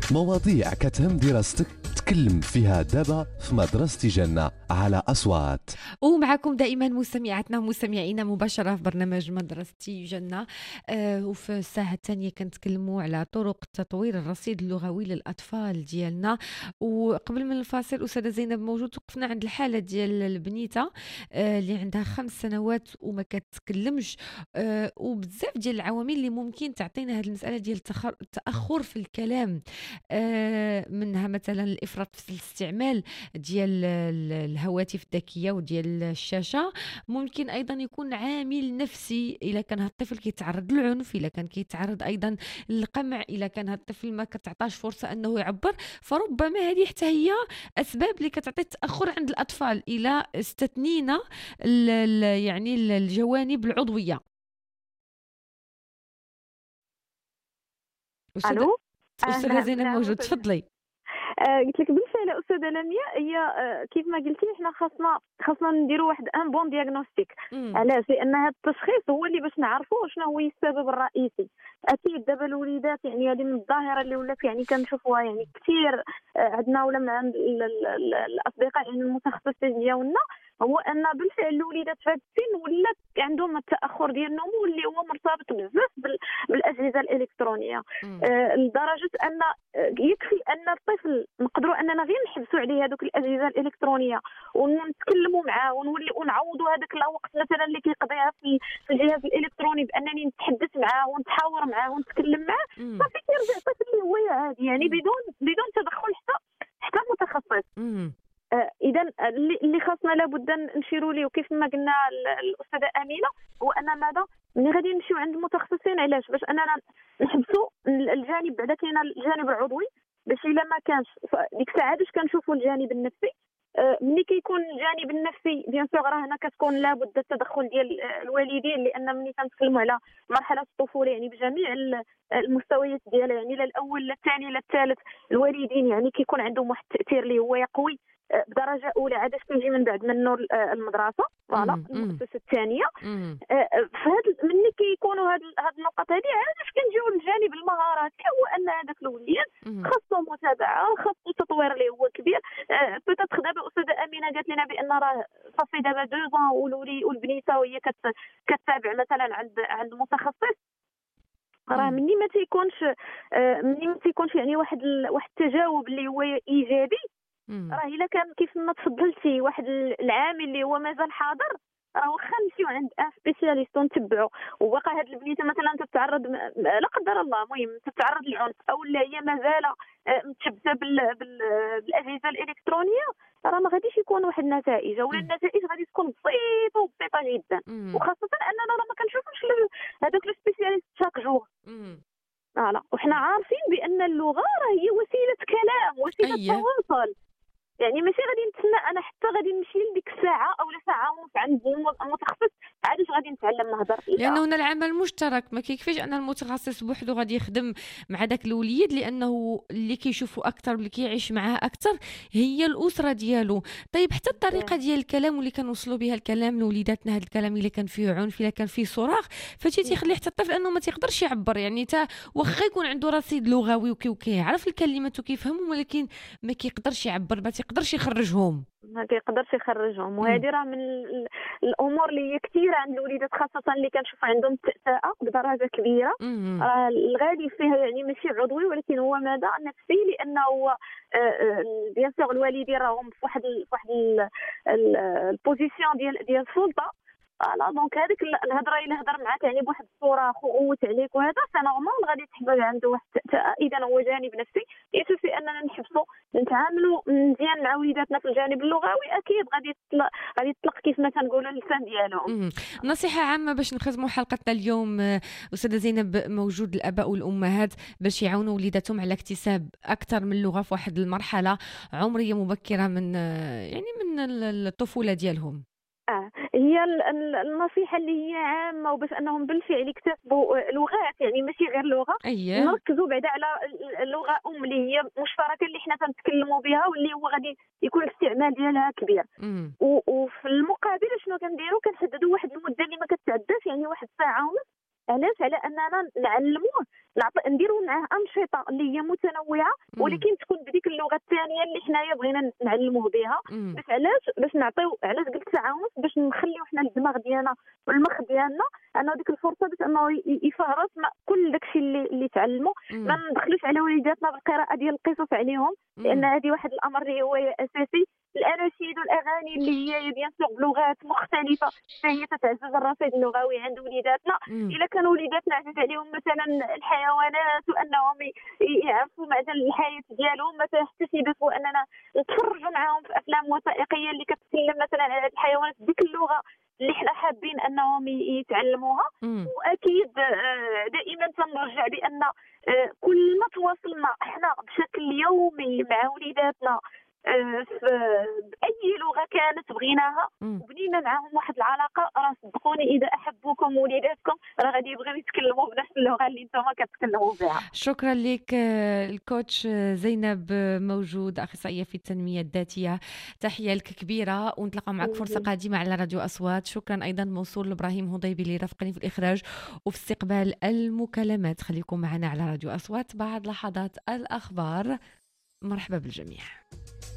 مواضيع كتهم دراستك تكلم فيها دابا في مدرسة جنة على أصوات. ومعكم دائما مستمعاتنا ومستمعينا مباشرة في برنامج مدرستي جنة. وفي الساعة الثانية كنتكلموا على طرق تطوير الرصيد اللغوي للأطفال ديالنا. وقبل من الفاصل أستاذة زينب موجود، وقفنا عند الحالة ديال البنيتة اللي عندها 5 سنوات وما كتكلمش، وبزاف ديال العوامل اللي ممكن تعطينا هذه المسألة ديال التأخر في الكلام. منها مثلا الإفراط في الاستعمال ديال الهواتف الذكية وديال الشاشة. ممكن أيضا يكون عامل نفسي، إذا كان هاد الطفل كيتعرض للعنف، إذا كان كيتعرض أيضا للقمع، إذا كان هاد الطفل ما كتعطاش فرصة أنه يعبر، فربما هذه حتى هي أسباب اللي كتعطي التأخر عند الأطفال، إلى استثنينا يعني الجوانب العضوية. الو أستاذة زينب موجود، تفضلي. قلت لك بالفعل استاذه لمياء، هي كيف ما قلتي حنا خاصنا نديروا واحد ان بون دياغنوستيك. علاش؟ لان هذا التشخيص هو اللي باش نعرفوا شنو هو السبب الرئيسي. اكيد دابا الوليدات يعني هذه من الظاهره اللي ولات يعني كنشوفوها يعني كثير عندنا ولا مع الاصدقاء يعني المتخصصين ديالنا، هو ان بالفعل الوليدات في هذا السن ولات عندهم التاخر ديال النمو اللي هو مرتبط بزاف بالاجهزه الالكترونيه. لدرجه ان يكفي ان الطفل نقدروا اننا غير نحبسوا عليه هذوك الاجهزه الالكترونيه ونتكلموا معاه ونوليو نعوضوا هذاك الوقت مثلا اللي كيقضيها في الجهاز الالكتروني بانني نتحدث معاه ونتحاور معاه ونتكلم معاه، صافي كيرجع الطفل اللي هو عادي يعني بدون تدخل حتى متخصص. اذا اللي خاصنا لابد نشيروا ليه، وكيف ما قلنا الاستاذه امينه، هو ان ماذا ملي غادي نمشيو عند المتخصصين. علاش؟ باش اننا نحبسوا الجانب، بعدا كاين الجانب العضوي، باش الا ما كانش ديك الساعه باش كنشوفوا الجانب النفسي. ملي كيكون الجانب النفسي بيان سور راه هنا كتكون لابد التدخل ديال الوالدين، لان ملي كنتكلموا على مرحله الطفوله يعني بجميع المستويات ديالها، يعني لا الاول لا الثاني لا الثالث، الوالدين يعني كيكون عندهم واحد التاثير اللي هو يقوي بدرجه اولى، عاد كيجي من بعد منه المدرسه فوالا المؤسسه الثانيه. فهاد ملي كيكونوا هاد النقط هذه عاد كنجيو للجانب المهارات، هو ان هذاك الوليد خاصو متابعه، خاصو تطوير اللي هو كبير. بوتيتر دابا استاذه امينه قالت لنا بان راه صافي دابا 2 والبنيته وهي كتتابع مثلا عند متخصص. راه ملي ما تيكونش يعني واحد التجاوب اللي هو ايجابي، راه الا كان كيف ما تفضلتي واحد العامل اللي هو مازال حاضر، راه واخا نمشيو عند سبيسياليست ونتبعوا وباقا هاد البنيته مثلا تتعرض لا قدر الله المهم تتعرض للعنف، او لا هي مازال متشبثه بالاجهزه الالكترونيه، راه ما غاديش يكون واحد النتائج، ولا النتائج غادي تكون بسيطه جدا. وخاصه اننا راه ما كنشوفوش هذوك السبيسياليست شاك جور. فوالا، وحنا عارفين بان اللغه راه هي وسيله كلام، وسيله تواصل. يعني ماشي غادي نتسنى انا حتى غادي نمشي لديك الساعه او ساعه ونص عند المتخصص عادش غادي نتعلم نهضر، لانه هنا العمل مشترك، ما كيكفيش ان المتخصص بوحده غادي يخدم مع داك الوليد، لانه اللي كيشوفوا اكثر واللي كيعيش معاه اكثر هي الاسره ديالو. طيب حتى الطريقه ديال الكلام واللي كنوصلوا بها الكلام لوليداتنا، هذا الكلام اللي كان فيه عنف، الا كان فيه صراخ، فشي تيخلي حتى الطفل انه ما تيقدرش يعبر. يعني تا واخا يكون عنده رصيد لغوي وكيعرف الكلمات وكيفهمهم، ولكن ما كيقدرش يعبر، ما يقدرش يخرجهم. وهذه راه من الامور اللي هي كثيره عند الوليدات، خاصه اللي كنشوف عندهم التأساء بدرجه كبيره. الغالب فيها يعني ماشي عضوي، ولكن هو ماذا نفسي، لانه هو بيان سور الوالدين راهم في واحد البوزيسيون ديال السلطه. فوالا دونك هذيك الهضره الا هضر معاك يعني بواحد الصوره خوت عليك وهذا سنورمال غادي تحبب عنده واحد اذا هو جانب نفسي. يكفي اننا نحبسوا نتعاملوا مزيان مع وليداتنا في الجانب اللغوي، اكيد غادي يطلق كيف ما كنقولوا اللسان ديالهم. نصيحه عامه باش نختموا حلقتنا اليوم استاذه زينب، موجود الاباء والامهات باش يعاونوا وليداتهم على اكتساب اكثر من لغه في واحد المرحله عمريه مبكره من الطفوله ديالهم. هي النصيحة اللي هي عامة، وباش أنهم بالفعل يكتسبوا لغات، يعني ماشي غير لغة. نركزوا بعدا على اللغة اللي هي مشتركة اللي حنا تنتكلموا بها، واللي هو غادي يكون الاستعمال ديالها كبير. وفي المقابل شنو كنديروا؟ كنحددوا واحد المدة اللي ما كتعداش، يعني واحد ساعة ونص. علاش؟ على اننا نعلموه نديروا معاه انشطه اللي هي متنوعه ولكن تكون بديك اللغه الثانيه اللي حنايا بغينا نعلموه بها. باش علاش؟ باش نعطيو، علاش قلت ساعه ونص؟ باش نخليو حنا الدماغ ديالنا والمخ ديالنا انه ديك الفرصه باش انه يفهرس كل داكشي اللي تعلموا. ما ندخلوش على وليداتنا بالقراءه ديال القصص عليهم، لان هذه واحد الامر اللي هو اساسي. الاناشيد والاغاني اللي هي بيان سور بلغات مختلفه فهي تتعزز الرصيد اللغوي عند وليداتنا. الا كانوا وليداتنا عزيز عليهم مثلا الحيوانات وانهم يعرفوا معدن الحياه ديالهم، مثلا حتى سيدفوا اننا نتفرجوا معاهم في افلام وثائقيه اللي كتتكلم مثلا على الحيوانات بديك اللغه اللي حنا حابين انهم يتعلموها. واكيد دائما تنرجع بان كل ما تواصلنا احنا بشكل يومي مع وليداتنا بأي لغة كانت بغيناها وبنينا معهم واحد العلاقة، راه صدقوني إذا أحبوكم وليداتكم راه غادي يبغيو يتكلموا بنفس اللغة اللي نتوما كتكلموا بها. شكرا لك الكوتش زينب موجود، أخصائية في التنمية الذاتية. تحية لك كبيرة ونتلاقى معك فرصة قادمة على راديو أصوات. شكرا أيضا موصول لإبراهيم هضيبي اللي رافقني في الإخراج وفي استقبال المكالمات. خليكم معنا على راديو أصوات بعد لحظات الأخبار. مرحبا بالجميع.